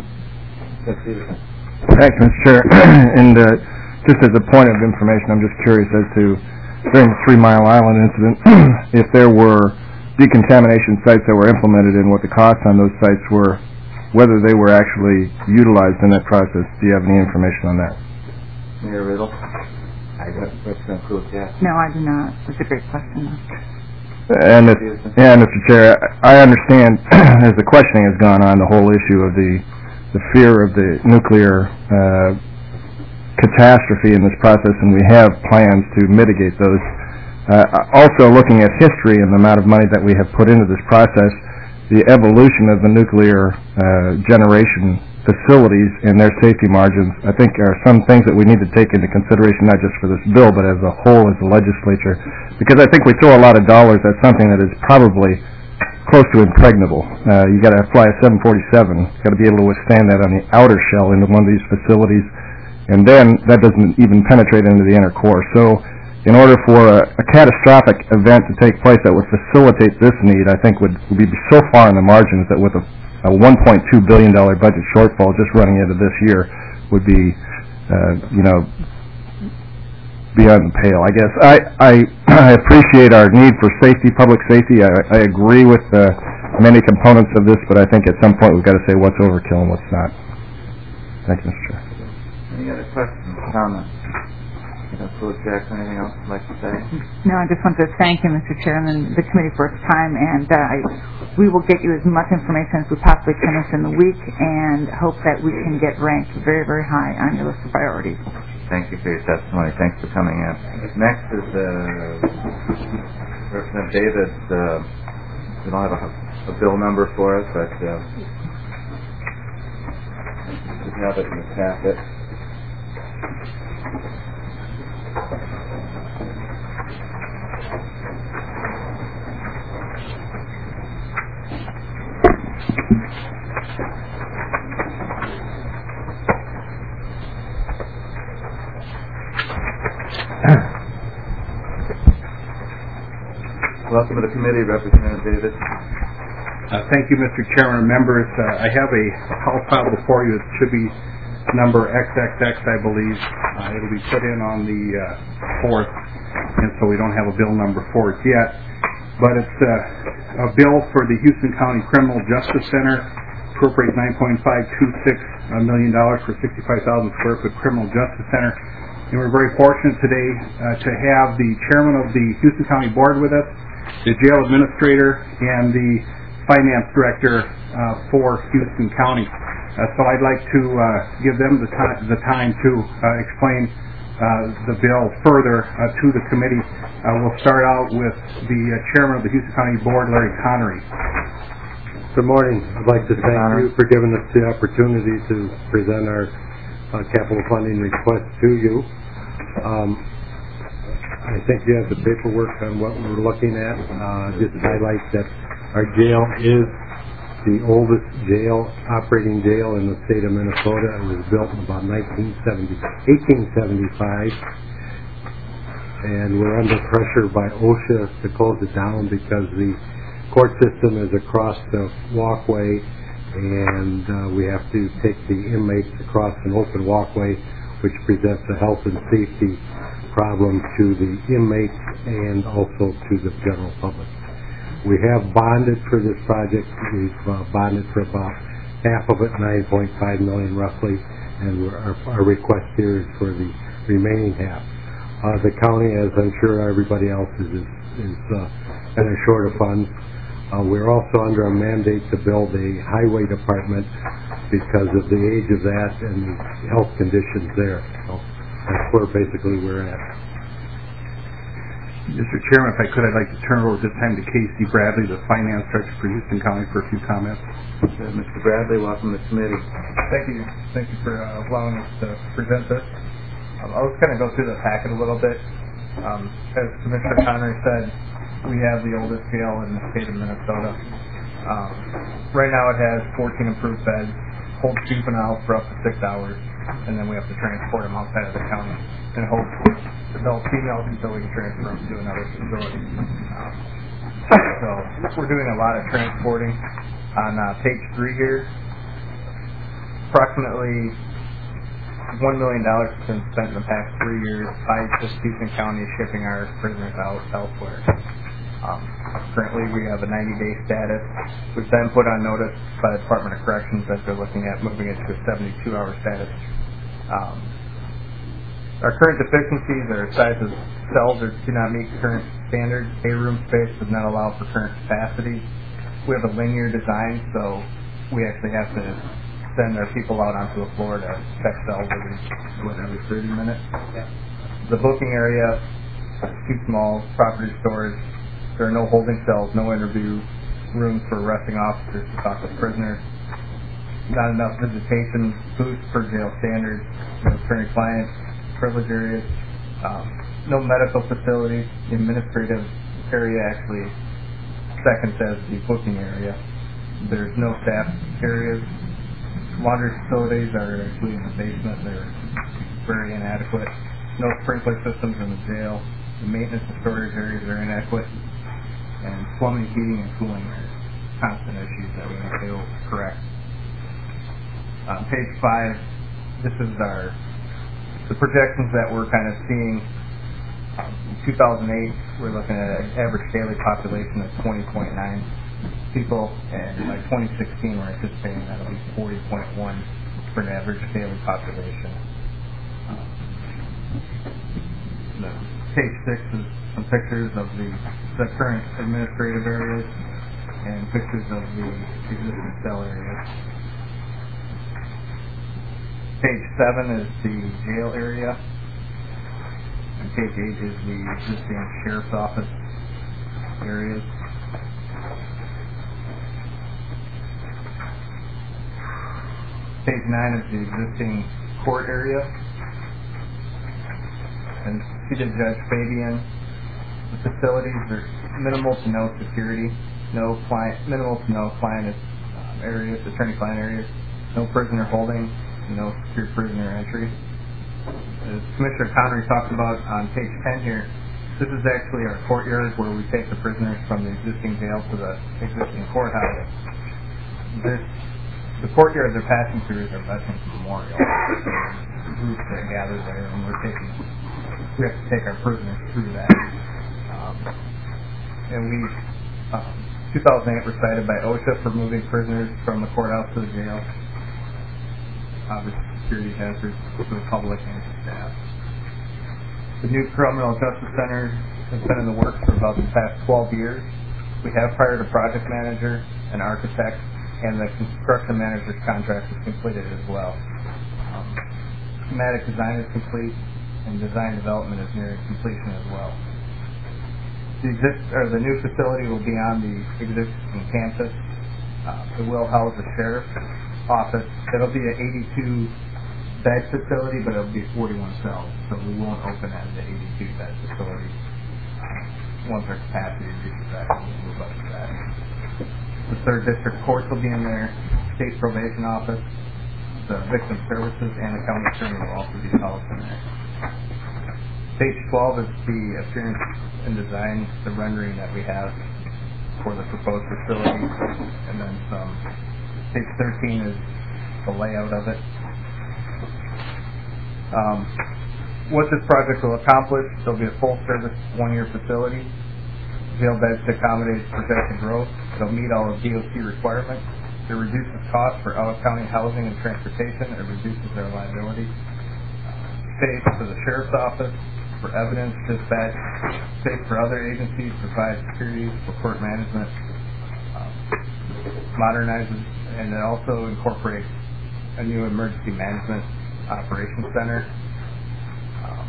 Thanks, Mister Chair. And uh, just as a point of information, I'm just curious as to, during the Three Mile Island incident, if there were decontamination sites that were implemented and what the costs on those sites were, whether they were actually utilized in that process. Do you have any information on that? Mayor Riddle? I don't. Representative Coolidge-Jackson? No, I do not. That's a great question. And, if, yeah, Mister Chair, I understand as the questioning has gone on, the whole issue of the the fear of the nuclear uh, catastrophe in this process, and we have plans to mitigate those. Uh, also, looking at history and the amount of money that we have put into this process, the evolution of the nuclear uh, generation facilities and their safety margins, I think, are some things that we need to take into consideration, not just for this bill, but as a whole, as a legislature, because I think we throw a lot of dollars at something that is probably close to impregnable. Uh, you got to fly a seven forty-seven. Got to be able to withstand that on the outer shell into one of these facilities, and then that doesn't even penetrate into the inner core. So, in order for a, a catastrophic event to take place that would facilitate this need, I think would, would be so far in the margins that with a, a one point two billion dollars budget shortfall just running into this year would be, uh, you know, beyond the pale. I guess I, I, I appreciate our need for safety, public safety. I, I agree with uh, many components of this, but I think at some point we've got to say what's overkill and what's not. Thank you, Mister Chair. Any other questions, comments? Councilor Jackson, anything else you'd like to say? No, I just want to thank you, Mister Chairman, the committee for its time, and uh, I, we will get you as much information as we possibly can within the week, and hope that we can get ranked very, very high on your list of priorities. Thank you for your testimony. Thanks for coming in. Next is uh, Representative David. Uh, we don't have a, a bill number for us, but uh, we have it in the packet. Welcome to the committee, Representative David. Uh, thank you, Mister Chairman and members. Uh, I have a House file before you. It should be number X X X, I believe. Uh, it'll be put in on the uh, fourth, and so we don't have a bill number for it yet. But it's uh, a bill for the Houston County Criminal Justice Center, appropriate nine point five two six million dollars for sixty-five thousand square foot criminal justice center. And we're very fortunate today uh, to have the chairman of the Houston County Board with us, the jail administrator, and the finance director uh, for Houston County. Uh, so I'd like to uh, give them the, ti- the time to uh, explain uh, the bill further uh, to the committee. Uh, we'll start out with the uh, chairman of the Houston County Board, Larry Connery. Good morning. I'd like to thank you for giving us the opportunity to present our uh, capital funding request to you. Um, I think you have the paperwork on what we're looking at. Uh, just highlight that our jail is the oldest jail, operating jail in the state of Minnesota. It was built in about eighteen seventy-five, and we're under pressure by OSHA to close it down because the court system is across the walkway, and uh, we have to take the inmates across an open walkway, which presents a health and safety problem to the inmates and also to the general public. We have bonded for this project. We've uh, bonded for about half of it, nine point five million dollars roughly, and we're, our, our request here is for the remaining half. Uh, the county, as I'm sure everybody else is, is, is uh, kind of short of funds. Uh, we're also under a mandate to build a highway department because of the age of that and the health conditions there. So that's where basically we're at. Mister Chairman, if I could, I'd like to turn it over this time to Casey Bradley, the finance director for Houston County, for a few comments. Uh, Mister Bradley, welcome to the committee. Thank you. Thank you for uh, allowing us to present this. Um, I'll just kind of go through the packet a little bit. Um, as Commissioner Connery said, we have the oldest jail in the state of Minnesota. Um, right now it has fourteen approved beds, holds juveniles for up to six hours, and then we have to transport them outside of the county and hold adult females until we can transfer them to another facility. Um, so we're doing a lot of transporting. On uh, page three here, approximately one million dollars has been spent in the past three years by just Houston County shipping our prisoners out elsewhere. Um, currently, we have a ninety-day status, which then put on notice by the Department of Corrections that they're looking at moving it to a seventy-two hour status. Um, our current deficiencies are size of cells that do not meet current standards. A room space does not allow for current capacity. We have a linear design, so we actually have to send our people out onto the floor to check cells every, what, every thirty minutes. Yeah. The booking area is too small. Property storage. There are no holding cells, no interview rooms for arresting officers to talk with prisoners. Not enough visitation booths per jail standards. No attorney-client privilege areas. Um, no medical facilities. The administrative area actually seconds as the booking area. There's no staff areas. Laundry facilities are actually in the basement. They're very inadequate. No sprinkler systems in the jail. the maintenance and storage areas are inadequate, and plumbing, heating, and cooling are constant issues that we need to correct. On page five, this is our the projections that we're kind of seeing. Um, in two thousand eight, we're looking at an average daily population of twenty point nine people, and by twenty sixteen, we're anticipating that'll be forty point one for an average daily population. Um, the page six is some pictures of the, the current administrative areas and pictures of the existing cell areas. Page seven is the jail area. And page eight is the existing sheriff's office areas. Page nine is the existing court area. And seated Judge Fabian, the facilities are minimal to no security, no client, minimal to no client um, areas, attorney-client areas, no prisoner holding, no secure prisoner entry. As Commissioner Connery talked about on page ten here, this is actually our courtyard where we take the prisoners from the existing jail to the existing courthouse. This, the courtyard they're passing through is our Veterans Memorial. Groups that gather there, and we're taking, we have to take our prisoners through that. Um, and we, um, two thousand eight, were cited by OSHA for moving prisoners from the courthouse to the jail. Obviously, security hazards to the public and to staff. The new Criminal Justice Center has been in the works for about the past twelve years. We have hired a project manager, an architect, and the construction manager's contract is completed as well. Um, schematic design is complete, and design development is nearing completion as well. The, exist, or the new facility will be on the existing campus. Uh, it will house the sheriff's office. It'll be an eighty-two bed facility, but it'll be forty-one cells, so we won't open as an eighty-two bed facility. Uh, once our capacity reaches that, we'll move up to that. The third district courts will be in there, state probation office, the victim services, and the county attorney will also be housed in there. Page twelve is the appearance and design, the rendering that we have for the proposed facility, and then some. Page thirteen is the layout of it. Um, what this project will accomplish, there'll be a full-service one-year facility, jail beds to accommodate projected growth. It'll meet all of D O C requirements. It reduces costs for out-of-county housing and transportation. It reduces their liability. Space for the sheriff's office, for evidence dispatch, space for other agencies, provide security for court management, um, modernizes, and it also incorporates a new emergency management operations center. Um,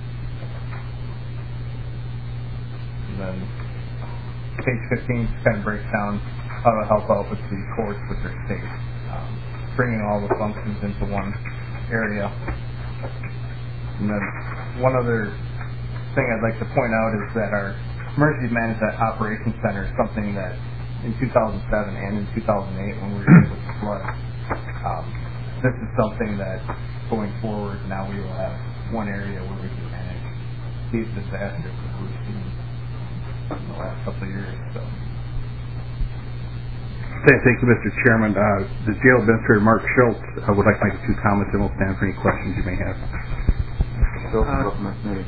and then page fifteen kind of breaks down how to help out with the courts with their state, um, bringing all the functions into one area. And then one other thing I'd like to point out is that our emergency management operations center is something that in two thousand seven and in two thousand eight when we were hit with the flood, um, this is something that going forward now we will have one area where we can manage these disasters that we've seen in the last couple of years. So. Thank you, Mister Chairman. Uh, the Jail Administrator, Mark Schultz, uh, would like to make a few comments, and we'll stand for any questions you may have. Uh,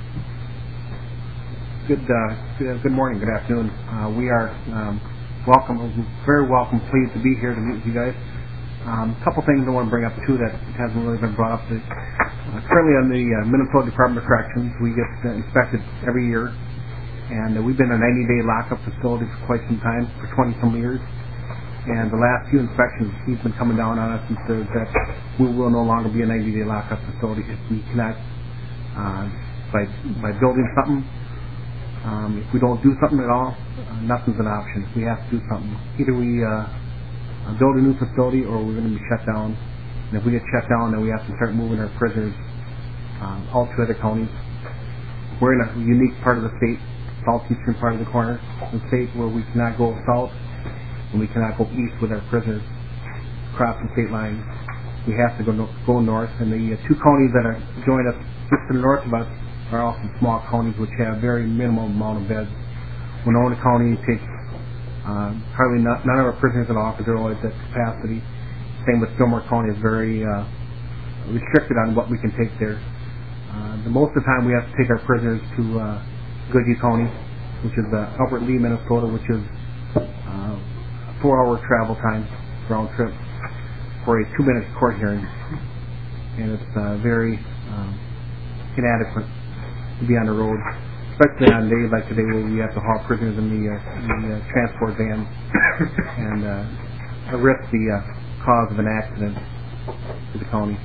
good, uh, good, good morning, good afternoon. Uh, we are um, welcome, very welcome, pleased to be here to meet with you guys. Um, a couple things I want to bring up too that hasn't really been brought up. Uh, currently on the uh, Minnesota Department of Corrections, we get uh, inspected every year, and uh, we've been a ninety-day lockup facility for quite some time, for twenty some years. And the last few inspections, he's been coming down on us and says that we will no longer be a ninety-day lockup facility if we cannot, uh, by by building something, um, if we don't do something at all, uh, nothing's an option. We have to do something. Either we uh, build a new facility or we're going to be shut down. And if we get shut down, then we have to start moving our prisoners um, all to other counties. We're in a unique part of the state, southeastern part of the corner of the state, where we cannot go south and we cannot go east with our prisoners crossing state lines. We have to go no, go north, and the uh, two counties that are join us just to the north of us are also small counties which have very minimal amount of beds. Winona County takes uh, hardly not, none of our prisoners in office are always at capacity. Same with Fillmore County is very uh, restricted on what we can take there. Uh, the most of the time we have to take our prisoners to uh, Goodhue County, which is uh, Albert Lee, Minnesota, which is uh, four-hour travel time round trip for a two-minute court hearing, and it's uh, very um, inadequate to be on the road, especially on days like today where we have to haul prisoners in the, uh, the uh, transport van and uh, risk the uh, cause of an accident to the county.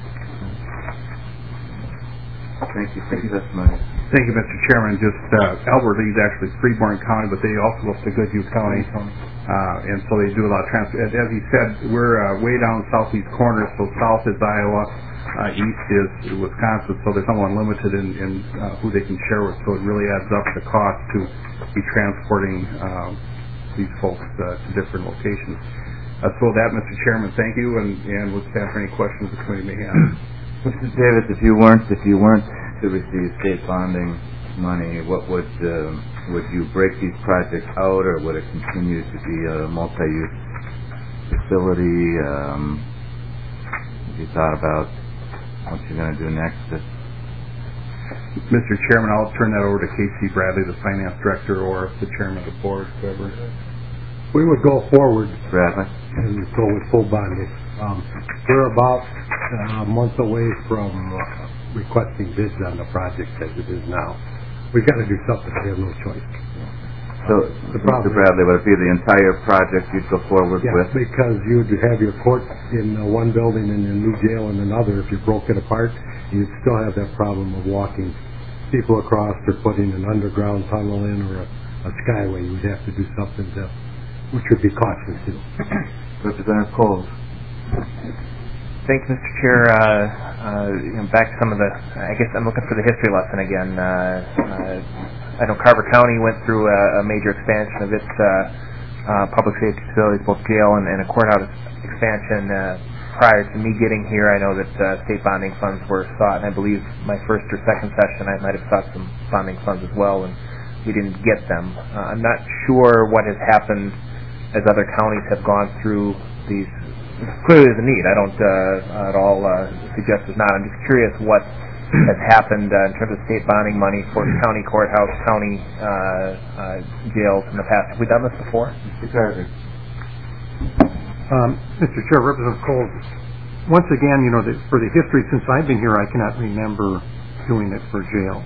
Thank you for your testimony. Thank you, Mister Chairman. Just uh, Albert Lee's actually Freeborn County, but they also go up to Goodhue County, uh, and so they do a lot of transport. As he said, we're uh, way down southeast corner, so south is Iowa, uh, east is Wisconsin, so they're somewhat limited in, in uh, who they can share with, so it really adds up the cost to be transporting uh, these folks uh, to different locations. Uh, so with that, Mister Chairman, thank you, and, and we'll stand for any questions the committee may have. Mister Davis, if you weren't if you weren't to receive state bonding money, what would uh, would you break these projects out, or would it continue to be a multi-use facility? Um, have you thought about what you're going to do next? Mister Chairman, I'll turn that over to Casey Bradley, the finance director, or the chairman of the board, whoever. We would go forward Bradley. and go with full bonding. Um, we're about uh, a month away from uh, requesting bids on the project as it is now. We've got to do something. We have no choice. So, the problem, Mister Bradley, would it be the entire project you'd go forward yeah, with? because you would have your court in uh, one building and your new jail in another. If you broke it apart, you'd still have that problem of walking people across or putting an underground tunnel in or a, a skyway. You'd have to do something to, which would be costly too. Representative Coles. Thanks, Mister Chair. Uh, uh, you know, back to some of the, I guess I'm looking for the history lesson again. Uh, uh, I know Carver County went through a, a major expansion of its uh, uh, public safety facilities, both jail and, and a courthouse expansion. Uh, prior to me getting here, I know that uh, state bonding funds were sought, and I believe my first or second session I might have sought some bonding funds as well, and we didn't get them. Uh, I'm not sure what has happened as other counties have gone through these. Clearly there's a need. I don't uh, at all uh, suggest there's not. I'm just curious what has happened uh, in terms of state bonding money for county courthouse, county uh, uh, jails in the past. Have we done this before? Mister Um, Mister Chair, Representative Cole, once again, you know, the, for the history since I've been here, I cannot remember doing it for jails.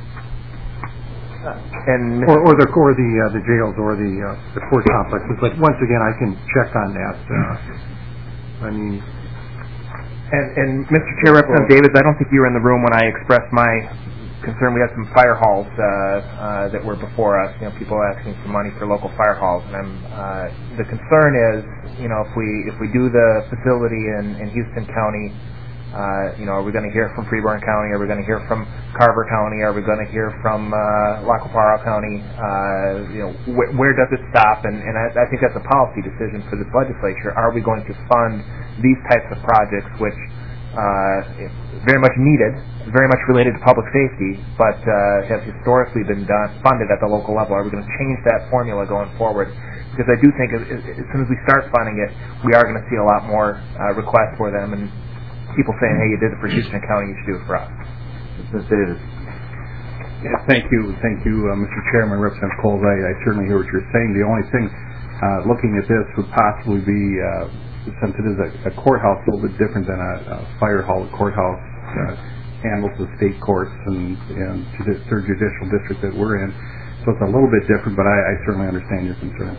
And or, or the or the uh, the jails or the uh, the court complexes. But once again, I can check on that. Uh, I mean, and and Mister Chair, Representative Davis, I don't think you were in the room when I expressed my concern. We had some fire halls uh, uh, that were before us. You know, people asking for money for local fire halls, and I'm uh, the concern is, you know, if we if we do the facility in, in Houston County. Uh, you know, are we going to hear from Freeborn County? Are we going to hear from Carver County? Are we going to hear from uh, Lacoparo County? Uh, you know, wh- where does it stop? And, and I, I think that's a policy decision for this legislature. Are we going to fund these types of projects, which uh, very much needed, very much related to public safety, but uh, have historically been done funded at the local level? Are we going to change that formula going forward? Because I do think as, as soon as we start funding it, we are going to see a lot more uh, requests for them, and people saying, hey, you did it for Houston County, you should do it for us. Mister Davis. Yeah, thank you. Thank you, uh, Mister Chairman, Representative Coles. I, I certainly hear what you're saying. The only thing, uh, looking at this, would possibly be, uh, since it is a, a courthouse, a little bit different than a, a fire hall. A courthouse uh, handles the state courts and, and the third judicial district that we're in. So it's a little bit different, but I, I certainly understand your concern.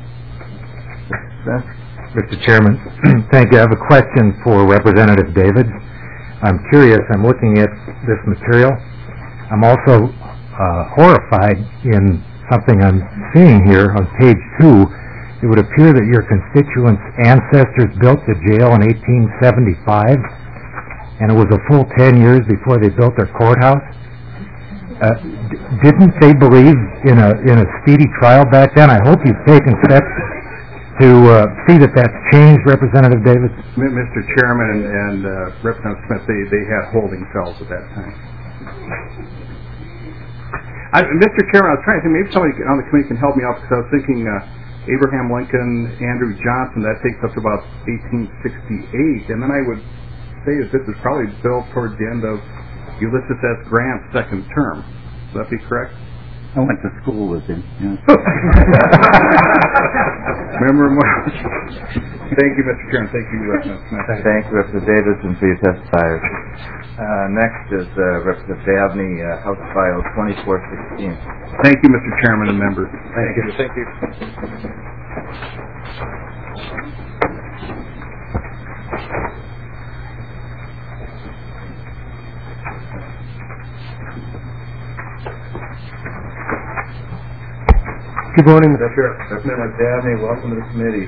Mister Chairman, thank you. I have a question for Representative David. I'm curious. I'm looking at this material. I'm also uh, horrified in something I'm seeing here on page two. It would appear that your constituents' ancestors built the jail in eighteen seventy-five, and it was a full ten years before they built their courthouse. Uh, d- didn't they believe in a in a speedy trial back then? I hope you've taken steps to uh, see that that's changed, Representative Davis? Mister Chairman and, and uh, Representative Smith, they, they had holding cells at that time. I, Mister Chairman, I was trying to think, maybe somebody on the committee can help me out, because I was thinking uh, Abraham Lincoln, Andrew Johnson, that takes up to about eighteen sixty-eight, and then I would say that this is probably built towards the end of Ulysses S. Grant's second term. Would that be correct? I went to school with him. Yeah. Remember him well. Thank you, Mister Chairman. Thank you, Representative Smith. Thank you, Representative Davidson, for your testifiers. Uh, next is uh, Representative Dabney, uh, House File twenty-four sixteen. Thank you, Mister Chairman and members. Thank you. Thank you. Good morning, Mister Chair. Representative Dabney, welcome to the committee.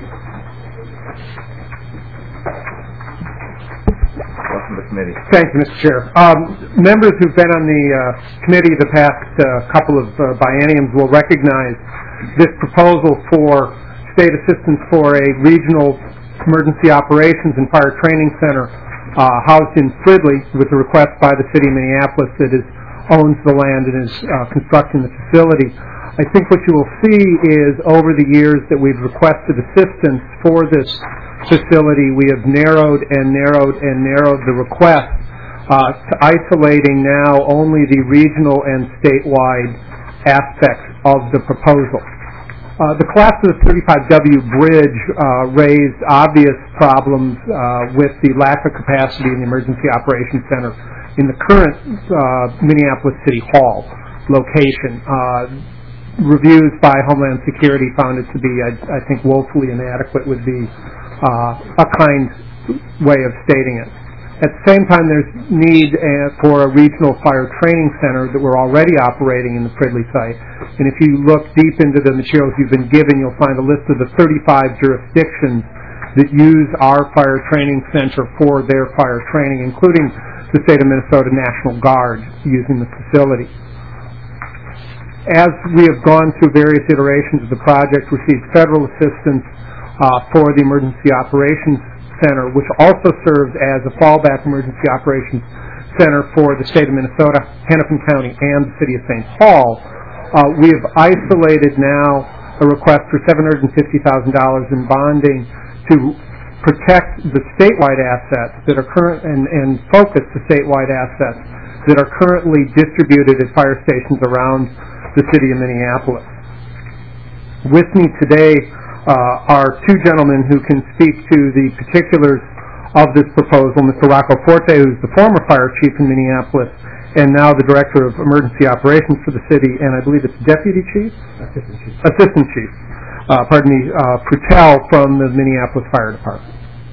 Welcome to the committee. Thank you, Mister Chair. Um, members who've been on the uh, committee the past uh, couple of uh, bienniums will recognize this proposal for state assistance for a regional emergency operations and fire training center uh, housed in Fridley, with a request by the city of Minneapolis that is owns the land and is uh, constructing the facility. I think what you will see is, over the years that we've requested assistance for this facility, we have narrowed and narrowed and narrowed the request uh, to isolating now only the regional and statewide aspects of the proposal. Uh, the collapse of the thirty-five W bridge uh, raised obvious problems uh, with the lack of capacity in the Emergency Operations Center in the current uh, Minneapolis City Hall location. Uh, Reviews by Homeland Security found it to be, I, I think, woefully inadequate would be uh, a kind way of stating it. At the same time, there's need uh, for a regional fire training center that we're already operating in the Fridley site. And if you look deep into the materials you've been given, you'll find a list of the thirty-five jurisdictions that use our fire training center for their fire training, including the state of Minnesota National Guard using the facility. As we have gone through various iterations of the project, received federal assistance uh, for the Emergency Operations Center, which also serves as a fallback emergency operations center for the state of Minnesota, Hennepin County, and the city of Saint Paul. Uh, we have isolated now a request for seven hundred fifty thousand dollars in bonding to protect the statewide assets that are current and, and focus the statewide assets that are currently distributed at fire stations around the city of Minneapolis. With me today uh, are two gentlemen who can speak to the particulars of this proposal, Mister Rocco Forte, who's the former fire chief in Minneapolis and now the director of emergency operations for the city, and I believe it's deputy chief? Assistant chief. Assistant chief. Uh, pardon me, uh, Prutel from the Minneapolis Fire Department.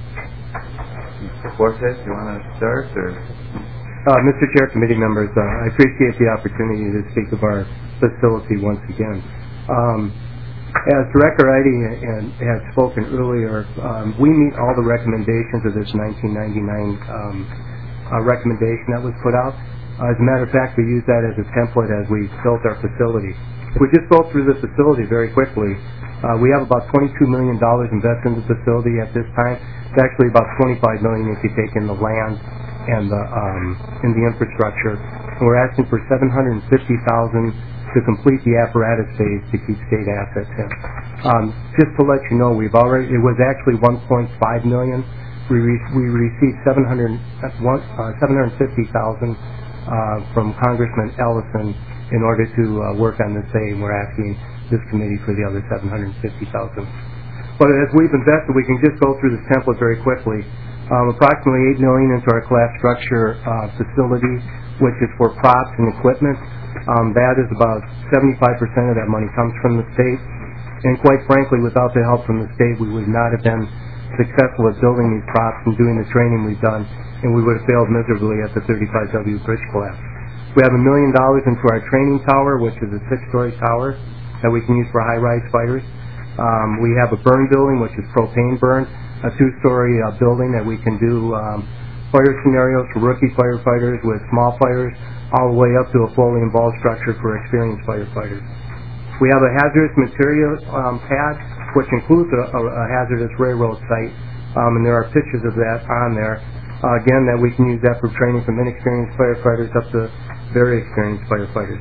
Mister Forte, do you want to start? Or? Uh, Mister Chair, committee members, uh, I appreciate the opportunity to speak of our facility once again. Um, as Director Eide had spoken earlier, um, we meet all the recommendations of this nineteen ninety-nine um, uh, recommendation that was put out. Uh, as a matter of fact, we used that as a template as we built our facility. If we just go through the facility very quickly, uh, we have about twenty-two million dollars invested in the facility at this time. It's actually about twenty-five million dollars if you take in the land and the um, in the infrastructure. And we're asking for seven hundred fifty thousand dollars to complete the apparatus phase to keep state assets in. Um, just to let you know, we've already, it was actually one point five million dollars. We, re- we received seven hundred, uh, seven hundred fifty thousand dollars uh, from Congressman Ellison in order to uh, work on the same. We're asking this committee for the other seven hundred fifty thousand dollars. But as we've invested, we can just go through this template very quickly. Um, approximately eight million dollars into our collapse structure uh, facility, which is for props and equipment. Um, that is about seventy-five percent of that money comes from the state. And quite frankly, without the help from the state, we would not have been successful at building these props and doing the training we've done, and we would have failed miserably at the thirty-five W bridge collapse. We have a million dollars into our training tower, which is a six-story tower that we can use for high-rise fighters. Um, we have a burn building, which is propane burn, a two-story uh, building that we can do um, fire scenarios for rookie firefighters with small fires, all the way up to a fully involved structure for experienced firefighters. We have a hazardous material um, pad, which includes a, a, a hazardous railroad site, um, and there are pictures of that on there. Uh, again, that we can use that for training from inexperienced firefighters up to very experienced firefighters.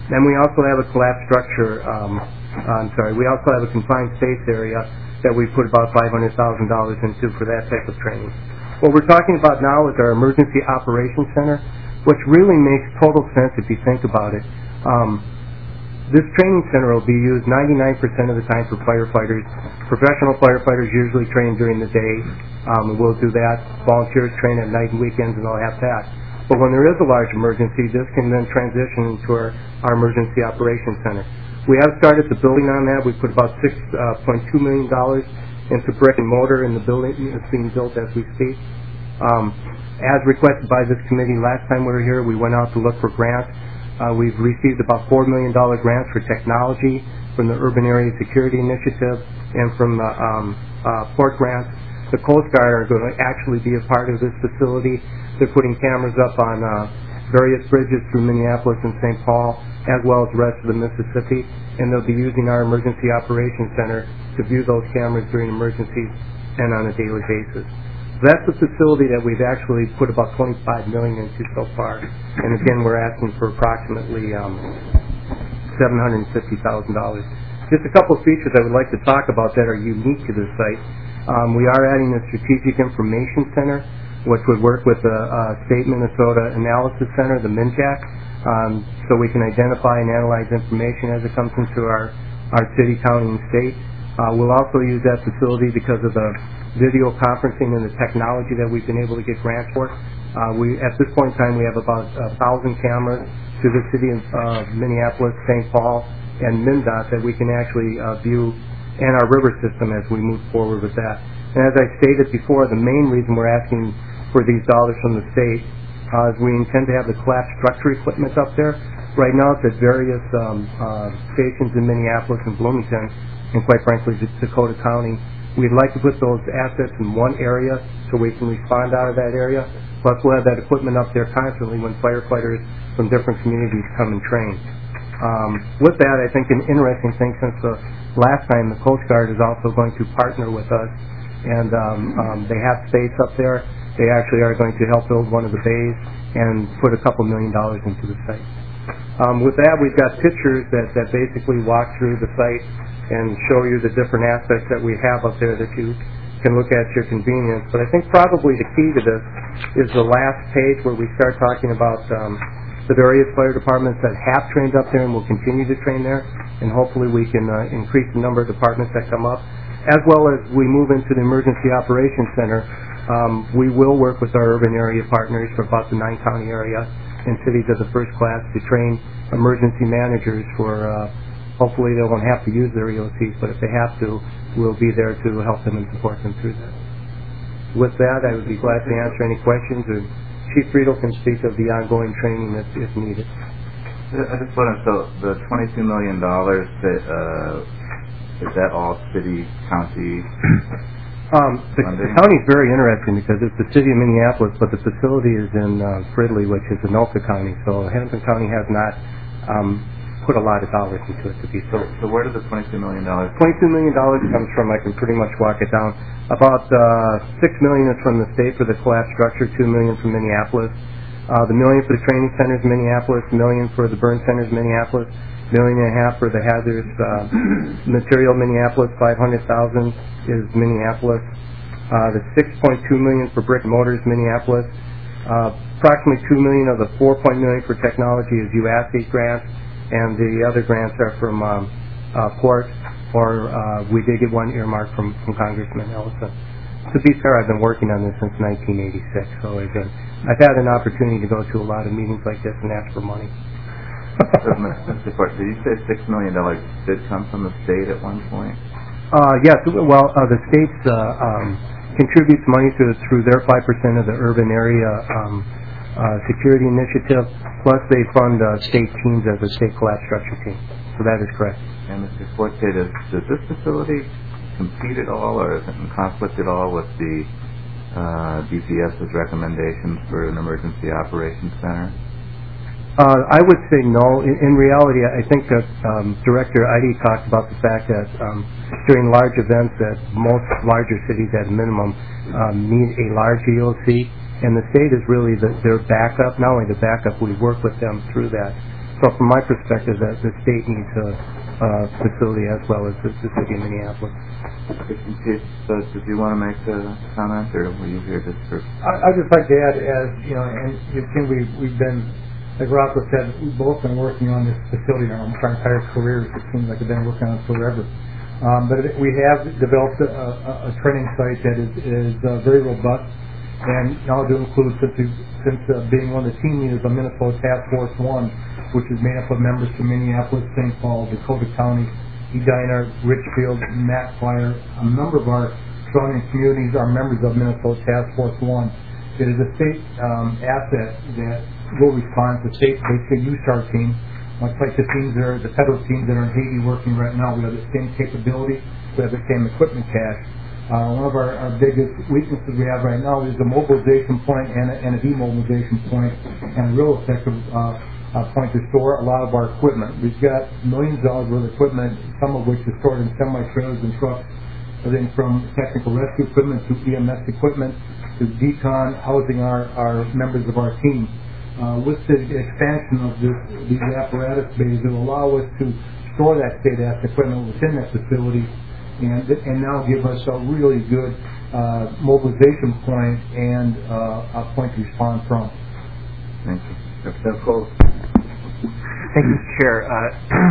Then we also have a collapsed structure, um, I'm sorry, we also have a confined space area that we put about five hundred thousand dollars into for that type of training. What we're talking about now is our Emergency Operations Center, which really makes total sense if you think about it. Um, this training center will be used ninety-nine percent of the time for firefighters. Professional firefighters usually train during the day. Um, we'll do that. Volunteers train at night and weekends, and they'll have that. But when there is a large emergency, this can then transition into our, our Emergency Operations Center. We have started the building on that. We put about six point two million dollars into brick and mortar in the building. It's being built as we speak. Um, as requested by this committee last time we were here, we went out to look for grants. Uh, we've received about four million dollars grants for technology from the Urban Area Security Initiative and from the um, uh, port grants. The Coast Guard are going to actually be a part of this facility. They're putting cameras up on uh, various bridges through Minneapolis and Saint Paul, as well as the rest of the Mississippi, and they'll be using our Emergency Operations Center to view those cameras during emergencies and on a daily basis. So that's the facility that we've actually put about twenty-five million dollars into so far, and again, we're asking for approximately um, seven hundred fifty thousand dollars. Just a couple of features I would like to talk about that are unique to this site. Um, we are adding a Strategic Information Center, which would work with the uh, State Minnesota Analysis Center, the MNJAC, um, so we can identify and analyze information as it comes into our, our city, county, and state. Uh, we'll also use that facility because of the video conferencing and the technology that we've been able to get grants for. Uh, we, at this point in time, we have about a thousand cameras to the city of uh, Minneapolis, Saint Paul, and MnDOT that we can actually uh, view, and our river system as we move forward with that. And as I stated before, the main reason we're asking for these dollars from the state uh, is we intend to have the collapsed structure equipment up there. Right now it's at various um, uh, stations in Minneapolis and Bloomington, and quite frankly, Dakota County. We'd like to put those assets in one area so we can respond out of that area. Plus we'll have that equipment up there constantly when firefighters from different communities come and train. Um, with that, I think an interesting thing since the last time, the Coast Guard is also going to partner with us, and um, um, they have space up there. They actually are going to help build one of the bays and put a couple million dollars into the site. Um, with that, we've got pictures that, that basically walk through the site and show you the different aspects that we have up there that you can look at your convenience. But I think probably the key to this is the last page where we start talking about um, the various fire departments that have trained up there and will continue to train there, and hopefully we can uh, increase the number of departments that come up. As well as we move into the Emergency Operations Center, um, we will work with our urban area partners for about the nine county area and cities of the first class to train emergency managers for, uh, hopefully they won't have to use their E O Cs, but if they have to, we'll be there to help them and support them through that. With that, I would be glad to answer any questions, or Chief Friedel can speak of the ongoing training if, if needed. I just want to, so the twenty-two million dollars, that, uh, is that all city, county? Um, the, the county is very interesting because it's the city of Minneapolis, but the facility is in uh, Fridley, which is Anoka County, so Hennepin County has not um, put a lot of dollars into it to be so. So where does the twenty-two million dollars twenty-two million dollars comes from? I can pretty much walk it down. About uh, six million dollars is from the state for the collapsed structure, two million dollars from Minneapolis. Uh, the million for the training centers, Minneapolis, million for the burn centers, Minneapolis, million and a half for the hazardous uh, material, Minneapolis, five hundred thousand is Minneapolis. Uh, the six point two million for brick and mortars, Minneapolis. Uh, approximately two million of the four point million for technology is U A S C grants, and the other grants are from um, uh, port, or uh, we did get one earmark from, from Congressman Ellison. To be fair, I've been working on this since nineteen eighty-six, so I've, been, I've had an opportunity to go to a lot of meetings like this and ask for money. Mister Court, did you say six million dollars did come from the state at one point? Uh, yes, well, uh, the states uh, um, contributes money to, through their five percent of the urban area um, uh, security initiative, plus they fund uh, state teams as a state collapse structure team. So that is correct. And Mister Forte, does, does this facility compete at all, or is it in conflict at all with the uh, D P S's recommendations for an emergency operations center? Uh, I would say no. In, in reality, I think that um, Director Eide talked about the fact that um, during large events that most larger cities at minimum um, need a large E O C, and the state is really the, their backup. Not only the backup, we work with them through that. So from my perspective, that the state needs a, a facility as well as the, the city of Minneapolis. So, did you want to make a comment, or were you here just for? I, I'd just like to add, as you know, and you think we we've been, like Rocco said, we've both been working on this facility our entire careers. It seems like we've been working on it forever. Um, but it, we have developed a, a, a training site that is, is uh, very robust, and now to include, since, we, since uh, being one of the team leaders of Minnesota Task Force One, which is made up of members from Minneapolis, Saint Paul, Dakota County, Edina, Richfield, Macquarie. A number of our surrounding communities are members of Minnesota Task Force One. It is a state um, asset that will respond to state basically U S A R team, much like the teams that are, the federal teams that are in Haiti working right now. We have the same capability, we have the same equipment cache. Uh, one of our, our biggest weaknesses we have right now is a mobilization point and a, and a demobilization point, and a real effective uh, uh, point to store a lot of our equipment. We've got millions of dollars worth of equipment, some of which is stored in semi-trailers and trucks, everything from technical rescue equipment to E M S equipment to decon, housing our, our members of our team. Uh, with the expansion of this, these apparatus bays, it will allow us to store that state asset equipment within that facility, and and now give us a really good uh, mobilization point and uh, a point to respond from. Thank you. Representative Cole. Thank you, Mister Chair. Uh,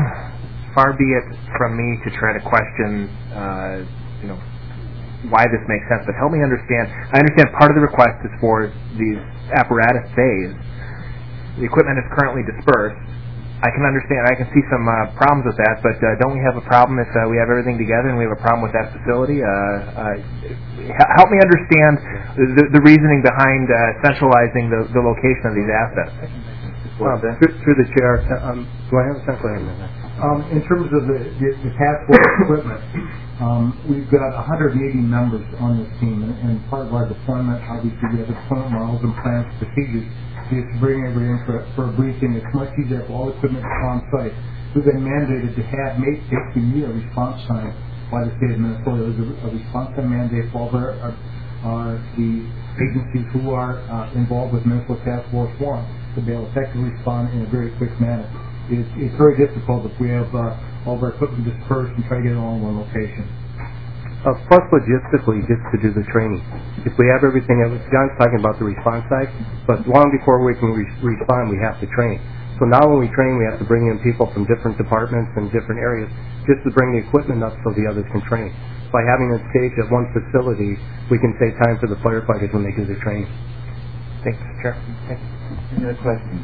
far be it from me to try to question, uh, you know, why this makes sense, but help me understand. I understand part of the request is for these apparatus bays. The equipment is currently dispersed. I can understand, I can see some uh, problems with that, but uh, don't we have a problem if uh, we have everything together and we have a problem with that facility? Uh, uh, help me understand the, the reasoning behind uh, centralizing the, the location of these assets. Um, through, through the chair, um, do I have a second? Um, in terms of the, the, the task force equipment, um, we've got one hundred eighty members on this team, and, and part of our deployment, obviously, we have deployment models and plans, procedures, is to bring everybody in for, for a briefing. It's much easier for all equipment on site. We've been mandated to have make basically meet a response time by the state of Minnesota. There's a, a response time mandate for all of our, our, our, the agencies who are uh, involved with Minnesota Task Force One to be able to effectively respond in a very quick manner. It's, it's very difficult if we have uh, all of our equipment dispersed and try to get it all in one location. Uh, plus logistically, just to do the training. If we have everything, John's talking about the response side, but long before we can re- respond, we have to train. So now when we train, we have to bring in people from different departments and different areas just to bring the equipment up so the others can train. By having it staged at one facility, we can save time for the firefighters when they do the training. Thanks, Chair. Any other questions?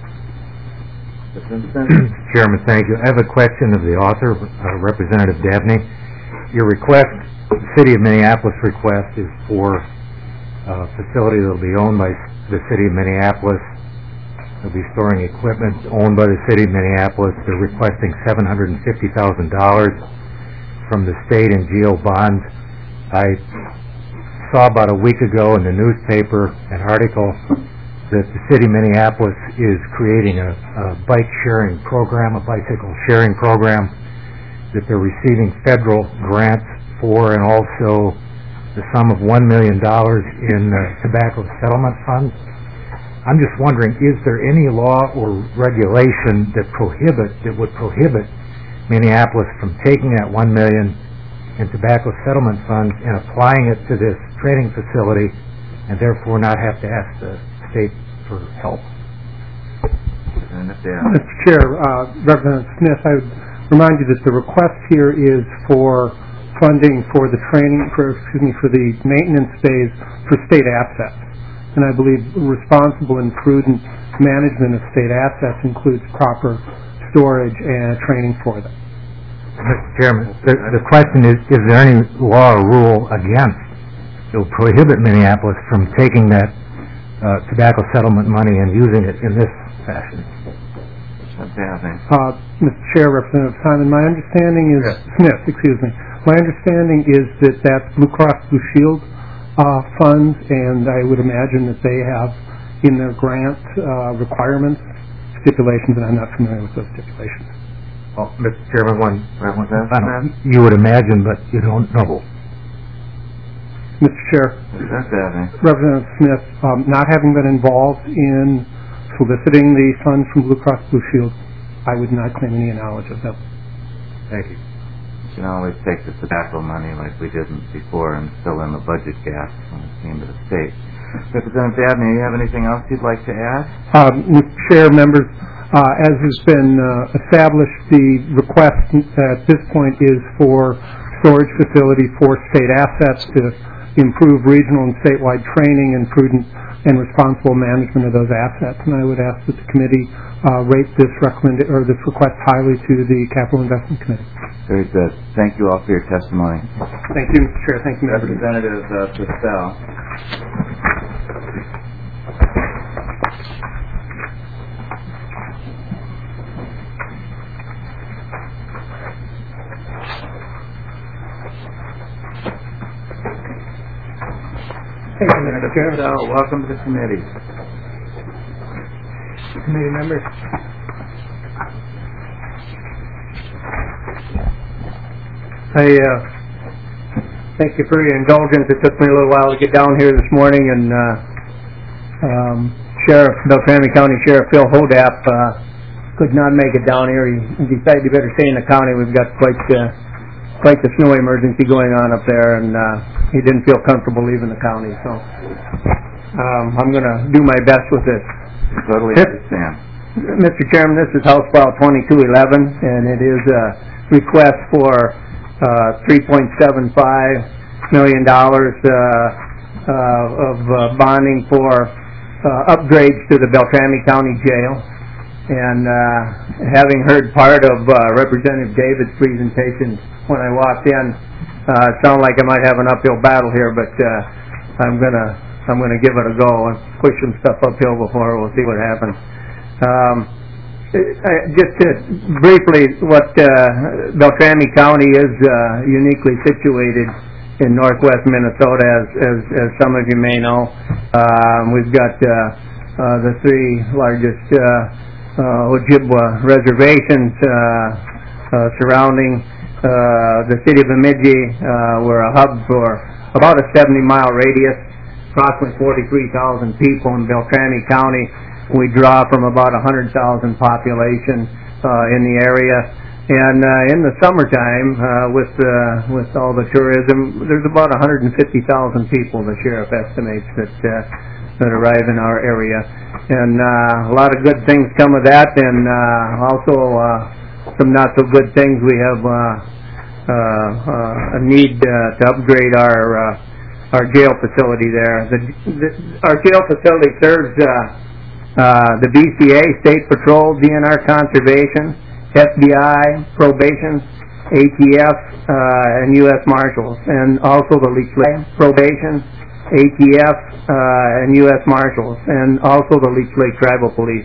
Chairman, thank you. I have a question of the author, uh, Representative Dabney. Your request, the City of Minneapolis request, is for a facility that will be owned by the City of Minneapolis. They'll be storing equipment owned by the City of Minneapolis. They're requesting seven hundred fifty thousand dollars from the state in G O bonds. I saw about a week ago in the newspaper an article that the City of Minneapolis is creating a, a bike sharing program, a bicycle sharing program that they're receiving federal grants for, and also the sum of one million dollars in uh, tobacco settlement funds. I'm just wondering, is there any law or regulation that prohibit, that would prohibit Minneapolis from taking that one million dollars in tobacco settlement funds and applying it to this training facility, and therefore not have to ask the state for help? Mister Chair, uh, Representative Smith, I would remind you that the request here is for funding for the training, for, excuse me, for the maintenance phase for state assets. And I believe responsible and prudent management of state assets includes proper storage and training for them. Mister Chairman, the, the question is, is there any law or rule against that will prohibit Minneapolis from taking that uh, tobacco settlement money and using it in this fashion? Uh, Mister Chair, Representative Simon, my understanding is, yes. Smith, excuse me, my understanding is that that's Blue Cross Blue Shield uh, funds, and I would imagine that they have in their grant uh, requirements stipulations, and I'm not familiar with those stipulations. Well, Mister Chairman, one, I don't, you would imagine, but you don't know. Mister Chair, Representative Smith, um, not having been involved in soliciting the funds from Blue Cross Blue Shield, I would not claim any knowledge of them. Thank you. You can always take the tobacco money like we didn't before and fill in the budget gaps when it came to the state. Representative Dabney, you have anything else you'd like to add? Um, Mister Chair, members, uh, as has been uh, established, the request at this point is for storage facility for state assets to improve regional and statewide training and prudent and responsible management of those assets. And I would ask that the committee uh, rate this recommend or this request highly to the Capital Investment Committee. Very good. Thank you all for your testimony. Thank you, Mister Chair. Thank you, members. Representative uh, Purcell. Thank you, Mister Chair. So, welcome to the committee. Committee members. I uh, thank you for your indulgence. It took me a little while to get down here this morning, and uh, um, Sheriff, Beltrami County Sheriff Phil Hodap uh, could not make it down here. He decided he better stay in the county. We've got quite uh, quite the snow emergency going on up there, and uh, he didn't feel comfortable leaving the county. So um, I'm going to do my best with this. Totally understand. Mister Chairman, this is House File twenty-two eleven, and it is a request for uh, three point seven five million dollars uh, uh, of uh, bonding for uh, upgrades to the Beltrami County Jail. And uh, having heard part of uh, Representative David's presentation when I walked in, uh, it sounded like I might have an uphill battle here, but uh, I'm gonna I'm gonna give it a go and push some stuff uphill before we'll see what happens. Um, I, just to briefly, what uh, Beltrami County is uh, uniquely situated in northwest Minnesota, as, as as some of you may know. Um, we've got uh, uh, the three largest uh, uh, Ojibwa reservations uh, uh, surrounding uh, the city of Bemidji. Uh, we're a hub for about a seventy mile radius, approximately forty-three thousand people in Beltrami County. We draw from about one hundred thousand population uh, in the area, and uh, in the summertime, uh, with uh, with all the tourism, there's about one hundred fifty thousand people. The sheriff estimates that uh, that arrive in our area, and uh, a lot of good things come of that, and uh, also uh, some not so good things. We have uh, uh, uh, a need uh, to upgrade our uh, our jail facility there. The, the, our jail facility serves. Uh, Uh, the B C A, State Patrol, D N R Conservation, F B I, Probation, A T F, uh, and U S Marshals, and also the Leech Lake Probation, A T F, uh, and U S Marshals, and also the Leech Lake Tribal Police.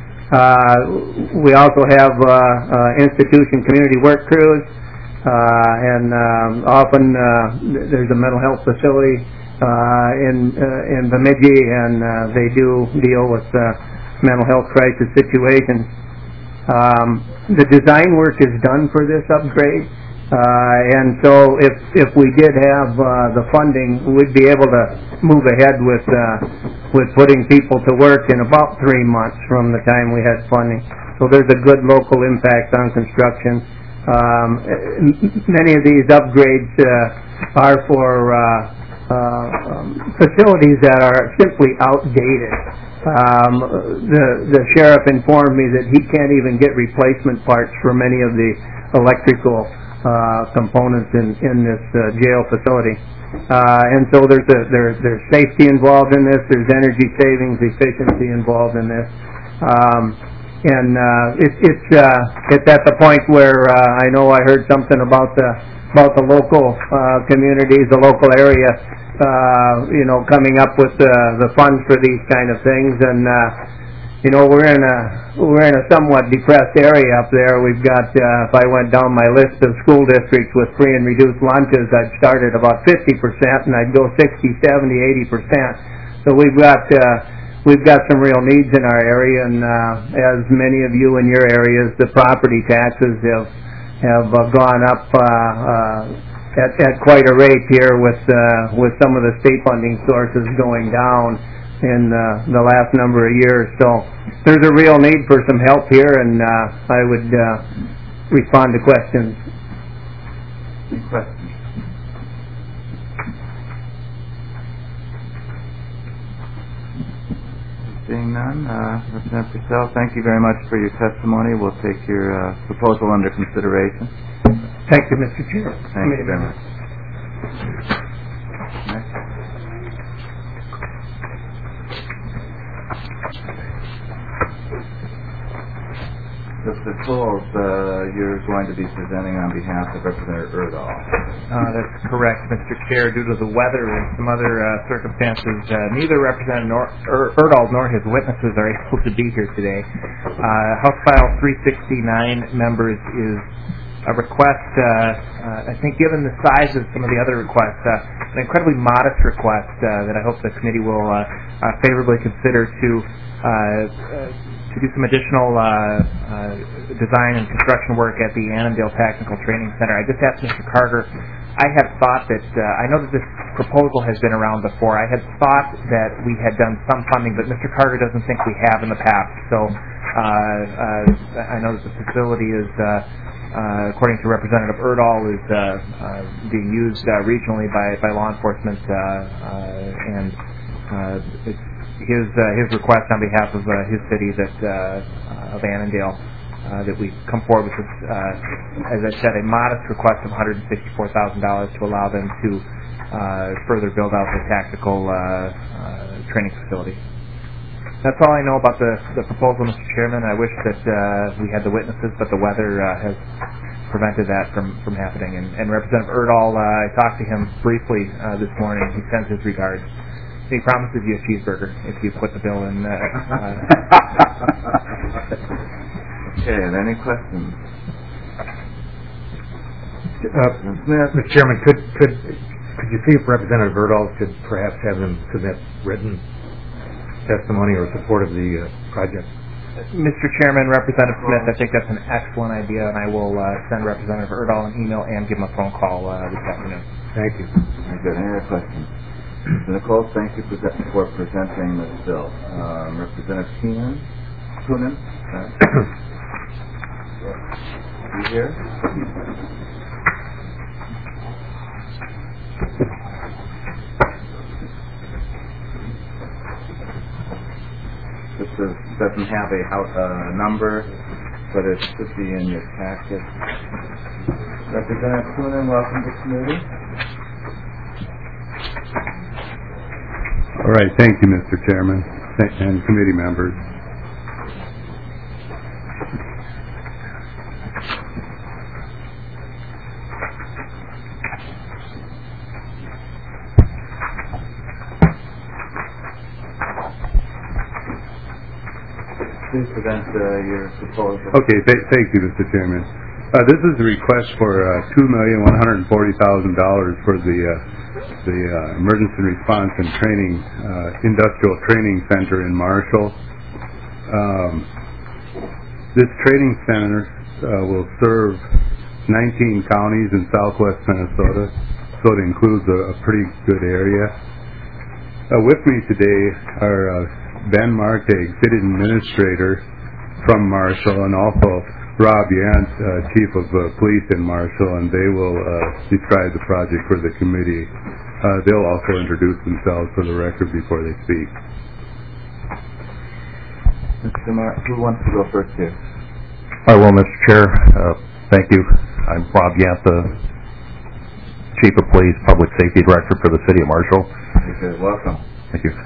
Uh, we also have uh, uh, institution community work crews, uh, and um, often uh, there's a mental health facility Uh, in uh, in Bemidji, and uh, they do deal with uh, mental health crisis situations. Um, the design work is done for this upgrade, uh, and so if if we did have uh, the funding, we'd be able to move ahead with uh, with putting people to work in about three months from the time we had funding. So there's a good local impact on construction. Um, many of these upgrades uh, are for uh, Uh, um, facilities that are simply outdated. Um, the the sheriff informed me that he can't even get replacement parts for many of the electrical uh, components in in this uh, jail facility, uh, and so there's a there there's safety involved in this. There's energy savings, efficiency involved in this, um, and uh, it, it's uh, it's at the point where uh, I know I heard something about the about the local uh, communities, the local area. Uh, you know, coming up with uh, the funds for these kind of things, and uh, you know, we're in a we're in a somewhat depressed area up there. We've got, uh, if I went down my list of school districts with free and reduced lunches, I'd start at about fifty percent, and I'd go sixty, seventy, eighty percent. So we've got uh, we've got some real needs in our area, and uh, as many of you in your areas, the property taxes have have uh, gone up. Uh, uh, At, at quite a rate here with uh, with some of the state funding sources going down. in uh, the last number of years. So there's a real need for some help here, and uh, I would uh, respond to questions. Any questions? Seeing none, uh, Representative Purcell, thank you very much for your testimony. We'll take your uh, proposal under consideration. Thank you, Mister Chair. Thank you very much. Next. Mister Coles, uh, you're going to be presenting on behalf of Representative Erdahl. Uh, that's correct, Mister Chair. Due to the weather and some other uh, circumstances, uh, neither Representative nor, er, Erdahl nor his witnesses are able to be here today. Uh, House File three sixty-nine, members, is a request, uh, uh, I think given the size of some of the other requests, uh, an incredibly modest request uh, that I hope the committee will uh, uh, favorably consider to uh, uh, to do some additional uh, uh, design and construction work at the Annandale Technical Training Center. I just asked Mister Carter, I had thought that, uh, I know that this proposal has been around before, I had thought that we had done some funding, but Mister Carter doesn't think we have in the past. So uh, uh, I know that the facility is, uh, uh, according to Representative Erdahl, is uh, uh, being used uh, regionally by, by law enforcement, uh, uh, and uh, it's his uh, his request on behalf of uh, his city that uh, uh, of Annandale uh, that we come forward with this, uh, as I said, a modest request of one hundred sixty-four thousand dollars to allow them to uh, further build out the tactical uh, uh, training facility. That's all I know about the, the proposal, Mister Chairman. I wish that uh, we had the witnesses, but the weather uh, has prevented that from, from happening. And, and Representative Erdahl, uh, I talked to him briefly uh, this morning. He sends his regards. He promises you a cheeseburger if you put the bill in. Uh, uh, okay, and any questions? Uh, Mister Chairman, could could could you see if Representative Erdahl could perhaps have them submit written testimony or support of the uh, project? Mister Chairman, Representative Smith, I think that's an excellent idea, and I will uh, send Representative Erdahl an email and give him a phone call uh, this afternoon. Thank you. Very good. Any other questions? Mister Nicole, thank you for, for presenting this bill. Um, Representative Keenan, Coonan, uh, you here? This is, doesn't have a house, uh, number, but it should be in your packet. Representative Coonan, welcome to the committee. All right, thank you, Mister Chairman and committee members. Please present uh, your proposal. Okay, th- thank you, Mister Chairman. Uh, this is a request for uh, two million one hundred forty thousand dollars for the uh, the uh, Emergency Response and Training uh, Industrial Training Center in Marshall. Um, this training center uh, will serve nineteen counties in southwest Minnesota, so it includes a, a pretty good area. Uh, with me today are uh, Ben Martig, City Administrator from Marshall, and also Rob Yant, uh, Chief of uh, Police in Marshall, and they will uh, describe the project for the committee. Uh, they'll also introduce themselves for the record before they speak. Mister Mar- who wants to go first here? I will, Mister Chair. Uh, thank you. I'm Rob Yant, the Chief of Police, Public Safety Director for the City of Marshall. Okay, welcome. Thank you.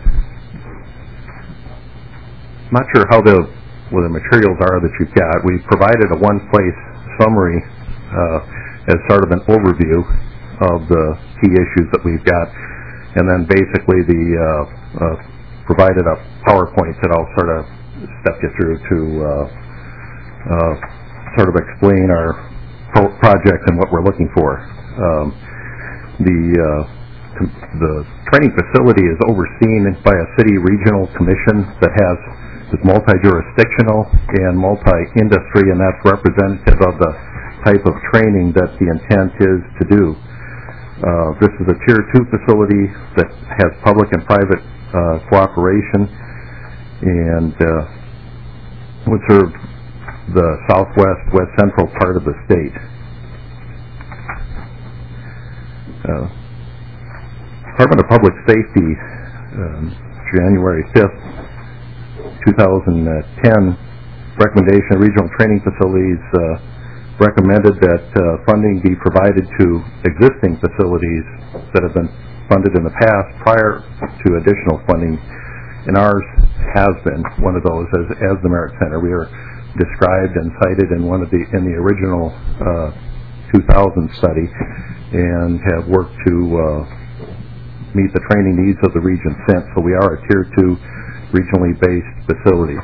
I'm not sure how the well, the materials are that you've got. We've provided a one-place summary uh, as sort of an overview of the key issues that we've got, and then basically the uh, uh, provided a PowerPoint that I'll sort of step you through to uh, uh, sort of explain our pro- project and what we're looking for. Um, the uh, com- the training facility is overseen by a city regional commission that has is multi-jurisdictional and multi-industry, and that's representative of the type of training that the intent is to do. Uh, this is a Tier two facility that has public and private uh, cooperation, and uh, would serve the southwest, west central part of the state. Uh, Department of Public Safety, um, January fifth, two thousand ten, recommendation of regional training facilities uh, recommended that uh, funding be provided to existing facilities that have been funded in the past prior to additional funding, and ours has been one of those as, as the Merit Center. We are described and cited in one of the in the original uh, two thousand study, and have worked to uh, meet the training needs of the region since. So we are a Tier two regionally based facility.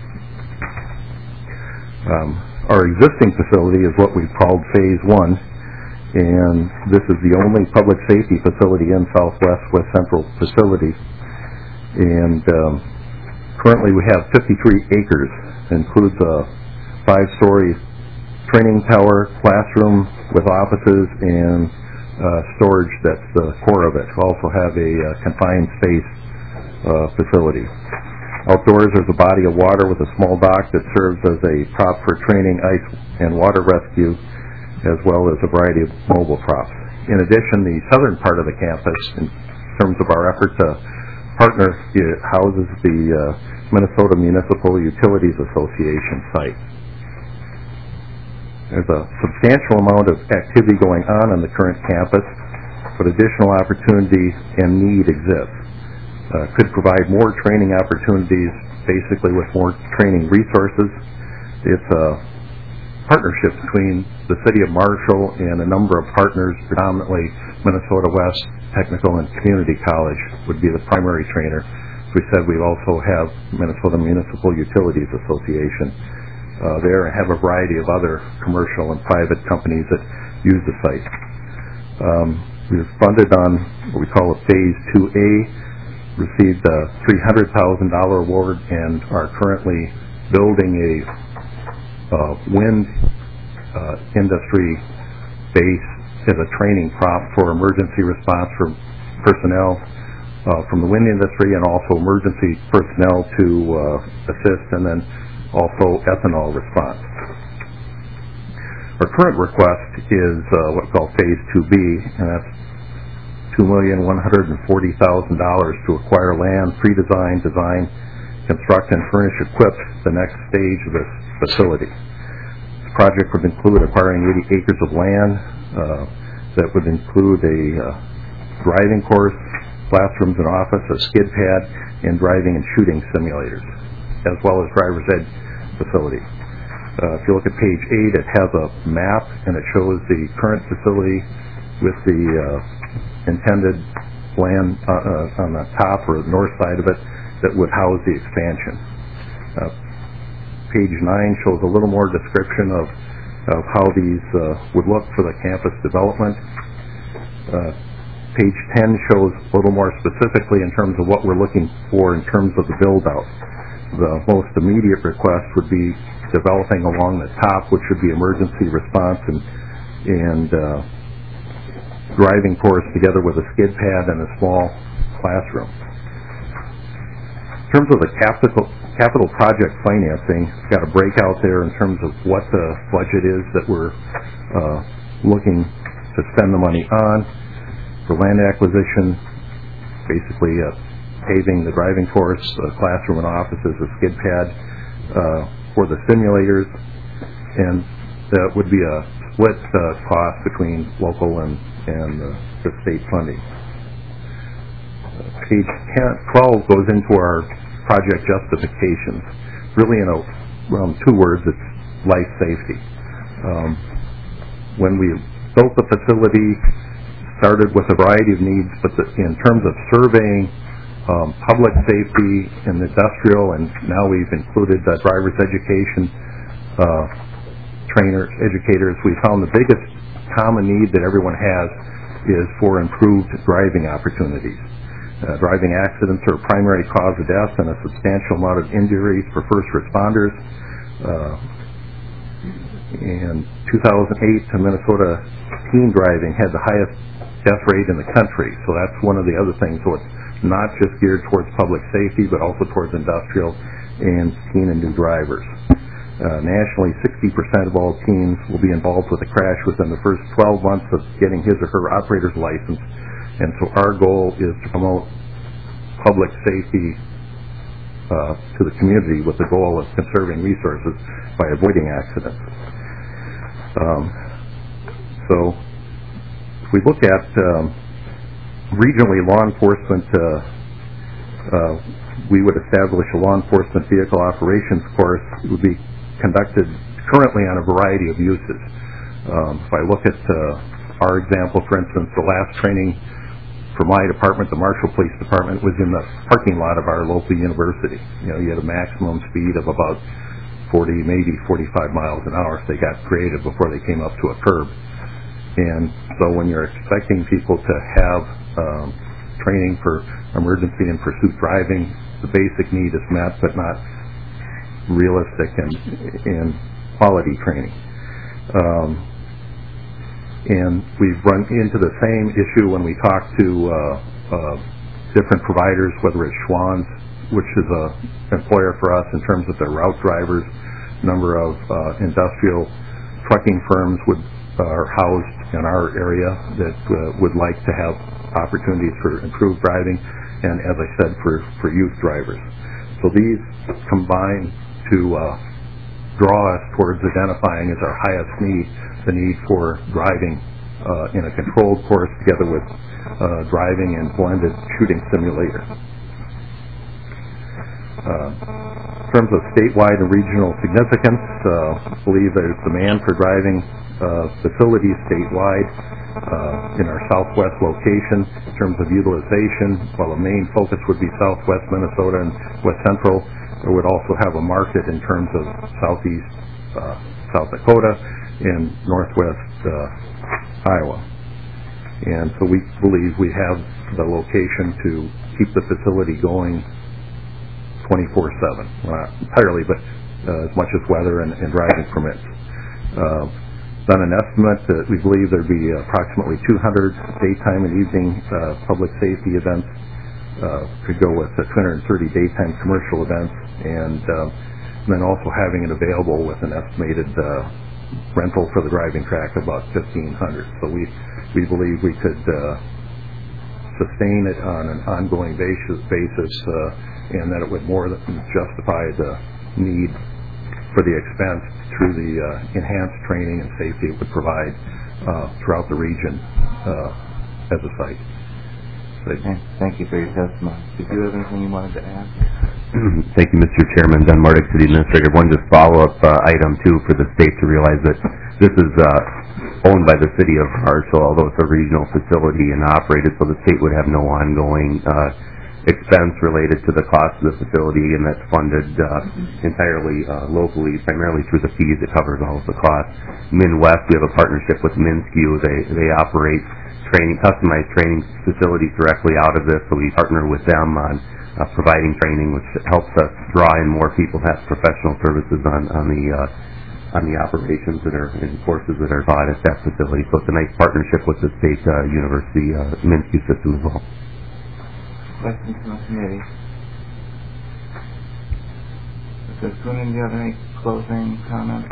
Um, our existing facility is what we've called Phase One, and this is the only public safety facility in Southwest West Central facility. And um, currently we have fifty-three acres. It includes a five-story training tower, classroom with offices, and uh, storage that's the core of it. We also have a uh, confined space uh, facility. Outdoors, there's a body of water with a small dock that serves as a prop for training, ice, and water rescue, as well as a variety of mobile props. In addition, the southern part of the campus, in terms of our effort to partner, it houses the uh, Minnesota Municipal Utilities Association site. There's a substantial amount of activity going on on the current campus, but additional opportunity and need exists. Uh, could provide more training opportunities, basically with more training resources. It's a partnership between the City of Marshall and a number of partners, predominantly Minnesota West Technical and Community College would be the primary trainer. As we said, we also have Minnesota Municipal Utilities Association uh, there, and have a variety of other commercial and private companies that use the site. Um, we were funded on what we call a Phase two A, received a three hundred thousand dollars award, and are currently building a uh, wind uh, industry base as a training prop for emergency response for personnel uh, from the wind industry, and also emergency personnel to uh, assist, and then also ethanol response. Our current request is uh, what's called Phase two B, and that's two million one hundred forty thousand dollars to acquire land, pre-design, design, construct, and furnish equip the next stage of this facility. This project would include acquiring eighty acres of land uh, that would include a uh, driving course, classrooms and office, a skid pad, and driving and shooting simulators, as well as driver's ed facility. Uh, if you look at page eight, it has a map, and it shows the current facility with the uh, intended land uh, uh, on the top or the north side of it that would house the expansion. Uh, page nine shows a little more description of, of how these uh, would look for the campus development. Uh, page ten shows a little more specifically in terms of what we're looking for in terms of the build-out. The most immediate request would be developing along the top, which would be emergency response and, and uh, driving course together with a skid pad and a small classroom. In terms of the capital, capital project financing, we've got a breakout there in terms of what the budget is that we're uh, looking to spend the money on. For land acquisition, basically uh, paving the driving course, a classroom and offices, a skid pad uh, for the simulators, and that would be a split uh, cost between local and, and uh, the state funding. Uh, page ten, twelve goes into our project justifications. Really, in a, well, in two words, it's life safety. Um, when we built the facility, started with a variety of needs, but the, in terms of surveying um, public safety and industrial, and now we've included uh, driver's education, uh, trainers, educators, we found the biggest common need that everyone has is for improved driving opportunities. Uh, driving accidents are a primary cause of death and a substantial amount of injuries for first responders. Uh, in two thousand eight, Minnesota teen driving had the highest death rate in the country, so that's one of the other things. So it's not just geared towards public safety, but also towards industrial and teen and new drivers. Uh, nationally, sixty percent of all teens will be involved with a crash within the first twelve months of getting his or her operator's license. And so our goal is to promote public safety uh, to the community with the goal of conserving resources by avoiding accidents. Um, so if we look at um, regionally law enforcement, uh, uh, we would establish a law enforcement vehicle operations course. It would be conducted currently on a variety of uses. Um, if I look at uh, our example, for instance, the last training for my department, the Marshall Police Department, was in the parking lot of our local university. You know, you had a maximum speed of about forty, maybe forty-five miles an hour if they got creative before they came up to a curb. And so when you're expecting people to have um, training for emergency and pursuit driving, the basic need is met, but not realistic and, and quality training. Um, and we've run into the same issue when we talk to uh, uh, different providers, whether it's Schwann's, which is an employer for us in terms of their route drivers. Number of uh, industrial trucking firms would uh, are housed in our area that uh, would like to have opportunities for improved driving, and as I said, for, for youth drivers. So these combine to uh, draw us towards identifying as our highest need the need for driving uh, in a controlled course together with uh, driving and blended shooting simulator. Uh, in terms of statewide and regional significance, uh, I believe there's demand for driving uh, facilities statewide uh, in our southwest location in terms of utilization. While the main focus would be southwest Minnesota and west central, it would also have a market in terms of southeast uh, South Dakota and northwest uh, Iowa. And so we believe we have the location to keep the facility going twenty-four seven. Not entirely, but uh, as much as weather and, and driving permits. Uh, done an estimate that we believe there'd be approximately two hundred daytime and evening uh, public safety events. Uh, could go with uh, two hundred thirty daytime commercial events, and, uh, and then also having it available with an estimated uh, rental for the driving track of about fifteen hundred. So we we believe we could uh, sustain it on an ongoing basis, basis uh, and that it would more than justify the need for the expense through the uh, enhanced training and safety it would provide uh, throughout the region uh, as a site. Okay. Thank you for your testimony. Did you have anything you wanted to add? Thank you, Mister Chairman. Don Mardick, City Administrator. One just follow-up uh, item, too, for the state to realize that this is uh, owned by the City of Marshall, although it's a regional facility and operated, so the state would have no ongoing uh, expense related to the cost of the facility, and that's funded uh, entirely uh, locally, primarily through the fees. It covers all of the costs. Midwest, we have a partnership with Minskew. They, they operate training, customized training facilities directly out of this, so we partner with them on uh, providing training, which helps us draw in more people to have professional services on, on the uh, on the operations that are and courses that are taught at that facility. So it's a nice partnership with the state uh, university uh, Minskew system as well. Questions from the committee? Mister Coonan, do you have any closing comments?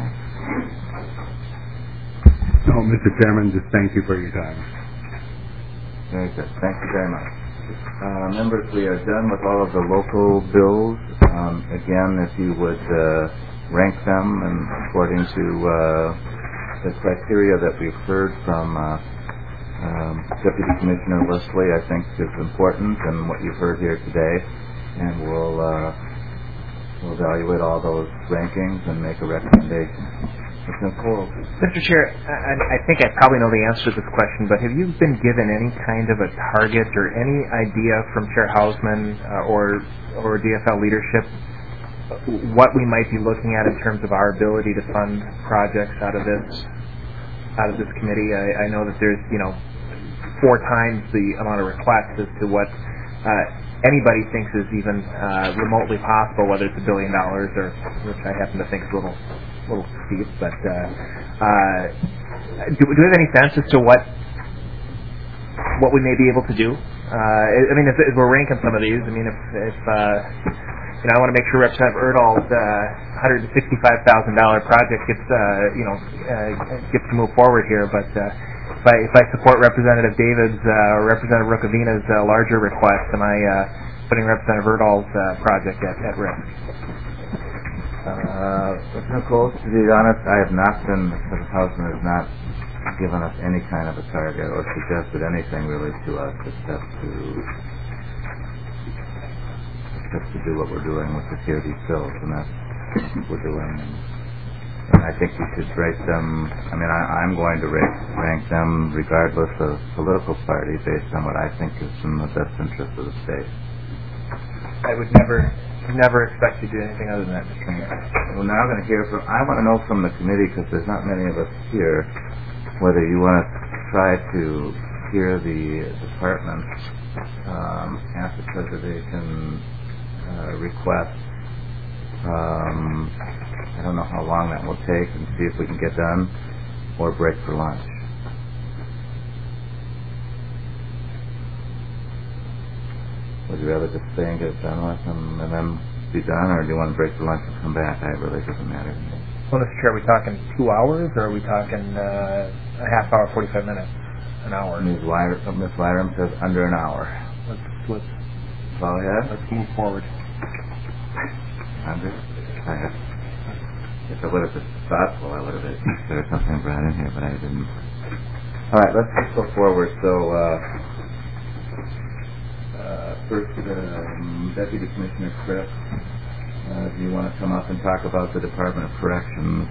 No, Mister Chairman, just thank you for your time. Very good. Thank you very much. Uh, members, we are done with all of the local bills. Um, again, if you would uh, rank them and according to uh, the criteria that we've heard from uh, um, Deputy Commissioner Leslie, I think is important, and what you've heard here today. And we'll, uh, we'll evaluate all those rankings and make a recommendation. Mister Chair, I, I think I probably know the answer to this question, but have you been given any kind of a target or any idea from Chair Hausman uh, or or D F L leadership what we might be looking at in terms of our ability to fund projects out of this out of this committee? I, I know that there's you know four times the amount of requests as to what uh, anybody thinks is even uh, remotely possible, whether it's a billion dollars or which I happen to think is a little. little steep, but uh, uh, do, do we have any sense as to what what we may be able to do I mean, if, if we're ranking some of these, I mean, if, if uh, you know, I want to make sure Representative Erdahl's uh, one hundred sixty-five thousand dollars project gets, uh, you know, uh, gets to move forward here. But uh, if I if I support Representative David's uh, or Representative Rukavina's uh, larger request, am I uh, putting Representative Erdahl's uh, project at, at risk? Uh, Representative Coles, to be honest, I have not been. The House has not given us any kind of a target or suggested anything really to us except to just to do what we're doing, which is hear these bills, and that's what we're doing. And, and I think we should rate them. I mean, I, I'm going to rate, rank them regardless of political party based on what I think is in the best interest of the state. I would never, never expect you to do anything other than that, Mister Mayor. Well, now I'm going to hear from. I want to know from the committee, because there's not many of us here, whether you want to try to hear the department um, asset preservation uh, request. Um, I don't know how long that will take, and see if we can get done, or break for lunch. Would you rather just stay and get it done with and, and then be done, or do you want to break for lunch and come back? I really doesn't matter to me. Well, Mister Chair, are we talking two hours, or are we talking uh, a half hour, forty-five minutes, an hour? Miz Wyram, Miz Wyram says under an hour. Let's let's go ahead. Let's move forward. Under. I have, if I would have been thoughtful, I would have considered something brought in here, but I didn't. All right, let's just go forward. So, uh, uh, first, um, Deputy Commissioner Chris. Uh, do you want to come up and talk about the Department of Corrections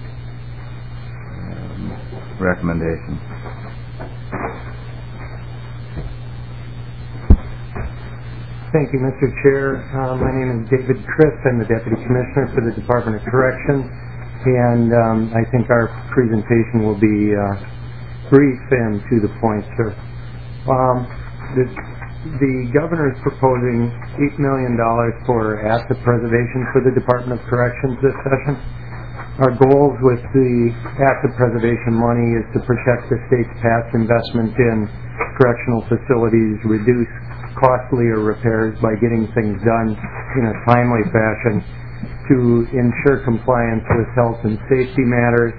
um, recommendation? Thank you, Mister Chair. Uh, my name is David Christ. I'm the Deputy Commissioner for the Department of Corrections, and um, I think our presentation will be uh, brief and to the point, sir. Um, the, The governor is proposing eight million dollars for asset preservation for the Department of Corrections this session. Our goals with the asset preservation money is to protect the state's past investment in correctional facilities, reduce costlier repairs by getting things done in a timely fashion, to ensure compliance with health and safety matters,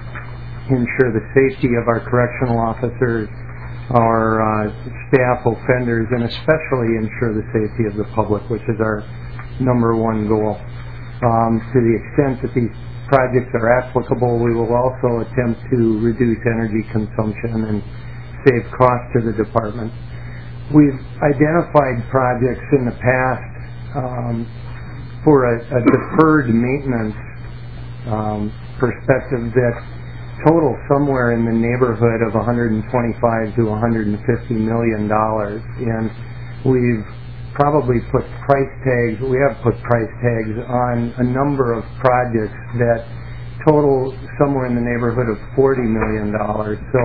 ensure the safety of our correctional officers, our uh, staff, offenders, and especially ensure the safety of the public, which is our number one goal. Um, to the extent that these projects are applicable, we will also attempt to reduce energy consumption and save costs to the department. We've identified projects in the past um, for a, a deferred maintenance um, perspective that total somewhere in the neighborhood of one hundred twenty-five to one hundred fifty million dollars, and we've probably put price tags, we have put price tags on a number of projects that total somewhere in the neighborhood of forty million dollars. So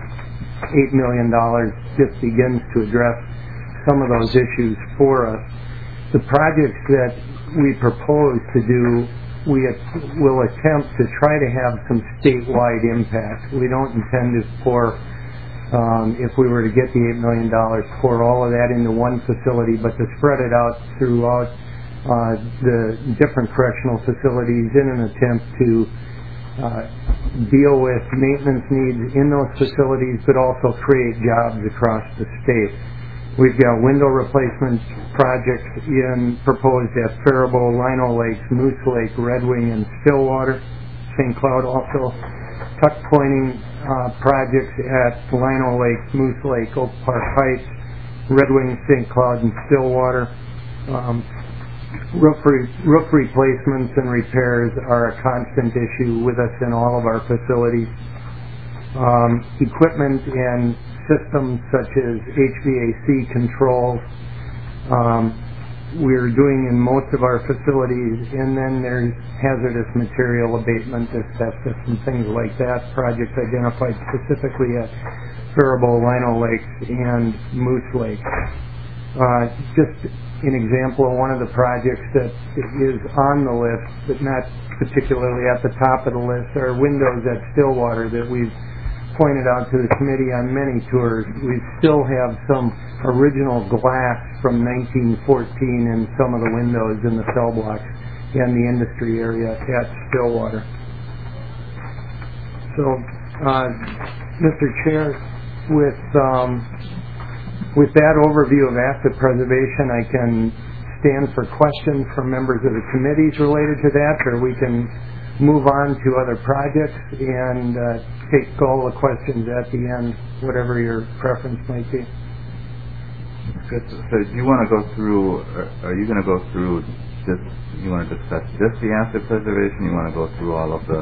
eight million dollars just begins to address some of those issues for us. The projects that we propose to do, we will attempt to try to have some statewide impact. We don't intend to pour, um, if we were to get the eight million dollars, pour all of that into one facility, but to spread it out throughout uh, the different correctional facilities in an attempt to uh, deal with maintenance needs in those facilities, but also create jobs across the state. We've got window replacement projects in proposed at Faribault, Lino Lakes, Moose Lake, Red Wing, and Stillwater. Saint Cloud also. Tuck pointing uh, projects at Lino Lakes, Moose Lake, Oak Park Heights, Red Wing, Saint Cloud, and Stillwater. Um, roof, re- roof replacements and repairs are a constant issue with us in all of our facilities. Um, equipment and systems such as H V A C controls, um, we're doing in most of our facilities, and then there's hazardous material abatement, asbestos, and things like that. Projects identified specifically at Faribault, Lino Lakes, and Moose Lake. Uh, just an example of one of the projects that is on the list, but not particularly at the top of the list, are windows at Stillwater that we've pointed out to the committee on many tours, we still have some original glass from nineteen fourteen in some of the windows in the cell blocks and the industry area at Stillwater. So, uh, Mister Chair, with um, with that overview of asset preservation, I can stand for questions from members of the committees related to that, or we can move on to other projects and uh, take all the questions at the end, whatever your preference might be. Good. So do you want to go through, are you going to go through just, you want to discuss just the asset preservation? You want to go through all of the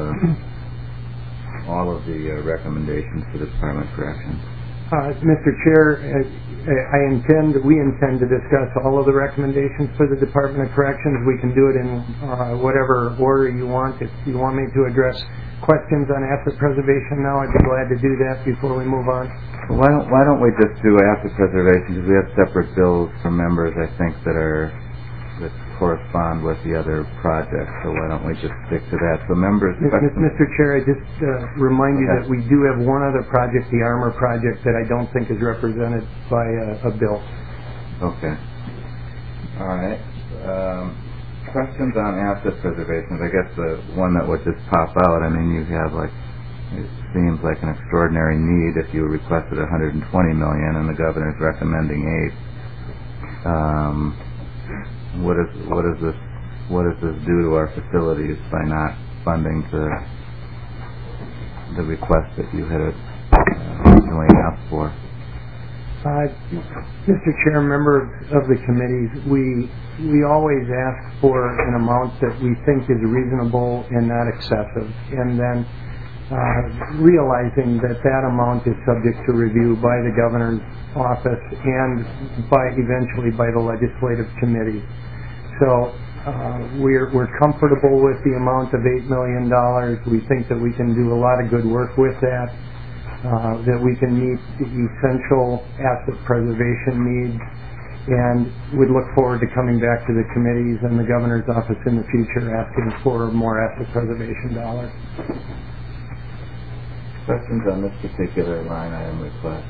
all of the uh, recommendations for the Department of Corrections? Uh, Mister Chair, uh, I intend, we intend to discuss all of the recommendations for the Department of Corrections. We can do it in uh, whatever order you want. If you want me to address questions on asset preservation now, I'd be glad to do that before we move on. Well, why don't Why don't we just do asset preservation, because we have separate bills from members, I think, that are that correspond with the other projects. So why don't we just stick to that? So members, Mister Chair, I just uh, remind you that we do have one other project, the Armor project, that I don't think is represented by a, a bill. Okay. All right. Um, questions on asset preservation. I guess the one that would just pop out, I mean, you have like, it seems like an extraordinary need if you requested one hundred twenty million dollars and the governor's recommending eight. Um, what is what is this what does this do to our facilities by not funding the the request that you had uh, originally asked for? Uh, Mister Chair, members of the committees, we we always ask for an amount that we think is reasonable and not excessive, and then uh, realizing that that amount is subject to review by the governor's office and by eventually by the legislative committee. So uh, we're we're comfortable with the amount of eight million dollars. We think that we can do a lot of good work with that. Uh, that we can meet the essential asset preservation needs, and we'd look forward to coming back to the committees and the governor's office in the future asking for more asset preservation dollars. Questions on this particular line item request?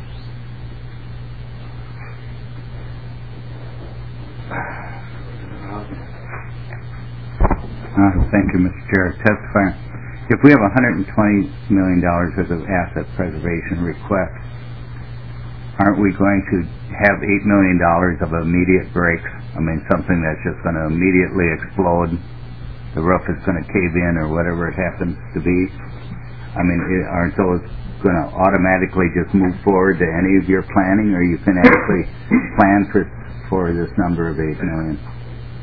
Uh, thank you, Mister Chair. Testifying. If we have one hundred twenty million dollars worth of asset preservation requests, aren't we going to have eight million dollars of immediate breaks? I mean, something that's just going to immediately explode, the roof is going to cave in or whatever it happens to be. I mean, it, aren't those going to automatically just move forward to any of your planning, or you can actually plan for for this number of eight million dollars?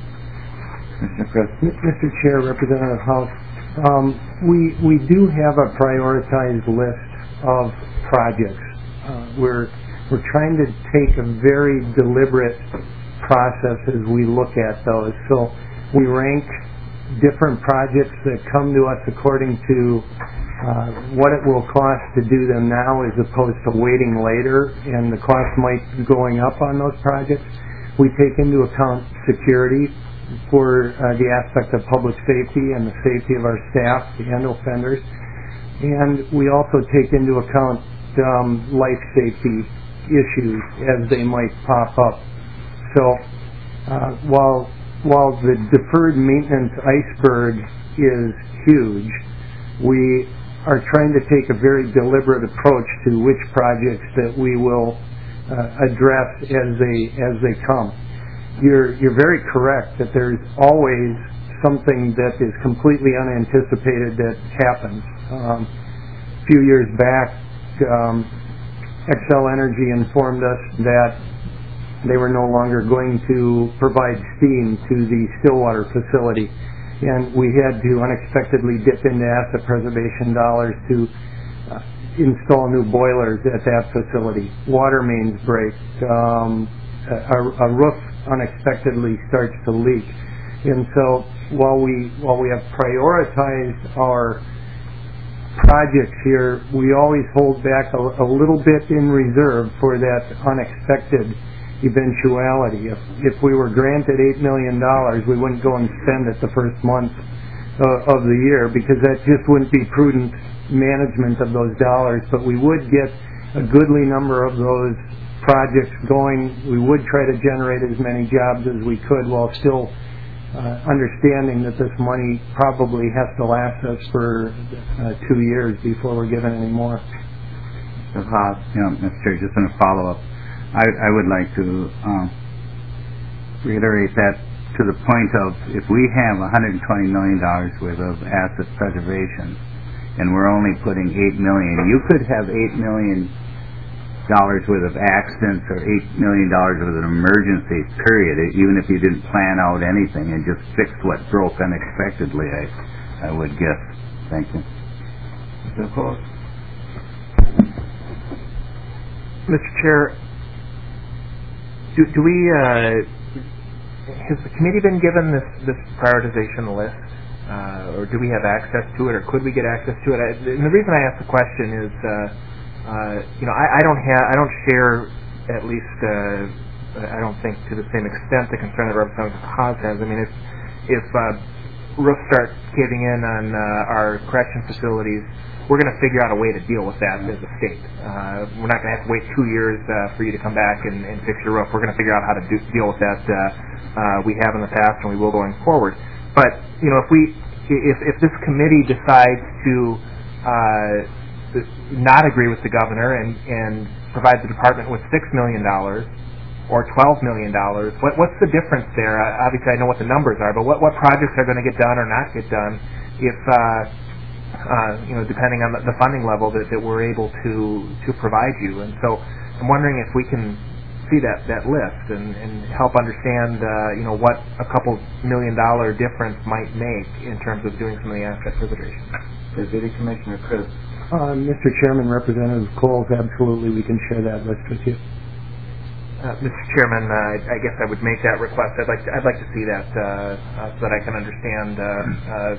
Mister Chair, Representative House, um, we we do have a prioritized list of projects. Uh, we're we're trying to take a very deliberate process as we look at those. So we rank different projects that come to us according to uh, what it will cost to do them now, as opposed to waiting later, and the cost might be going up on those projects. We take into account security for uh, the aspect of public safety and the safety of our staff and offenders. And we also take into account um, life safety issues as they might pop up. So uh, while while the deferred maintenance iceberg is huge, we are trying to take a very deliberate approach to which projects that we will uh, address as they as they come. You're you're very correct that there's always something that is completely unanticipated that happens. Um, a few years back, um, Xcel Energy informed us that they were no longer going to provide steam to the Stillwater facility, and we had to unexpectedly dip into asset preservation dollars to uh, install new boilers at that facility. Water mains break. Um, a, a roof unexpectedly starts to leak, and so while we while we have prioritized our projects here, we always hold back a, a little bit in reserve for that unexpected eventuality. If if we were granted eight million dollars, we wouldn't go and spend it the first month uh, of the year, because that just wouldn't be prudent management of those dollars. But we would get a goodly number of those projects going. We would try to generate as many jobs as we could while still uh, understanding that this money probably has to last us for uh, two years before we're given any more. Mister Haas, you know, Mister Chair, just in a follow-up, I, I would like to um, reiterate that to the point of, if we have one hundred twenty million dollars worth of asset preservation and we're only putting eight million dollars, you could have eight million dollars worth of accidents or eight million dollars worth of emergency, period, even if you didn't plan out anything and just fix what broke unexpectedly, I, I would guess. Thank you. Mister Cole? Mister Chair, do, do we, uh, has the committee been given this, this prioritization list, uh, or do we have access to it, or could we get access to it? I, and the reason I ask the question is, uh, uh, you know, I, I don't have, I don't share, at least, uh, I don't think to the same extent the concern that Representative Haas has. I mean, if if uh, roofs start caving in on uh, our correction facilities, we're going to figure out a way to deal with that as a state. Uh, we're not going to have to wait two years uh, for you to come back and, and fix your roof. We're going to figure out how to do, deal with that. Uh, uh, we have in the past, and we will going forward. But you know, if we, if if this committee decides to uh, not agree with the governor and and provide the department with six million dollars or twelve million dollars, what what's the difference there? Uh, obviously, I know what the numbers are, but what what projects are going to get done or not get done if uh, Uh, you know, depending on the, the funding level that, that we're able to to provide you. And so I'm wondering if we can see that, that list and, and help understand, uh, you know, what a couple million dollar difference might make in terms of doing some of the asset preservation. Deputy Commissioner Chris. Uh, Mister Chairman, Representative Coles, absolutely, we can share that list with you. Uh, Mister Chairman, uh, I guess I would make that request. I'd like to, I'd like to see that uh, uh, so that I can understand. Uh, uh,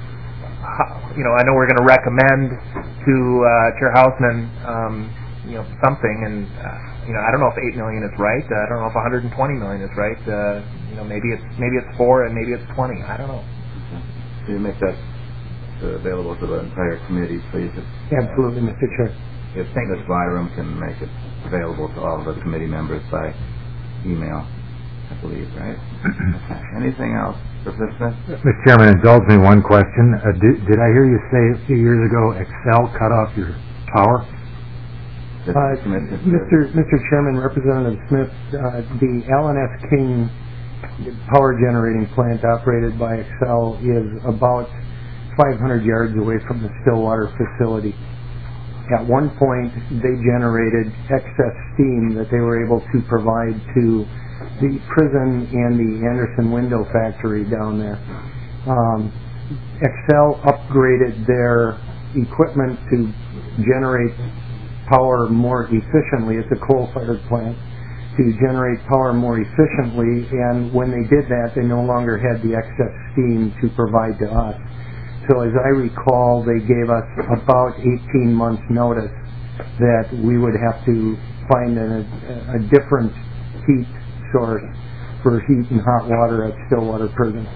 You know, I know we're going to recommend to uh, Chair Hausman, um, you know, something, and uh, you know, I don't know if eight million is right. Uh, I don't know if one hundred twenty million is right. Uh, you know, maybe it's maybe it's four and maybe it's twenty. I don't know. Can you make that uh, available to the entire committee, please? If, Absolutely, Mister Chair. If Miz Byram can make it available to all of the committee members by email, I believe, right? Anything else? Mister Chairman, indulge me one question. Uh, did, did I hear you say a few years ago Excel cut off your power? Uh, Mister Mister Chairman, Representative Smith, uh, the Allen S. King power generating plant operated by Excel is about five hundred yards away from the Stillwater facility. At one point, they generated excess steam that they were able to provide to the prison and the Anderson window factory down there. Um, Excel upgraded their equipment to generate power more efficiently. It's a coal-fired plant, to generate power more efficiently, and when they did that, they no longer had the excess steam to provide to us. So as I recall, they gave us about eighteen months notice that we would have to find a, a different heat source for heat and hot water at Stillwater Prison.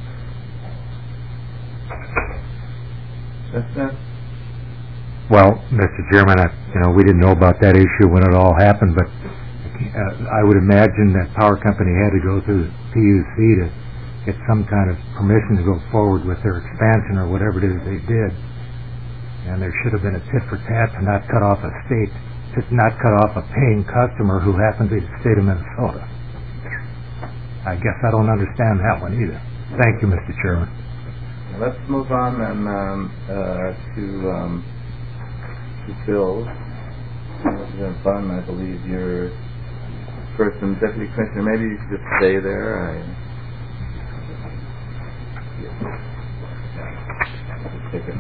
Well, Mister Chairman, I, you know, we didn't know about that issue when it all happened, but uh, I would imagine that power company had to go through the P U C to get some kind of permission to go forward with their expansion or whatever it is they did. And there should have been a tit for tat to not cut off a state, to not cut off a paying customer who happened to be the state of Minnesota. I guess I don't understand that one either. Thank you, Mister Chairman. Let's move on then um, uh, to um, to bills. Representative Bunn, I believe you're first and Deputy Commissioner. Maybe you could just stay there. I, yeah. Take it.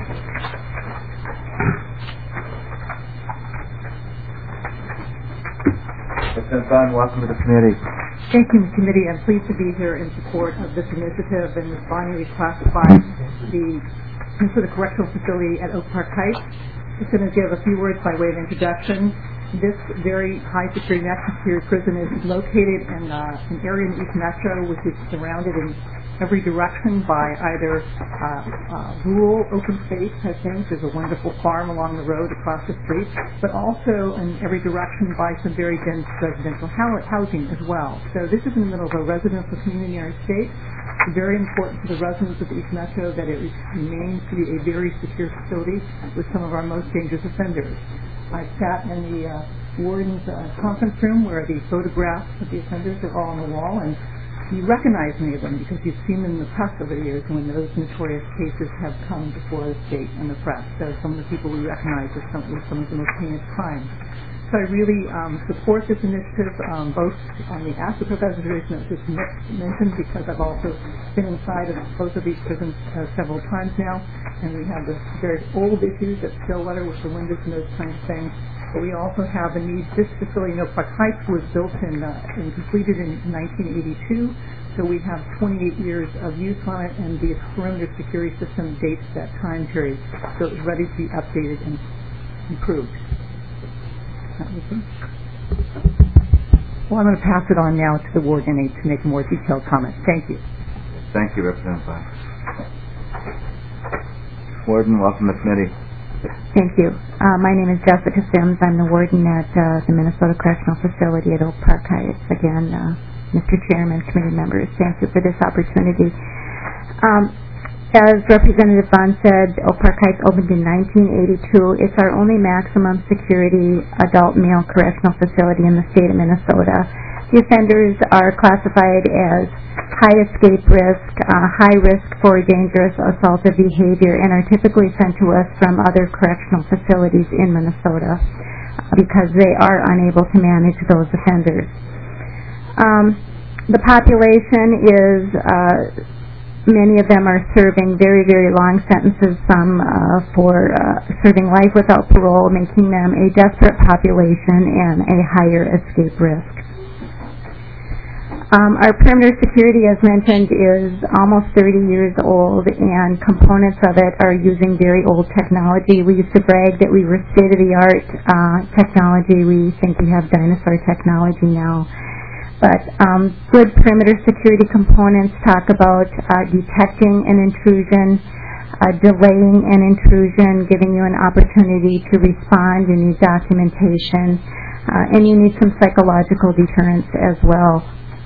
Representative Bunn, welcome to the committee. Thank you, Committee. I'm pleased to be here in support of this initiative and responding to reclassify the Minnesota Correctional Facility at Oak Park Heights. I'm just going to give a few words by way of introduction. this very high security, maximum security prison is located in uh, an area in East Metro which is surrounded in every direction by either uh, uh, rural open space type things. There's a wonderful farm along the road across the street, but also in every direction by some very dense residential housing as well. So this is in the middle of a residential community in our state. It's very important to the residents of the East Metro that it remains to be a very secure facility with some of our most dangerous offenders. I sat in the uh, warden's uh, conference room where the photographs of the offenders are all on the wall, and you recognize many of them because you've seen them in the press over the years when those notorious cases have come before the state and the press. So some of the people we recognize are some, some of the most heinous crimes. So I really um, support this initiative, um, both on the aspect of preservation that was just mentioned, because I've also been inside of both of these prisons uh, several times now, and we have the very old issues at Stillwater with the windows and those kinds of things. But we also have a need. This facility, you know, Park Heights was built in uh, and completed in nineteen eighty-two, so we have twenty-eight years of use on it, and the perimeter security system dates that time period, so it's ready to be updated and improved. Well, I'm going to pass it on now to the warden to make a more detailed comment. Thank you. Thank you, Representative Black. Warden, welcome to the committee. Thank you. Uh, my name is Jessica Sims. I'm the warden at uh, the Minnesota Correctional Facility at Oak Park Heights. Again, uh, Mister Chairman, committee members, thank you for this opportunity. Um, as Representative Vaughn said, Oak Park Heights opened in nineteen eighty-two. It's our only maximum security adult male correctional facility in the state of Minnesota. The offenders are classified as high escape risk, uh, high risk for dangerous assaultive behavior, and are typically sent to us from other correctional facilities in Minnesota because they are unable to manage those offenders. Um, the population is, uh, many of them are serving very, very long sentences, some uh, for uh, serving life without parole, making them a desperate population and a higher escape risk. Um, our perimeter security, as mentioned, is almost thirty years old, and components of it are using very old technology. We used to brag that we were state-of-the-art uh, technology. We think we have dinosaur technology now. But um, good perimeter security components talk about uh, detecting an intrusion, uh, delaying an intrusion, giving you an opportunity to respond. You need documentation, uh, and you need some psychological deterrence as well.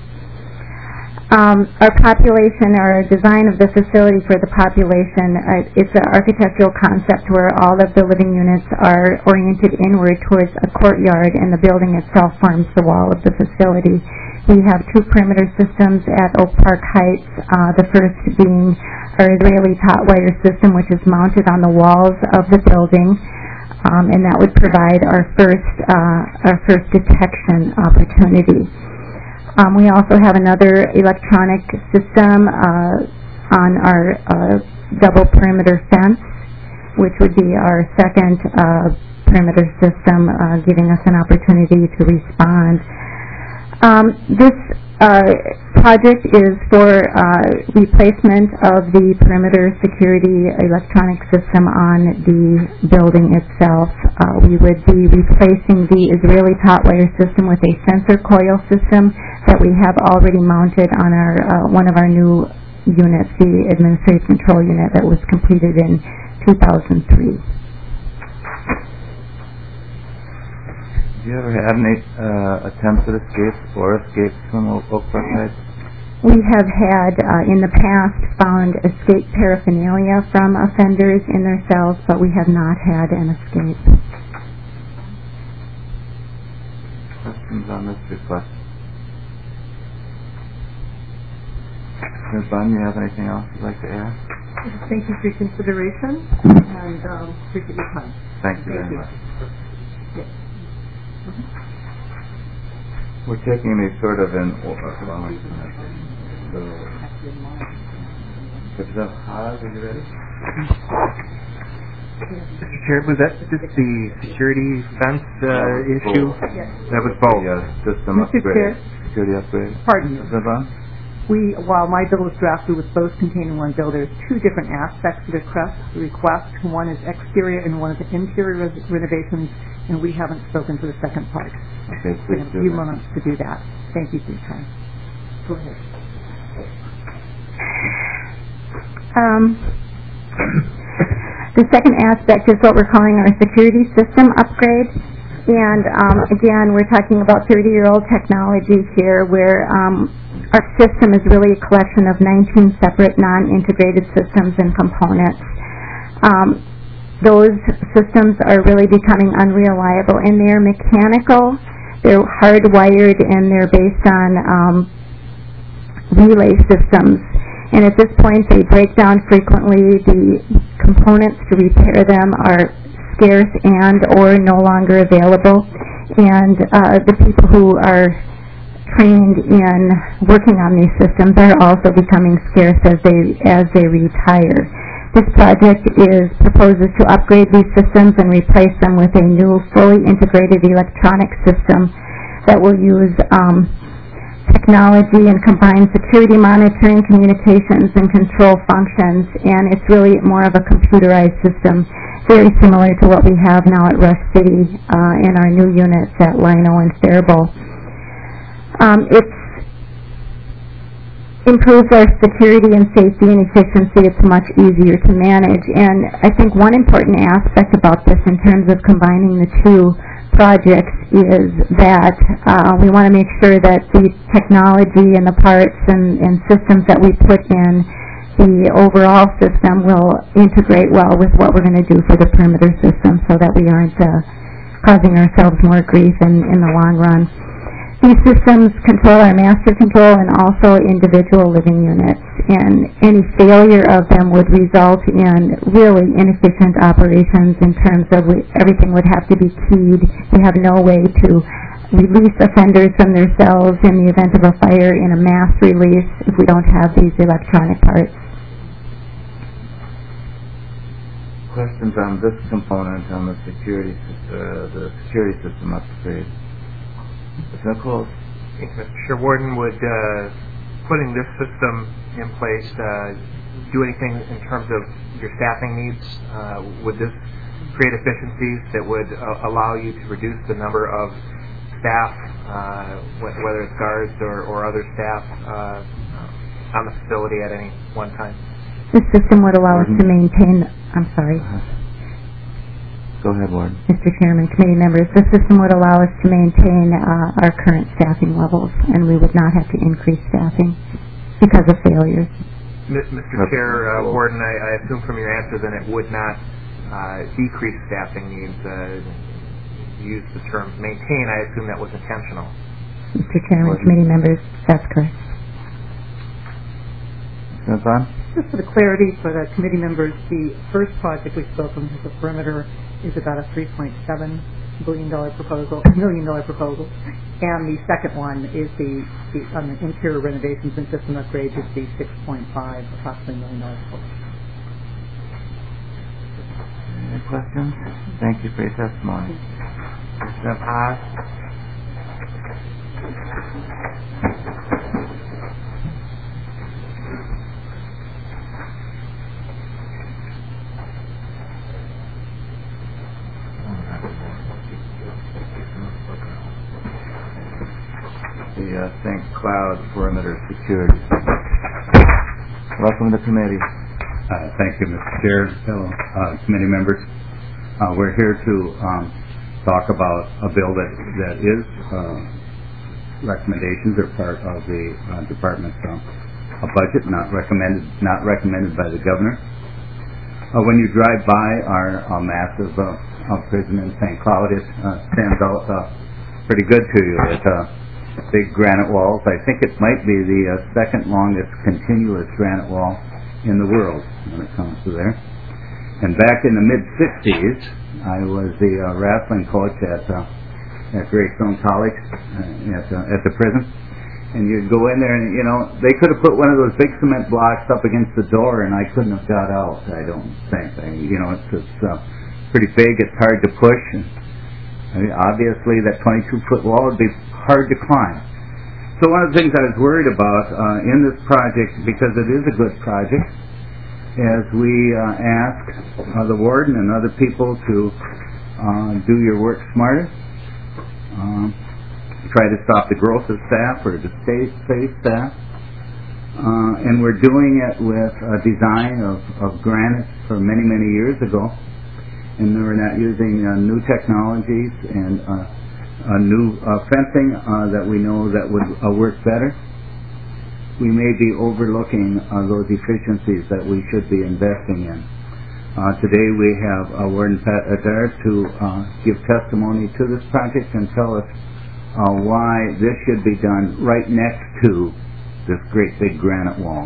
Um, our population, or our design of the facility for the population, uh, it's an architectural concept where all of the living units are oriented inward towards a courtyard, and the building itself forms the wall of the facility. We have two perimeter systems at Oak Park Heights, uh, the first being our Israeli hot wire system, which is mounted on the walls of the building, um, and that would provide our first, uh, our first detection opportunity. Um, we also have another electronic system uh, on our uh, double perimeter fence, which would be our second uh, perimeter system, uh, giving us an opportunity to respond. Um, this uh, project is for uh, replacement of the perimeter security electronic system on the building itself. Uh, we would be replacing the Israeli hot wire system with a sensor coil system that we have already mounted on our uh, one of our new units, the administrative control unit that was completed in two thousand three. Have you ever had any uh, attempts at escape or escapes from Oak Park Heights? We have had, uh, in the past, found escape paraphernalia from offenders in their cells, but we have not had an escape. Questions on this request? Miz Bunn, you have anything else you'd like to add? Thank you for your consideration, and um, appreciate your time. Thank you Thank very you. much. Yes. We're taking these sort of in order. So, Representative Haas, are you ready? Mister Chair, was that just the security fence uh, issue? Yes. That was both. Yeah, system Mister upgrade. Chair. Security upgrade. Pardon me. Representative Vaughn? We, while my bill is drafted with both contained in one bill, there's two different aspects of the request. request. One is exterior and one is interior res- renovations, and we haven't spoken to the second part. Okay, We please have a do few that. moments to do that. Thank you for your time. Go ahead. Um, the second aspect is what we're calling our security system upgrade. And um, again, we're talking about thirty-year-old technology here where um, our system is really a collection of nineteen separate non-integrated systems and components. Um, those systems are really becoming unreliable, and they're mechanical, they're hardwired, and they're based on um, relay systems. And at this point, they break down frequently. The components to repair them are scarce and or no longer available. And uh, the people who are trained in working on these systems are also becoming scarce as they as they retire. This project is proposes to upgrade these systems and replace them with a new fully integrated electronic system that will use um, technology and combine security monitoring, communications, and control functions, and it's really more of a computerized system, very similar to what we have now at Rush City uh, in our new units at Lino and Faribault. Um, it improves our security and safety and efficiency. It's much easier to manage, and I think one important aspect about this in terms of combining the two projects is that uh, we want to make sure that the technology and the parts and, and systems that we put in the overall system will integrate well with what we're going to do for the perimeter system so that we aren't uh, causing ourselves more grief in, in the long run. These systems control our master control and also individual living units, and any failure of them would result in really inefficient operations in terms of we, everything would have to be keyed. We have no way to release offenders from their cells in the event of a fire in a mass release if we don't have these electronic parts. Questions on this component on the security uh, the security system upgrade? Mister Nichols? Mister Chair, Warden, would uh, putting this system in place uh, do anything in terms of your staffing needs? Uh, would this create efficiencies that would uh, allow you to reduce the number of staff, uh, wh- whether it's guards or, or other staff uh, on the facility at any one time? This system would allow us to maintain, I'm sorry. Go ahead, Warden. Mister Chairman, committee members, this system would allow us to maintain uh, our current staffing levels, and we would not have to increase staffing because of failures. Mister Chair, uh, Warden, I, I assume from your answer then it would not uh, decrease staffing needs. Uh, you used the term maintain. I assume that was intentional. Mister Chairman, Warden. Committee members, that's correct. That's on. Just for the clarity for the committee members, the first project we spoke of, the perimeter, is about a three point seven billion dollars proposal, million dollar proposal, and the second one is the, the on the interior renovations and system upgrades is the six point five approximately million dollar proposal. Any questions? Thank you for your testimony. Mister Haas? The uh, Saint Cloud Perimeter Security. Welcome to the committee. Uh, thank you, Mister Chair, fellow uh, committee members. Uh, we're here to um, talk about a bill that that is uh, recommendations are part of the uh, department's um, a budget, not recommended not recommended by the governor. Uh, when you drive by our uh, massive uh, prison in Saint Cloud, it uh, stands out uh, pretty good to you. It, uh, big granite walls. I think it might be the uh, second longest continuous granite wall in the world when it comes to there. And back in the mid sixties, I was the uh, wrestling coach at uh, at Greystone College uh, at uh, at the prison. And you'd go in there, and you know they could have put one of those big cement blocks up against the door, and I couldn't have got out. I don't think. I, you know, it's, it's uh, pretty big. It's hard to push. And, I mean, obviously, that twenty-two foot wall would be hard to climb. So one of the things I was worried about uh, in this project, because it is a good project, as we uh, ask uh, the warden and other people to uh, do your work smarter, um, try to stop the growth of staff or to save, save staff. Uh, and we're doing it with a design of, of granite from many, many years ago. And we're not using uh, new technologies and uh, uh, new uh, fencing uh, that we know that would uh, work better. We may be overlooking uh, those efficiencies that we should be investing in. Uh, today we have uh, Warden Pat Adair to uh, give testimony to this project and tell us uh, why this should be done right next to this great big granite wall.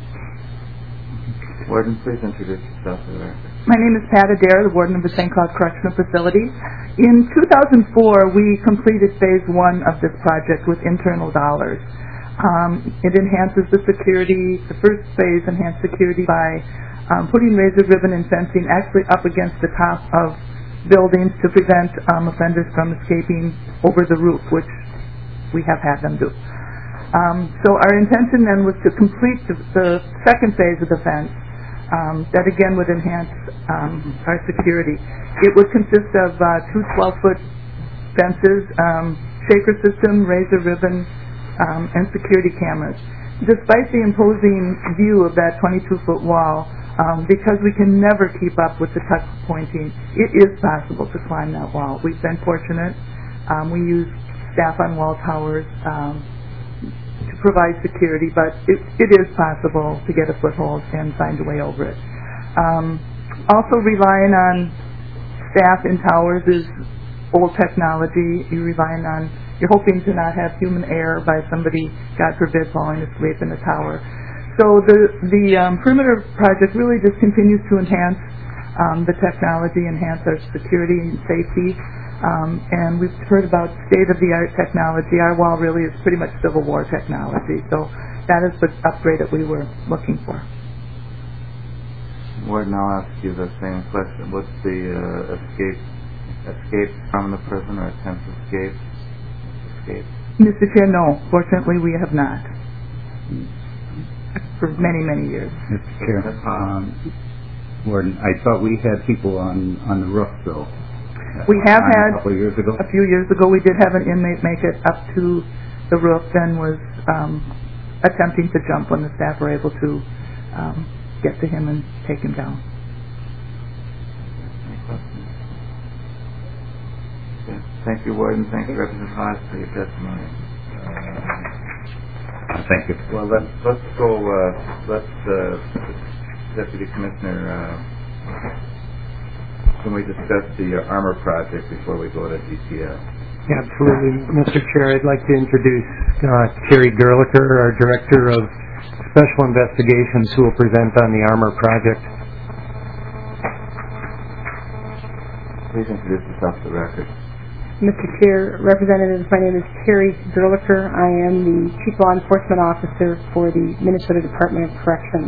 Warden, please introduce yourself to the record. My name is Pat Adair, the Warden of the Saint Cloud Correctional Facility. In two thousand four, we completed phase one of this project with internal dollars. Um, it enhances the security. The first phase enhanced security by um, putting razor ribbon and fencing actually up against the top of buildings to prevent um, offenders from escaping over the roof, which we have had them do. Um, so our intention then was to complete the, the second phase of the fence. Um, that again would enhance um, our security. It would consist of uh, two twelve-foot fences, um, shaker system, razor ribbon, um, and security cameras. Despite the imposing view of that twenty-two-foot wall, um, because we can never keep up with the tuck pointing, it is possible to climb that wall. We've been fortunate. Um, we use staff on wall towers um, to provide security, but it, it is possible to get a foothold and find a way over it. Um, also relying on staff in towers is old technology. You're relying on, you're hoping to not have human error by somebody, God forbid, falling asleep in the tower. So the, the um, perimeter project really just continues to enhance um, the technology, enhance our security and safety. Um, and we've heard about state-of-the-art technology. Our wall really is pretty much Civil War technology. So that is the upgrade that we were looking for. Warden, I'll ask you the same question. What's the uh, escape escape from the prison or attempt to escape? Escape? Mister Chair, no. Fortunately, we have not. For many, many years. Mister Chair, um, Warden, I thought we had people on, on the roof, though. We have had, a couple of years ago? a few years ago, we did have an inmate make it up to the roof and was um, attempting to jump when the staff were able to um, get to him and take him down. Any questions? Okay. Thank you, Warden. Thank you, Representative Haas, for your testimony. Uh, thank you. Well, let's, let's go, uh, let's, uh, Deputy Commissioner, uh, can we discuss the uh, armor project before we go to D C S? Absolutely. Mister Chair, I'd like to introduce uh, Terry Gerlicher, our Director of Special Investigations, who will present on the armor project. Please introduce yourself to the record. Mister Chair, Representatives, my name is Terry Gerlicher. I am the Chief Law Enforcement Officer for the Minnesota Department of Corrections.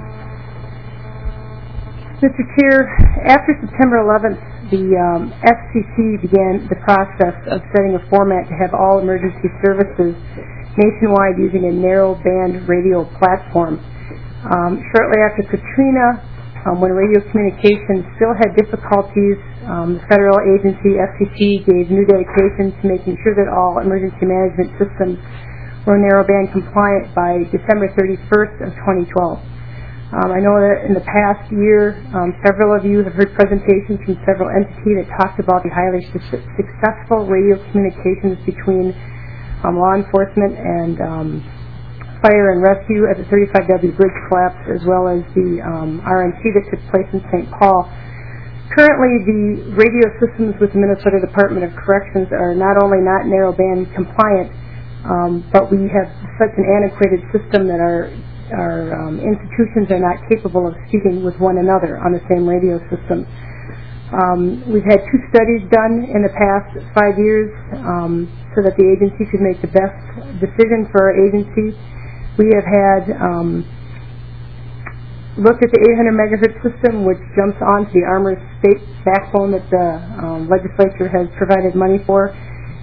Mister Chair, after September eleventh, the um, F C C began the process of setting a format to have all emergency services nationwide using a narrow band radio platform. Um, shortly after Katrina, um, when radio communications still had difficulties, um, the federal agency F C C gave new dedication to making sure that all emergency management systems were narrowband compliant by December thirty-first of twenty twelve. Um, I know that in the past year, um, several of you have heard presentations from several entities that talked about the highly su- successful radio communications between um, law enforcement and um, fire and rescue at the thirty-five W bridge collapse, as well as the um, R M C that took place in Saint Paul. Currently, the radio systems with the Minnesota Department of Corrections are not only not narrowband compliant, um, but we have such an antiquated system that our our um, institutions are not capable of speaking with one another on the same radio system. Um, we've had two studies done in the past five years um, so that the agency could make the best decision for our agency. We have had um, looked at the eight hundred megahertz system, which jumps onto the Armor State backbone that the um, legislature has provided money for,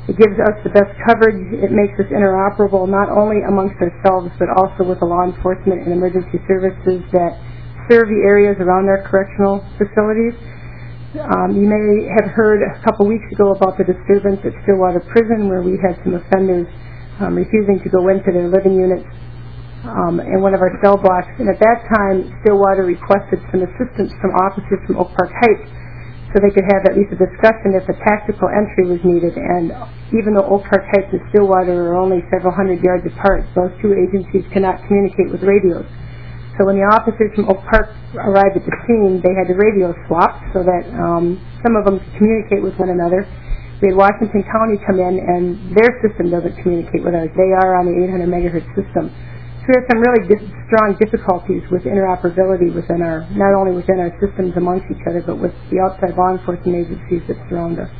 It gives us the best coverage. It makes us interoperable not only amongst ourselves but also with the law enforcement and emergency services that serve the areas around our correctional facilities. Um, you may have heard a couple weeks ago about the disturbance at Stillwater Prison where we had some offenders um, refusing to go into their living units um, in one of our cell blocks. And at that time, Stillwater requested some assistance from officers from Oak Park Heights so they could have at least a discussion if a tactical entry was needed. And even though Oak Park Heights and Stillwater are only several hundred yards apart, those two agencies cannot communicate with radios. So when the officers from Oak Park arrived at the scene, they had the radios swapped so that um, some of them could communicate with one another. We had Washington County come in, and their system doesn't communicate with ours. They are on the eight hundred megahertz system. So we have some really di- strong difficulties with interoperability within our, not only within our systems amongst each other, but with the outside law enforcement agencies that surround us.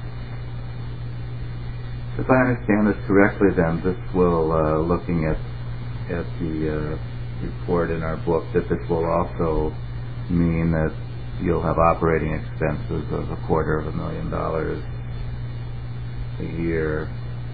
If I understand this correctly, then this will, uh, looking at at the uh, report in our book, that this will also mean that you'll have operating expenses of a quarter of a million dollars a year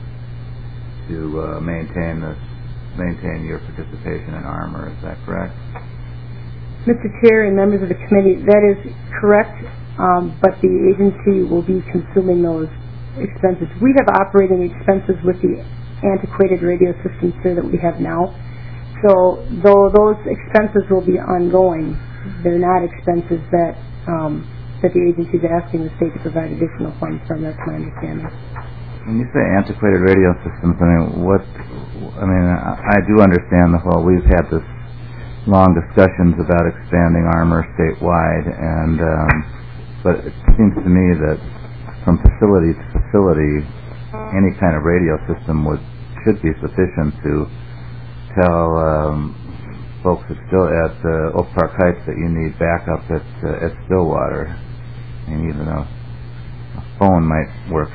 to uh, maintain this. maintain your participation in armor. Is that correct? Mister Chair and members of the committee, that is correct, um, but the agency will be consuming those expenses. We have operating expenses with the antiquated radio systems here that we have now. So though those expenses will be ongoing, they're not expenses that um, that the agency is asking the state to provide additional funds from. That's my understanding. When you say antiquated radio systems, I mean, what, I mean, I, I do understand the whole, we've had this long discussions about expanding armor statewide, and, um, but it seems to me that from facility to facility, any kind of radio system would, should be sufficient to tell, um, folks at still at uh, Oak Park Heights that you need backup at, uh, at Stillwater, and even a, a phone might work.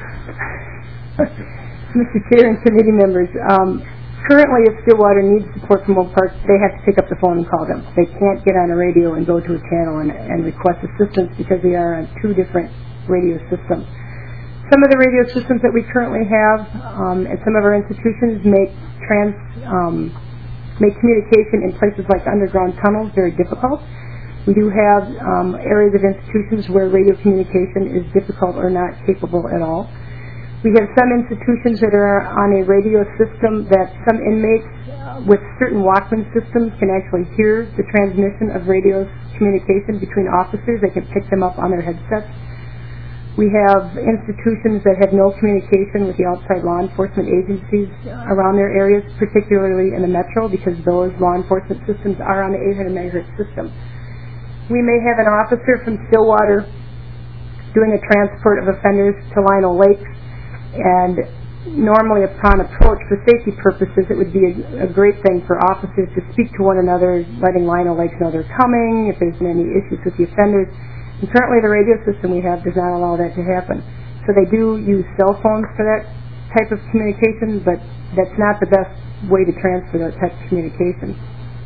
Mister Chair and committee members, um, currently if Stillwater needs support from Oak Park, they have to pick up the phone and call them. They can't get on a radio and go to a channel and, and request assistance because they are on two different radio systems. Some of the radio systems that we currently have um, at some of our institutions make trans um, make communication in places like underground tunnels very difficult. We do have um, areas of institutions where radio communication is difficult or not capable at all. We have some institutions that are on a radio system that some inmates uh, with certain Walkman systems can actually hear the transmission of radio communication between officers. They can pick them up on their headsets. We have institutions that have no communication with the outside law enforcement agencies around their areas, particularly in the metro, because those law enforcement systems are on the eight hundred megahertz system. We may have an officer from Stillwater doing a transport of offenders to Lino Lakes, and normally upon approach for safety purposes it would be a, a great thing for officers to speak to one another, letting Lino Lakes know they're coming, if there's been any issues with the offenders. And currently the radio system we have does not allow that to happen. So they do use cell phones for that type of communication, but that's not the best way to transfer that type of communication.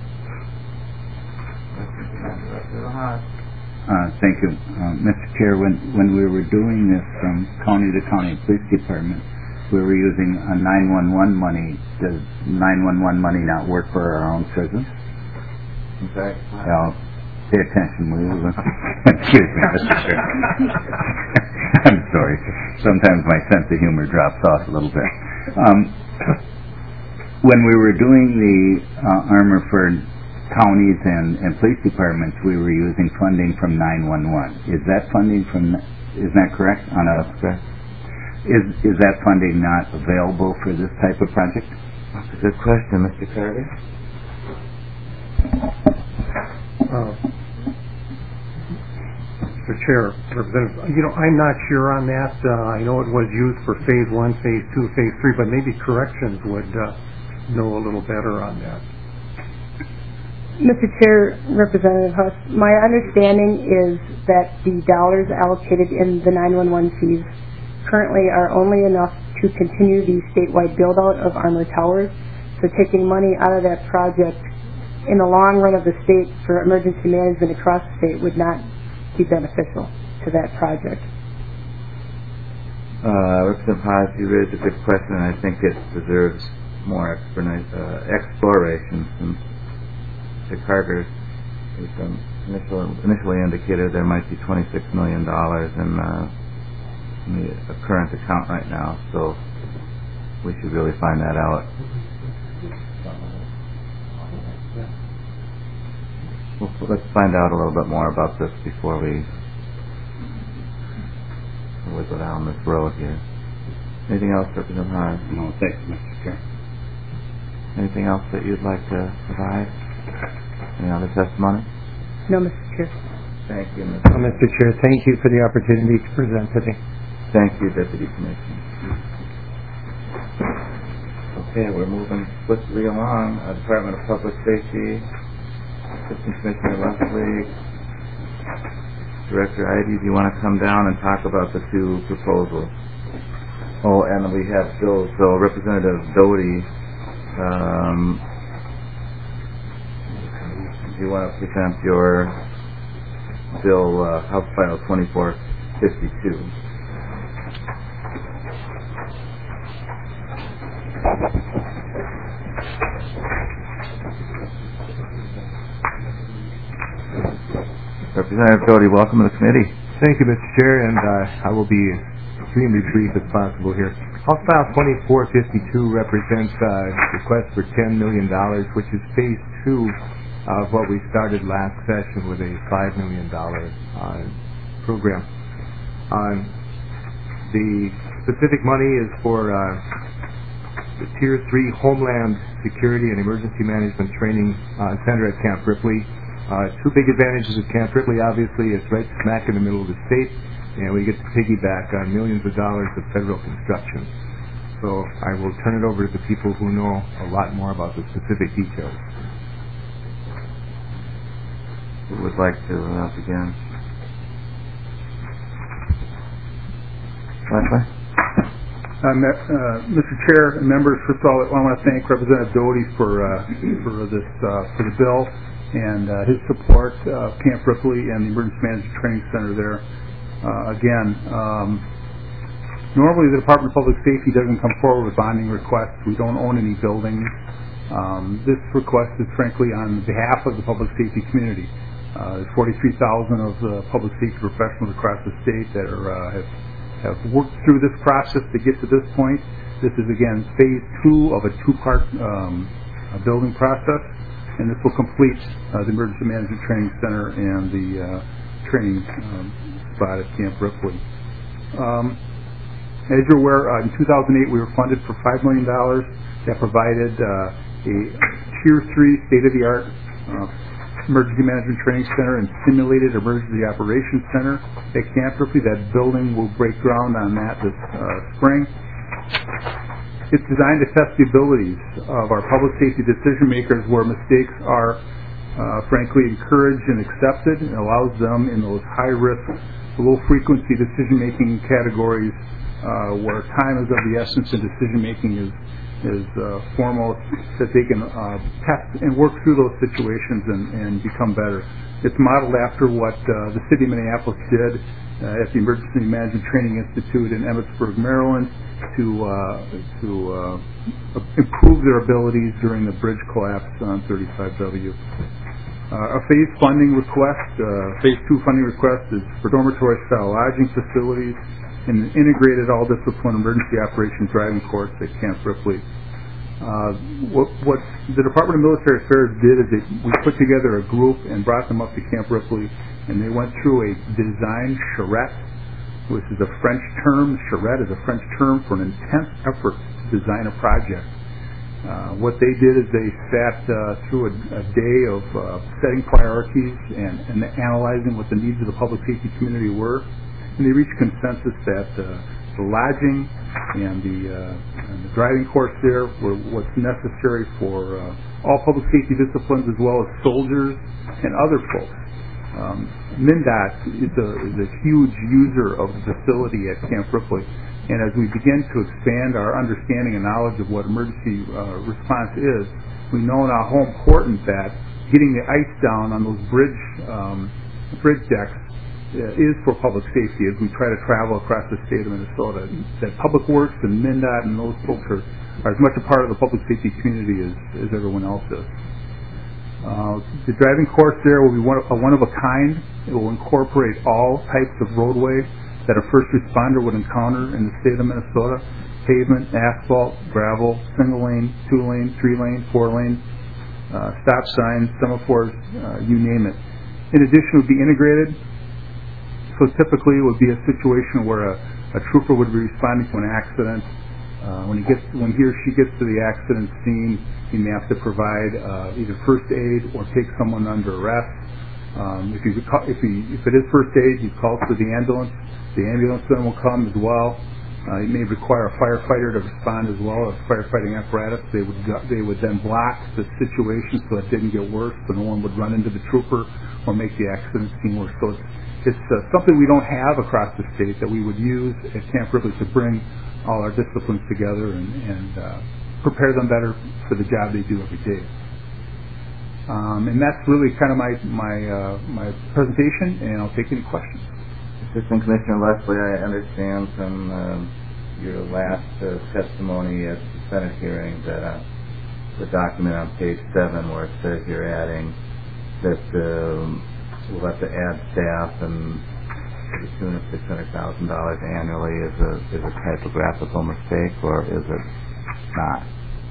Uh, thank you. Uh, Mister Chair, when, when we were doing this from county to county police department, we were using a nine one one money. Does nine one one money not work for our own prisons? In fact, well, pay attention, will you? Excuse me, Mister Chair. I'm sorry. Sometimes my sense of humor drops off a little bit. Um, when we were doing the uh, armor for counties and, and police departments, we were using funding from nine one one. Is that funding from, is that correct? On a, is is that funding not available for this type of project? That's a good question, Mister Carter. Uh, Mister Chair, Representative, you know, I'm not sure on that. Uh, I know it was used for phase one, phase two, phase three, but maybe corrections would uh, know a little better on that. Mister Chair, Representative Huss, my understanding is that the dollars allocated in the nine one one fees currently are only enough to continue the statewide build-out of armor towers. So taking money out of that project in the long run of the state for emergency management across the state would not be beneficial to that project. Uh, Representative Haas, you raised a good question, and I think it deserves more explana- uh, exploration. Since Mister Carter is, um, initial, initially indicated there might be twenty-six million dollars in, uh, in the uh, current account right now, so we should really find that out. Well, let's find out a little bit more about this before we, before we go down this road here. Anything else, Representative Hines? No, thanks, Mister Chair. Anything else that you'd like to provide? Any other testimony? No, Mister Chair. Thank you, Miz Uh, Mister Chair, thank you for the opportunity to present today. Thank you, Deputy Commissioner. Okay, we're moving swiftly along. Uh, Department of Public Safety, Assistant Commissioner Leslie, Director Ide, do you want to come down and talk about the two proposals? Oh, and we have bills. So Representative Doty, um, do you want to present your bill, uh, House File twenty-four fifty-two? Representative Doty, welcome to the committee. Thank you, Mister Chair, and uh, I will be extremely brief as possible here. House File twenty-four fifty-two represents a uh, request for ten million dollars, which is phase two of what we started last session with a five million dollars uh, program. Um, the specific money is for uh, the Tier three Homeland Security and Emergency Management Training uh, Center at Camp Ripley. Uh, two big advantages of Camp Ripley, obviously, it's right smack in the middle of the state, and we get to piggyback on millions of dollars of federal construction. So I will turn it over to the people who know a lot more about the specific details. Who would like to uh, begin? Leslie? Uh, uh, Mister Chair and members, first of all, I want to thank Representative Doty for uh, for this uh, for the bill and uh, his support of Camp Ripley and the Emergency Management Training Center there. Uh, again, um, normally the Department of Public Safety doesn't come forward with bonding requests. We don't own any buildings. Um, this request is frankly on behalf of the public safety community. Uh, there's forty-three thousand of the public safety professionals across the state that are, uh, have, have worked through this process to get to this point. This is, again, phase two of a two-part um, a building process, and this will complete uh, the Emergency Management Training Center and the uh, training um, spot at Camp Ripley. Um, as you're aware, uh, in two thousand eight we were funded for five million dollars that provided uh, a Tier three state-of-the-art uh, Emergency Management Training Center and Simulated Emergency Operations Center at Camp Ripley. That building will break ground on that this uh, spring. It's designed to test the abilities of our public safety decision makers where mistakes are uh, frankly encouraged and accepted, and allows them in those high-risk, low-frequency decision-making categories uh, where time is of the essence and decision-making is is uh, foremost, that they can uh, test and work through those situations and, and become better. It's modeled after what uh, the city of Minneapolis did uh, at the Emergency Management Training Institute in Emmitsburg, Maryland, to uh, to uh, improve their abilities during the bridge collapse on thirty-five W. Uh, a phase funding request, uh, phase two funding request is for dormitory-style lodging facilities and an integrated all-discipline emergency operations driving course at Camp Ripley. Uh, what, what the Department of Military Affairs did is they, we put together a group and brought them up to Camp Ripley, and they went through a design charrette, which is a French term. Charrette is a French term for an intense effort to design a project. Uh, what they did is they sat uh, through a, a day of uh, setting priorities and, and analyzing what the needs of the public safety community were, and they reached consensus that uh, the lodging and the, uh, and the driving course there were what's necessary for uh, all public safety disciplines as well as soldiers and other folks. Um, MnDOT is a, is a huge user of the facility at Camp Ripley, and as we begin to expand our understanding and knowledge of what emergency uh, response is, we know now how important that getting the ice down on those bridge um, bridge decks uh, is for public safety as we try to travel across the state of Minnesota. That Public Works and MnDOT and those folks are, are as much a part of the public safety community as, as everyone else is. Uh, the driving course there will be one of, a one of a kind. It will incorporate all types of roadway that a first responder would encounter in the state of Minnesota: pavement, asphalt, gravel, single lane, two lane, three lane, four lane, uh, stop signs, semaphores, uh, you name it. In addition, it would be integrated. So typically, it would be a situation where a, a trooper would be responding to an accident. Uh, when he gets, when he or she gets to the accident scene, he may have to provide uh, either first aid or take someone under arrest. Um, if, he, if, he, if it is first aid, he calls for the ambulance. The ambulance then will come as well. Uh, it may require a firefighter to respond as well, a firefighting apparatus. They would they would then block the situation so it didn't get worse, so no one would run into the trooper or make the accident scene worse. So it's, it's uh, something we don't have across the state that we would use at Camp Ripley to bring all our disciplines together and, and uh, prepare them better for the job they do every day. Um, and that's really kind of my my uh, my presentation, and I'll take any questions. Assistant Commissioner Leslie, I understand from um, your last uh, testimony at the Senate hearing that uh, the document on page seven where it says you're adding that um, we'll have to add staff and to the tune of six hundred thousand dollars annually is a is a typographical mistake, or is it not?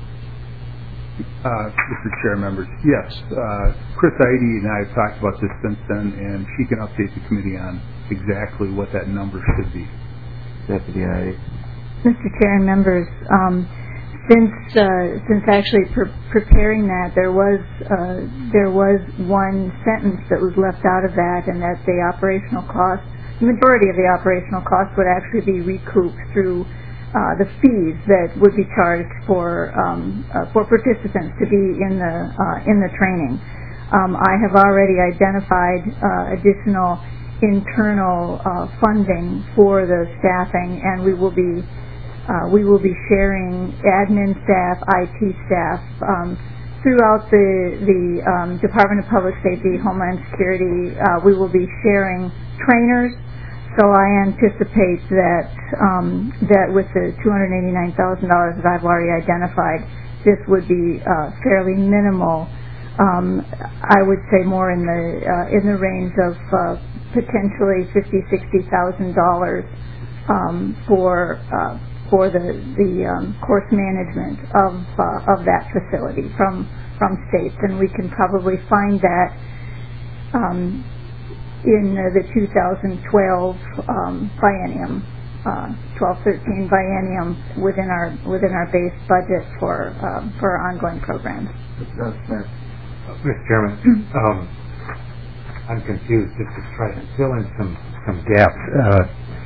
Uh, Mister Chair, members, yes. Uh, Chris Eide and I have talked about this since then, and she can update the committee on exactly what that number should be. Deputy Eide. Mister Chair and members, um, since uh, since actually pre- preparing that, there was uh, there was one sentence that was left out of that, and that the operational cost, the majority of the operational cost, would actually be recouped through Uh, the fees that would be charged for um, uh, for participants to be in the uh, in the training. Um, I have already identified uh, additional internal uh, funding for the staffing, and we will be uh, we will be sharing admin staff, I T staff um, throughout the the um, Department of Public Safety, Homeland Security. Uh, we will be sharing trainers. So I anticipate that um, that with the two hundred eighty-nine thousand dollars that I've already identified, this would be uh, fairly minimal. Um, I would say more in the uh, in the range of uh, potentially fifty, sixty thousand dollars um, for uh, for the the um, course management of uh, of that facility from from states, and we can probably find that. Um, in uh, the two thousand twelve um, biennium, uh, twelve thirteen biennium within our within our base budget for um, for our ongoing programs. Uh, Mister Chairman, um, I'm confused. Just to try to fill in some some gaps. Uh,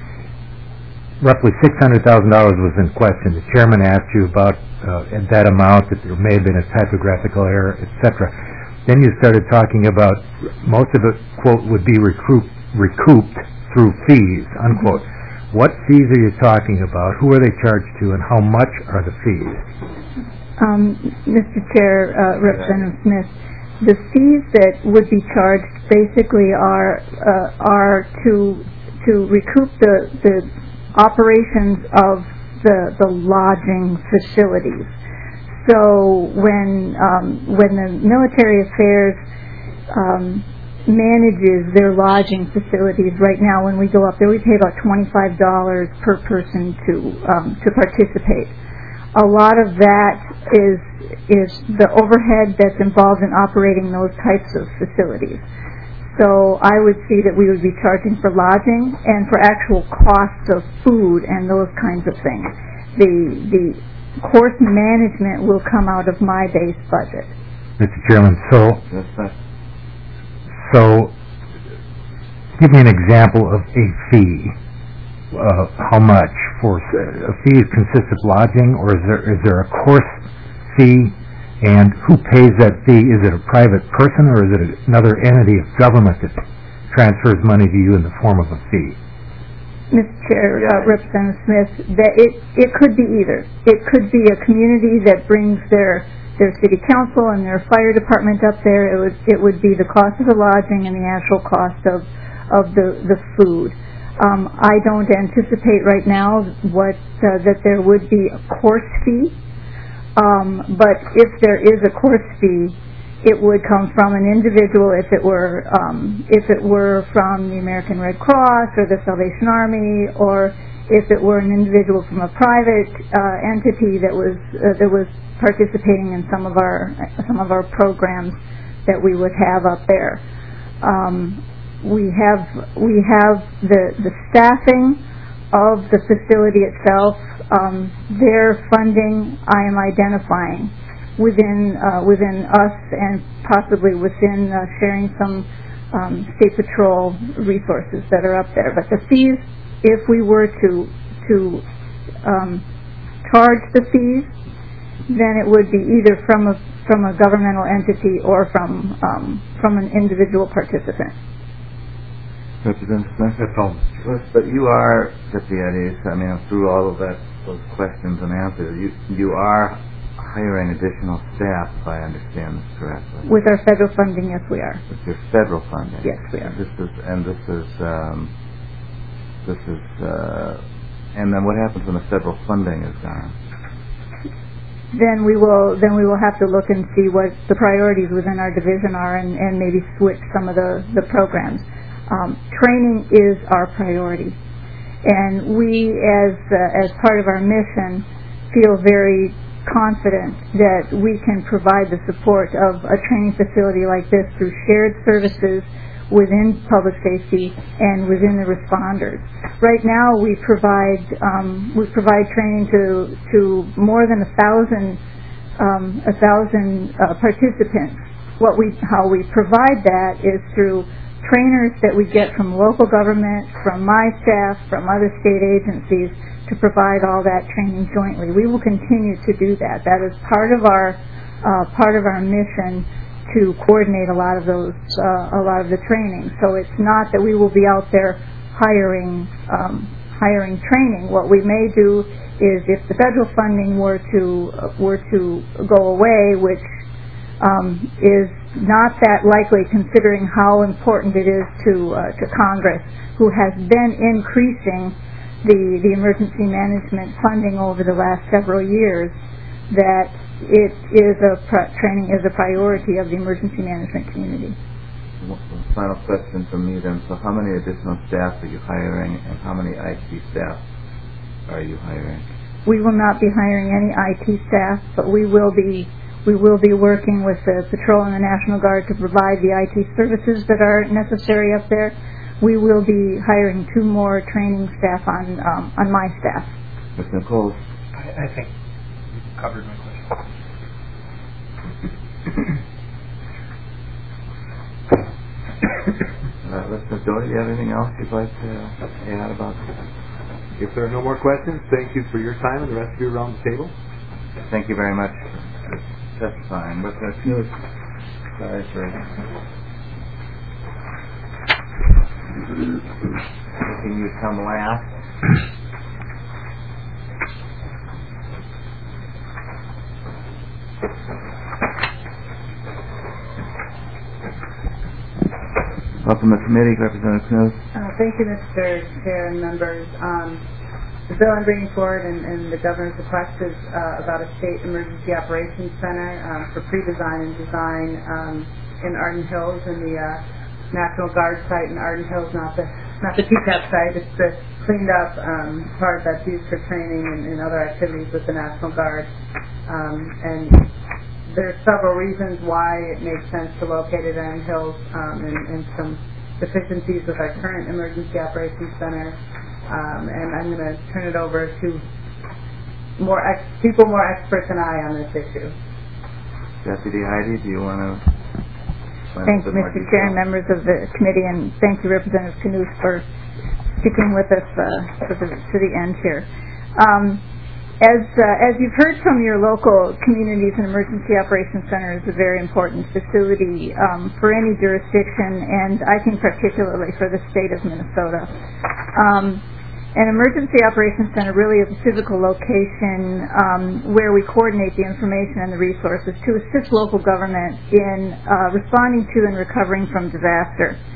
roughly six hundred thousand dollars was in question. The chairman asked you about uh, that amount, that there may have been a typographical error, et cetera. Then you started talking about most of it, quote, would be recouped, recouped through fees, unquote. Mm-hmm. What fees are you talking about? Who are they charged to, and how much are the fees? Um, Mister Chair, uh, Representative Smith, the fees that would be charged basically are uh, are to to recoup the the operations of the the lodging facilities. So when um, when the military affairs um, manages their lodging facilities right now, when we go up there, we pay about twenty-five dollars per person to um, to participate. A lot of that is is the overhead that's involved in operating those types of facilities. So I would see that we would be charging for lodging and for actual costs of food and those kinds of things. The the course management will come out of my base budget. Mister Chairman, so so give me an example of a fee. Uh, how much for a fee consists of lodging, or is there is there a course fee, and who pays that fee? Is it a private person, or is it another entity of government that transfers money to you in the form of a fee? Mister Chair, uh, Representative Smith, that it it could be either. It could be a community that brings their their city council and their fire department up there. It would it would be the cost of the lodging and the actual cost of of the, the food. Um, I don't anticipate right now what uh, that there would be a course fee, um, but if there is a course fee, it would come from an individual. If it were um, if it were from the American Red Cross or the Salvation Army, or if it were an individual from a private uh, entity that was uh, that was participating in some of our some of our programs that we would have up there. Um, we have we have the the staffing of the facility itself. Um, their funding I am identifying within uh, within us and possibly within uh, sharing some um, State Patrol resources that are up there. But the fees, if we were to to um, charge the fees, then it would be either from a from a governmental entity or from um, from an individual participant. Representative Smith? That's all. Yes, but you are, Deputy, I mean, through all of that, those questions and answers, you you are hiring additional staff, if I understand this correctly. With our federal funding, yes, we are. With your federal funding? Yes, we are. And this is, and this is, um, this is, uh, and then what happens when the federal funding is gone? Then we will then we will have to look and see what the priorities within our division are, and, and maybe switch some of the, the programs. Um, training is our priority, and we, as uh, as part of our mission, feel very confident that we can provide the support of a training facility like this through shared services within public safety and within the responders. Right now, we provide um, we provide training to to more than a thousand um, a thousand uh, participants. What we how we provide that is through trainers that we get from local government, from my staff, from other state agencies, to provide all that training jointly. We will continue to do that. That is part of our uh, part of our mission to coordinate a lot of those uh, a lot of the training. So it's not that we will be out there hiring um, hiring training. What we may do is, if the federal funding were to uh, were to go away, which um, is not that likely considering how important it is to uh, to Congress, who has been increasing the the emergency management funding over the last several years, that it is a pr- training is a priority of the emergency management community. Final question from me then. So how many additional staff are you hiring, and how many I T staff are you hiring? We will not be hiring any I T staff, but we will be we will be working with the Patrol and the National Guard to provide the I T services that are necessary up there. We will be hiring two more training staff on um, on my staff. Mister Nichols? I, I think you covered my question. uh, Mister Doyle, do you have anything else you'd like to add about this? If there are no more questions, thank you for your time and the rest of you around the table. Thank you very much for testifying. But there's news. Sorry for making you come last. Welcome to the committee, Representative Knudsen. Uh, thank you, Mister Chair and members. Um, the bill I'm bringing forward and, and the governor's request is uh, about a state emergency operations center um, for pre-design and design um, in Arden Hills, in the uh, National Guard site in Arden Hills, not the not the T CAP site. It's the cleaned up um, part that's used for training and, and other activities with the National Guard. Um, and There's several reasons why it makes sense to locate it in Hills, um, and, and some deficiencies with our current emergency operations center. Um, and I'm going to turn it over to more ex- people more experts than I on this issue. Deputy Heidi, do you want to? Thank you, Mister Chair and members of the committee, and thank you, Representative Knudsen, for sticking with us uh, to, the, to the end here. Um, As uh, as you've heard from your local communities, an emergency operations center is a very important facility um, for any jurisdiction, and I think particularly for the state of Minnesota. Um, an emergency operations center really is a physical location um, where we coordinate the information and the resources to assist local government in uh, responding to and recovering from disaster.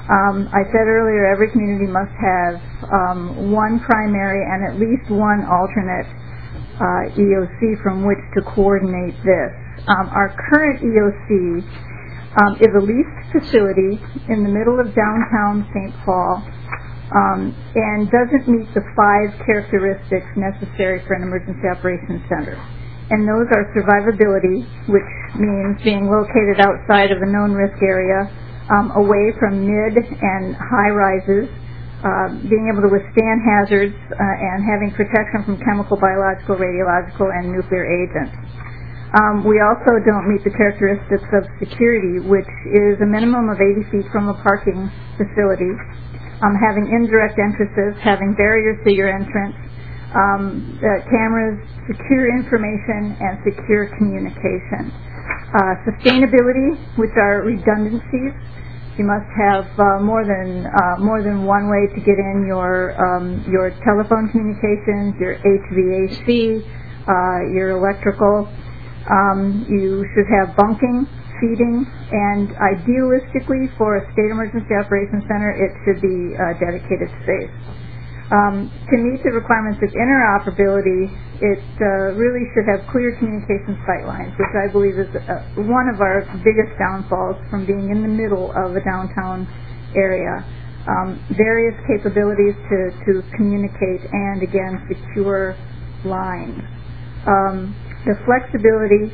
Um, I said earlier, every community must have um, one primary and at least one alternate uh, E O C from which to coordinate this. Um, our current E O C um, is a leased facility in the middle of downtown Saint Paul um, and doesn't meet the five characteristics necessary for an emergency operations center. And those are survivability, which means being located outside of a known risk area, Um, away from mid and high rises, uh, being able to withstand hazards, uh, and having protection from chemical, biological, radiological, and nuclear agents. Um, we also don't meet the characteristics of security, which is a minimum of eighty feet from a parking facility, um, having indirect entrances, having barriers to your entrance, um, uh, cameras, secure information, and secure communication. Uh, sustainability, which are redundancies. You must have uh, more than uh, more than one way to get in your um, your telephone communications, your H V A C, uh, your electrical. Um, you should have bunking, feeding, and idealistically, for a state emergency operations center, it should be uh, dedicated space. Um, to meet the requirements of interoperability, it uh, really should have clear communication sight lines, which I believe is uh, one of our biggest downfalls from being in the middle of a downtown area. Um, various capabilities to, to communicate and, again, secure lines. Um, the flexibility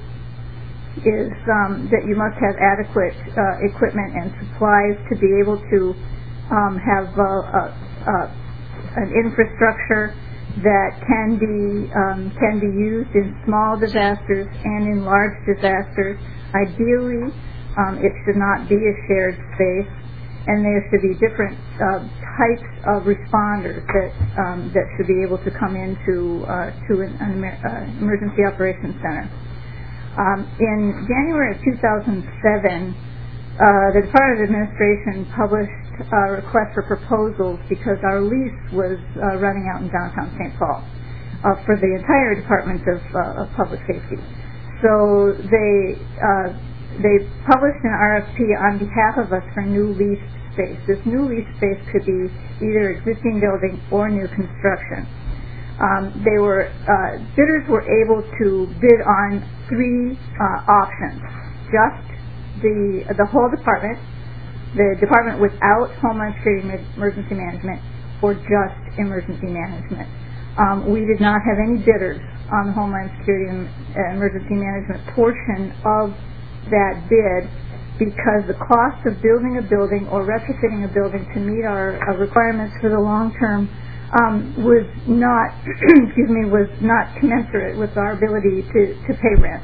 is um, that you must have adequate uh, equipment and supplies to be able to um, have uh, uh, uh, an infrastructure that can be um, can be used in small disasters and in large disasters. Ideally, um, it should not be a shared space, and there should be different uh, types of responders that um, that should be able to come into uh, to an, an uh, emergency operations center. Um, in January of two thousand seven, uh, the Department of Administration published a request for proposals because our lease was uh, running out in downtown Saint Paul uh, for the entire Department of, uh, of Public Safety. So they uh, they published an R F P on behalf of us for new leased space. This new leased space could be either existing building or new construction. Um, they were uh, bidders were able to bid on three uh, options: just the the whole department, the department without Homeland Security Emergency Management, or just emergency management. Um, we did not have any bidders on the Homeland Security and uh, Emergency Management portion of that bid because the cost of building a building or retrofitting a building to meet our uh, requirements for the long term um, was not, excuse me, was not commensurate with our ability to, to pay rent.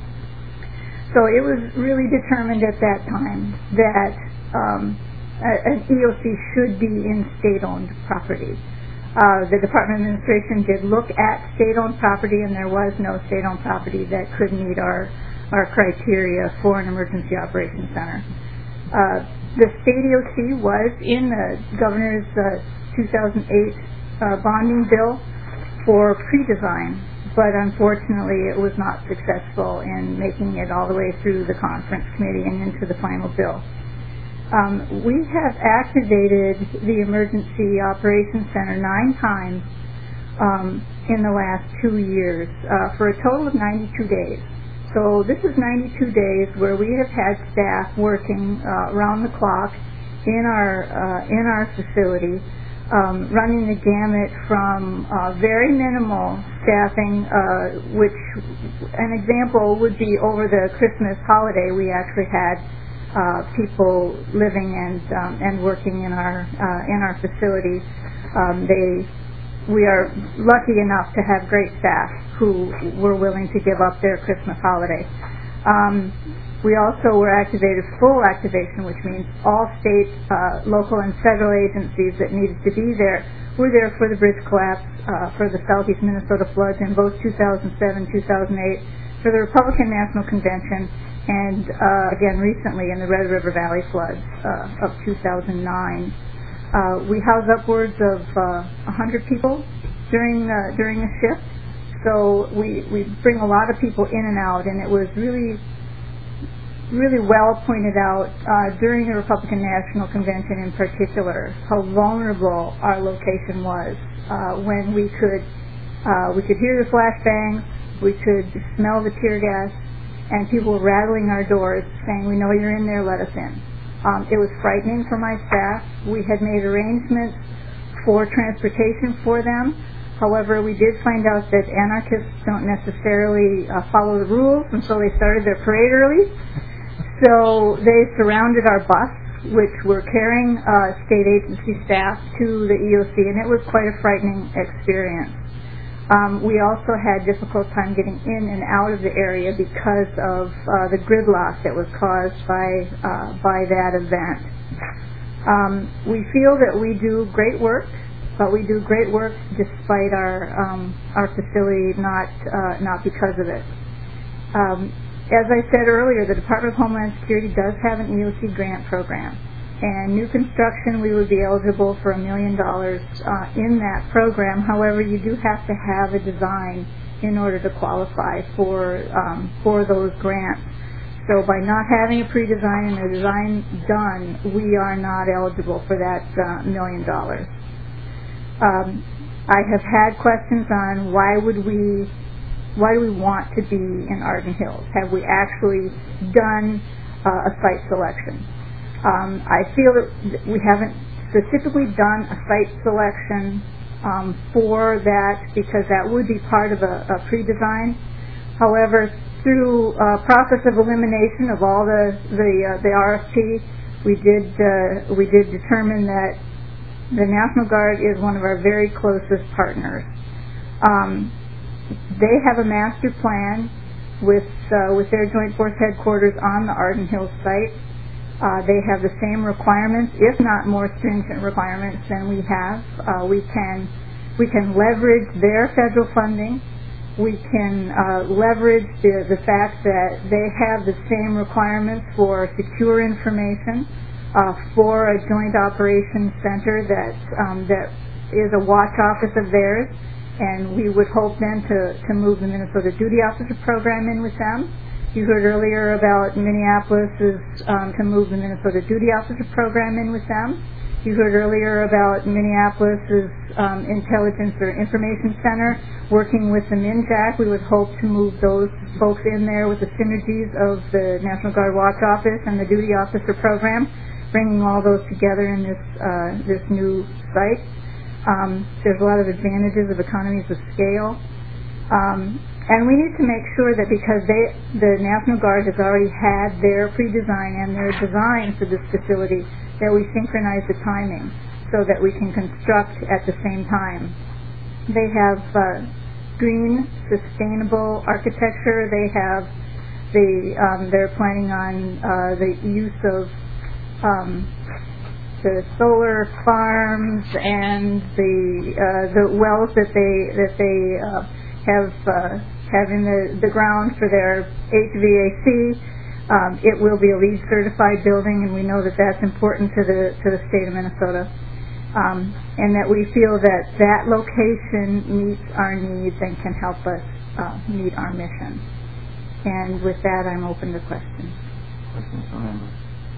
So it was really determined at that time that um, an E O C should be in state-owned property. Uh, the Department of Administration did look at state-owned property, and there was no state-owned property that could meet our, our criteria for an emergency operations center. Uh, the state E O C was in the governor's uh, two thousand eight uh, bonding bill for pre-design, but unfortunately it was not successful in making it all the way through the conference committee and into the final bill. Um, we have activated the Emergency Operations Center nine times um, in the last two years uh, for a total of ninety-two days. So this is ninety-two days where we have had staff working uh, around the clock in our uh, in our facility, um, running the gamut from uh, very minimal staffing, uh, which an example would be over the Christmas holiday we actually had Uh, people living and um, and working in our uh, in our facility. Um, they, we are lucky enough to have great staff who were willing to give up their Christmas holiday. Um, we also were activated full activation, which means all state, uh, local, and federal agencies that needed to be there were there for the bridge collapse, uh, for the Southeast Minnesota floods in both two thousand seven, two thousand eight, for the Republican National Convention, and uh, again recently in the Red River Valley floods uh, of two thousand nine. Uh, we house upwards of uh, one hundred people during uh, during the shift, so we, we bring a lot of people in and out, and it was really really well pointed out uh, during the Republican National Convention in particular how vulnerable our location was uh, when we could uh, we could hear the flashbangs, we could smell the tear gas, and people were rattling our doors saying, "We know you're in there, let us in." Um, it was frightening for my staff. We had made arrangements for transportation for them. However, we did find out that anarchists don't necessarily uh, follow the rules, and so they started their parade early. So they surrounded our bus, which were carrying uh, state agency staff to the E O C, and it was quite a frightening experience. Um, we also had difficult time getting in and out of the area because of uh, the gridlock that was caused by uh, by that event. Um, we feel that we do great work, but we do great work despite our um, our facility, not uh, not because of it. Um, as I said earlier, the Department of Homeland Security does have an E O C grant program. And new construction, we would be eligible for a million dollars uh, in that program. However, you do have to have a design in order to qualify for um, for those grants. So by not having a pre-design and a design done, we are not eligible for that uh, million dollars. Um, I have had questions on why would we, why do we want to be in Arden Hills? Have we actually done uh, a site selection? Um, I feel that we haven't specifically done a site selection um, for that because that would be part of a, a pre-design. However, through a process of elimination of all the the, uh, the R F P, we did uh, we did determine that the National Guard is one of our very closest partners. Um, they have a master plan with uh, with their Joint Force headquarters on the Arden Hills site. Uh, they have the same requirements, if not more stringent requirements than we have. Uh, we can we can leverage their federal funding. We can uh, leverage the, the fact that they have the same requirements for secure information, uh, for a joint operations center that um, that is a watch office of theirs, and we would hope then to, to move the Minnesota Duty Officer Program in with them. You heard earlier about Minneapolis is um, to move the Minnesota Duty Officer Program in with them. You heard earlier about Minneapolis's um, Intelligence or Information Center working with the MINJAC. We would hope to move those folks in there with the synergies of the National Guard Watch Office and the Duty Officer Program, bringing all those together in this uh, this new site. Um, there's a lot of advantages of economies of scale. Um, And we need to make sure that because they, the National Guard has already had their pre-design and their design for this facility, that we synchronize the timing so that we can construct at the same time. They have uh, green, sustainable architecture. They have the, um, they're planning on uh, the use of um, the solar farms and the uh, the wells that they that they uh, have. Uh, having the, the ground for their H V A C. Um, it will be a LEED certified building, and we know that that's important to the to the state of Minnesota. Um, and that we feel that that location meets our needs and can help us uh, meet our mission. And with that, I'm open to questions. Questions from members?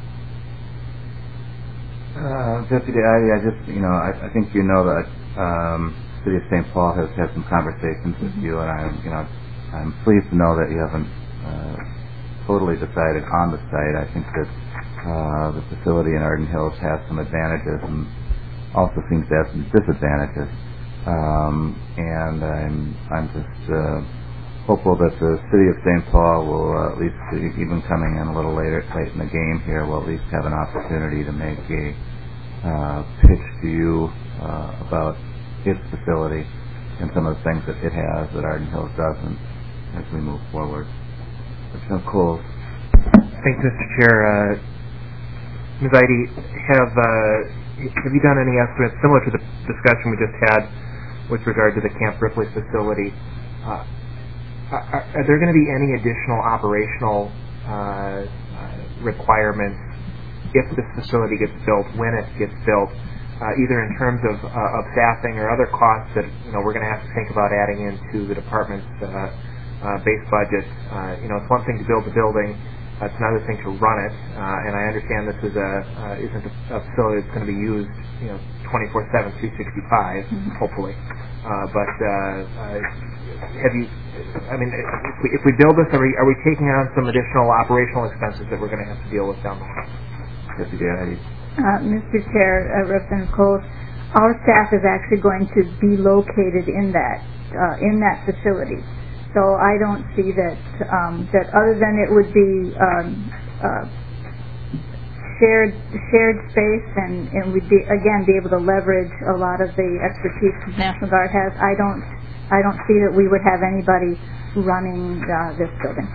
Uh, Deputy Ivey, I just, you know, I, I think you know that um, City of Saint Paul has had some conversations with mm-hmm. you, and I'm, you know, I'm pleased to know that you haven't uh, totally decided on the site. I think that uh, the facility in Arden Hills has some advantages and also seems to have some disadvantages. Um, and I'm I'm just uh, hopeful that the City of Saint Paul will uh, at least, even coming in a little later, late in the game here, will at least have an opportunity to make a uh, pitch to you uh, about its facility and some of the things that it has that Arden Hills doesn't as we move forward. Mister Coles. Thanks, Mister Chair. Uh, Miz Ivey, have uh, have you done any estimates similar to the discussion we just had with regard to the Camp Ripley facility? Uh, are, are there going to be any additional operational uh, requirements if this facility gets built, when it gets built, uh, either in terms of, uh, of staffing or other costs that you know we're going to have to think about adding into the department's uh, uh, base budget? Uh, you know, it's one thing to build the building, It's another thing to run it, uh, and I understand this is a uh, isn't a, a facility that's going to be used, you know, twenty-four seven, three sixty-five, mm-hmm. hopefully. Uh, but uh, uh, have you? I mean, if we, if we build this, are we, are we taking on some additional operational expenses that we're going to have to deal with down the line? Uh, Mister Chair, uh, Representative Coles, our staff is actually going to be located in that uh, in that facility. So I don't see that um, that other than it would be um, uh, shared shared space, and, and we'd be again be able to leverage a lot of the expertise the National Guard has. I don't I don't see that we would have anybody running uh, this building.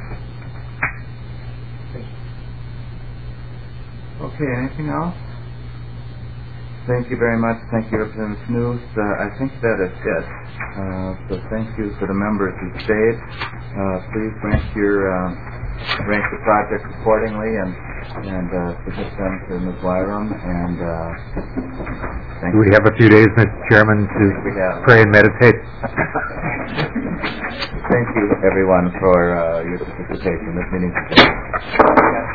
Okay. Anything else? Thank you very much. Thank you, Representative Snooze. Uh, I think that is it. Uh, so thank you for the members who stayed. Uh, please rank your uh, rank the project accordingly, and and uh, submit them to Miz Wyrum. And uh, thank do we have a few days, Mister Chairman, to pray and meditate? Thank you, everyone, for uh, your participation. This meeting is adjourned.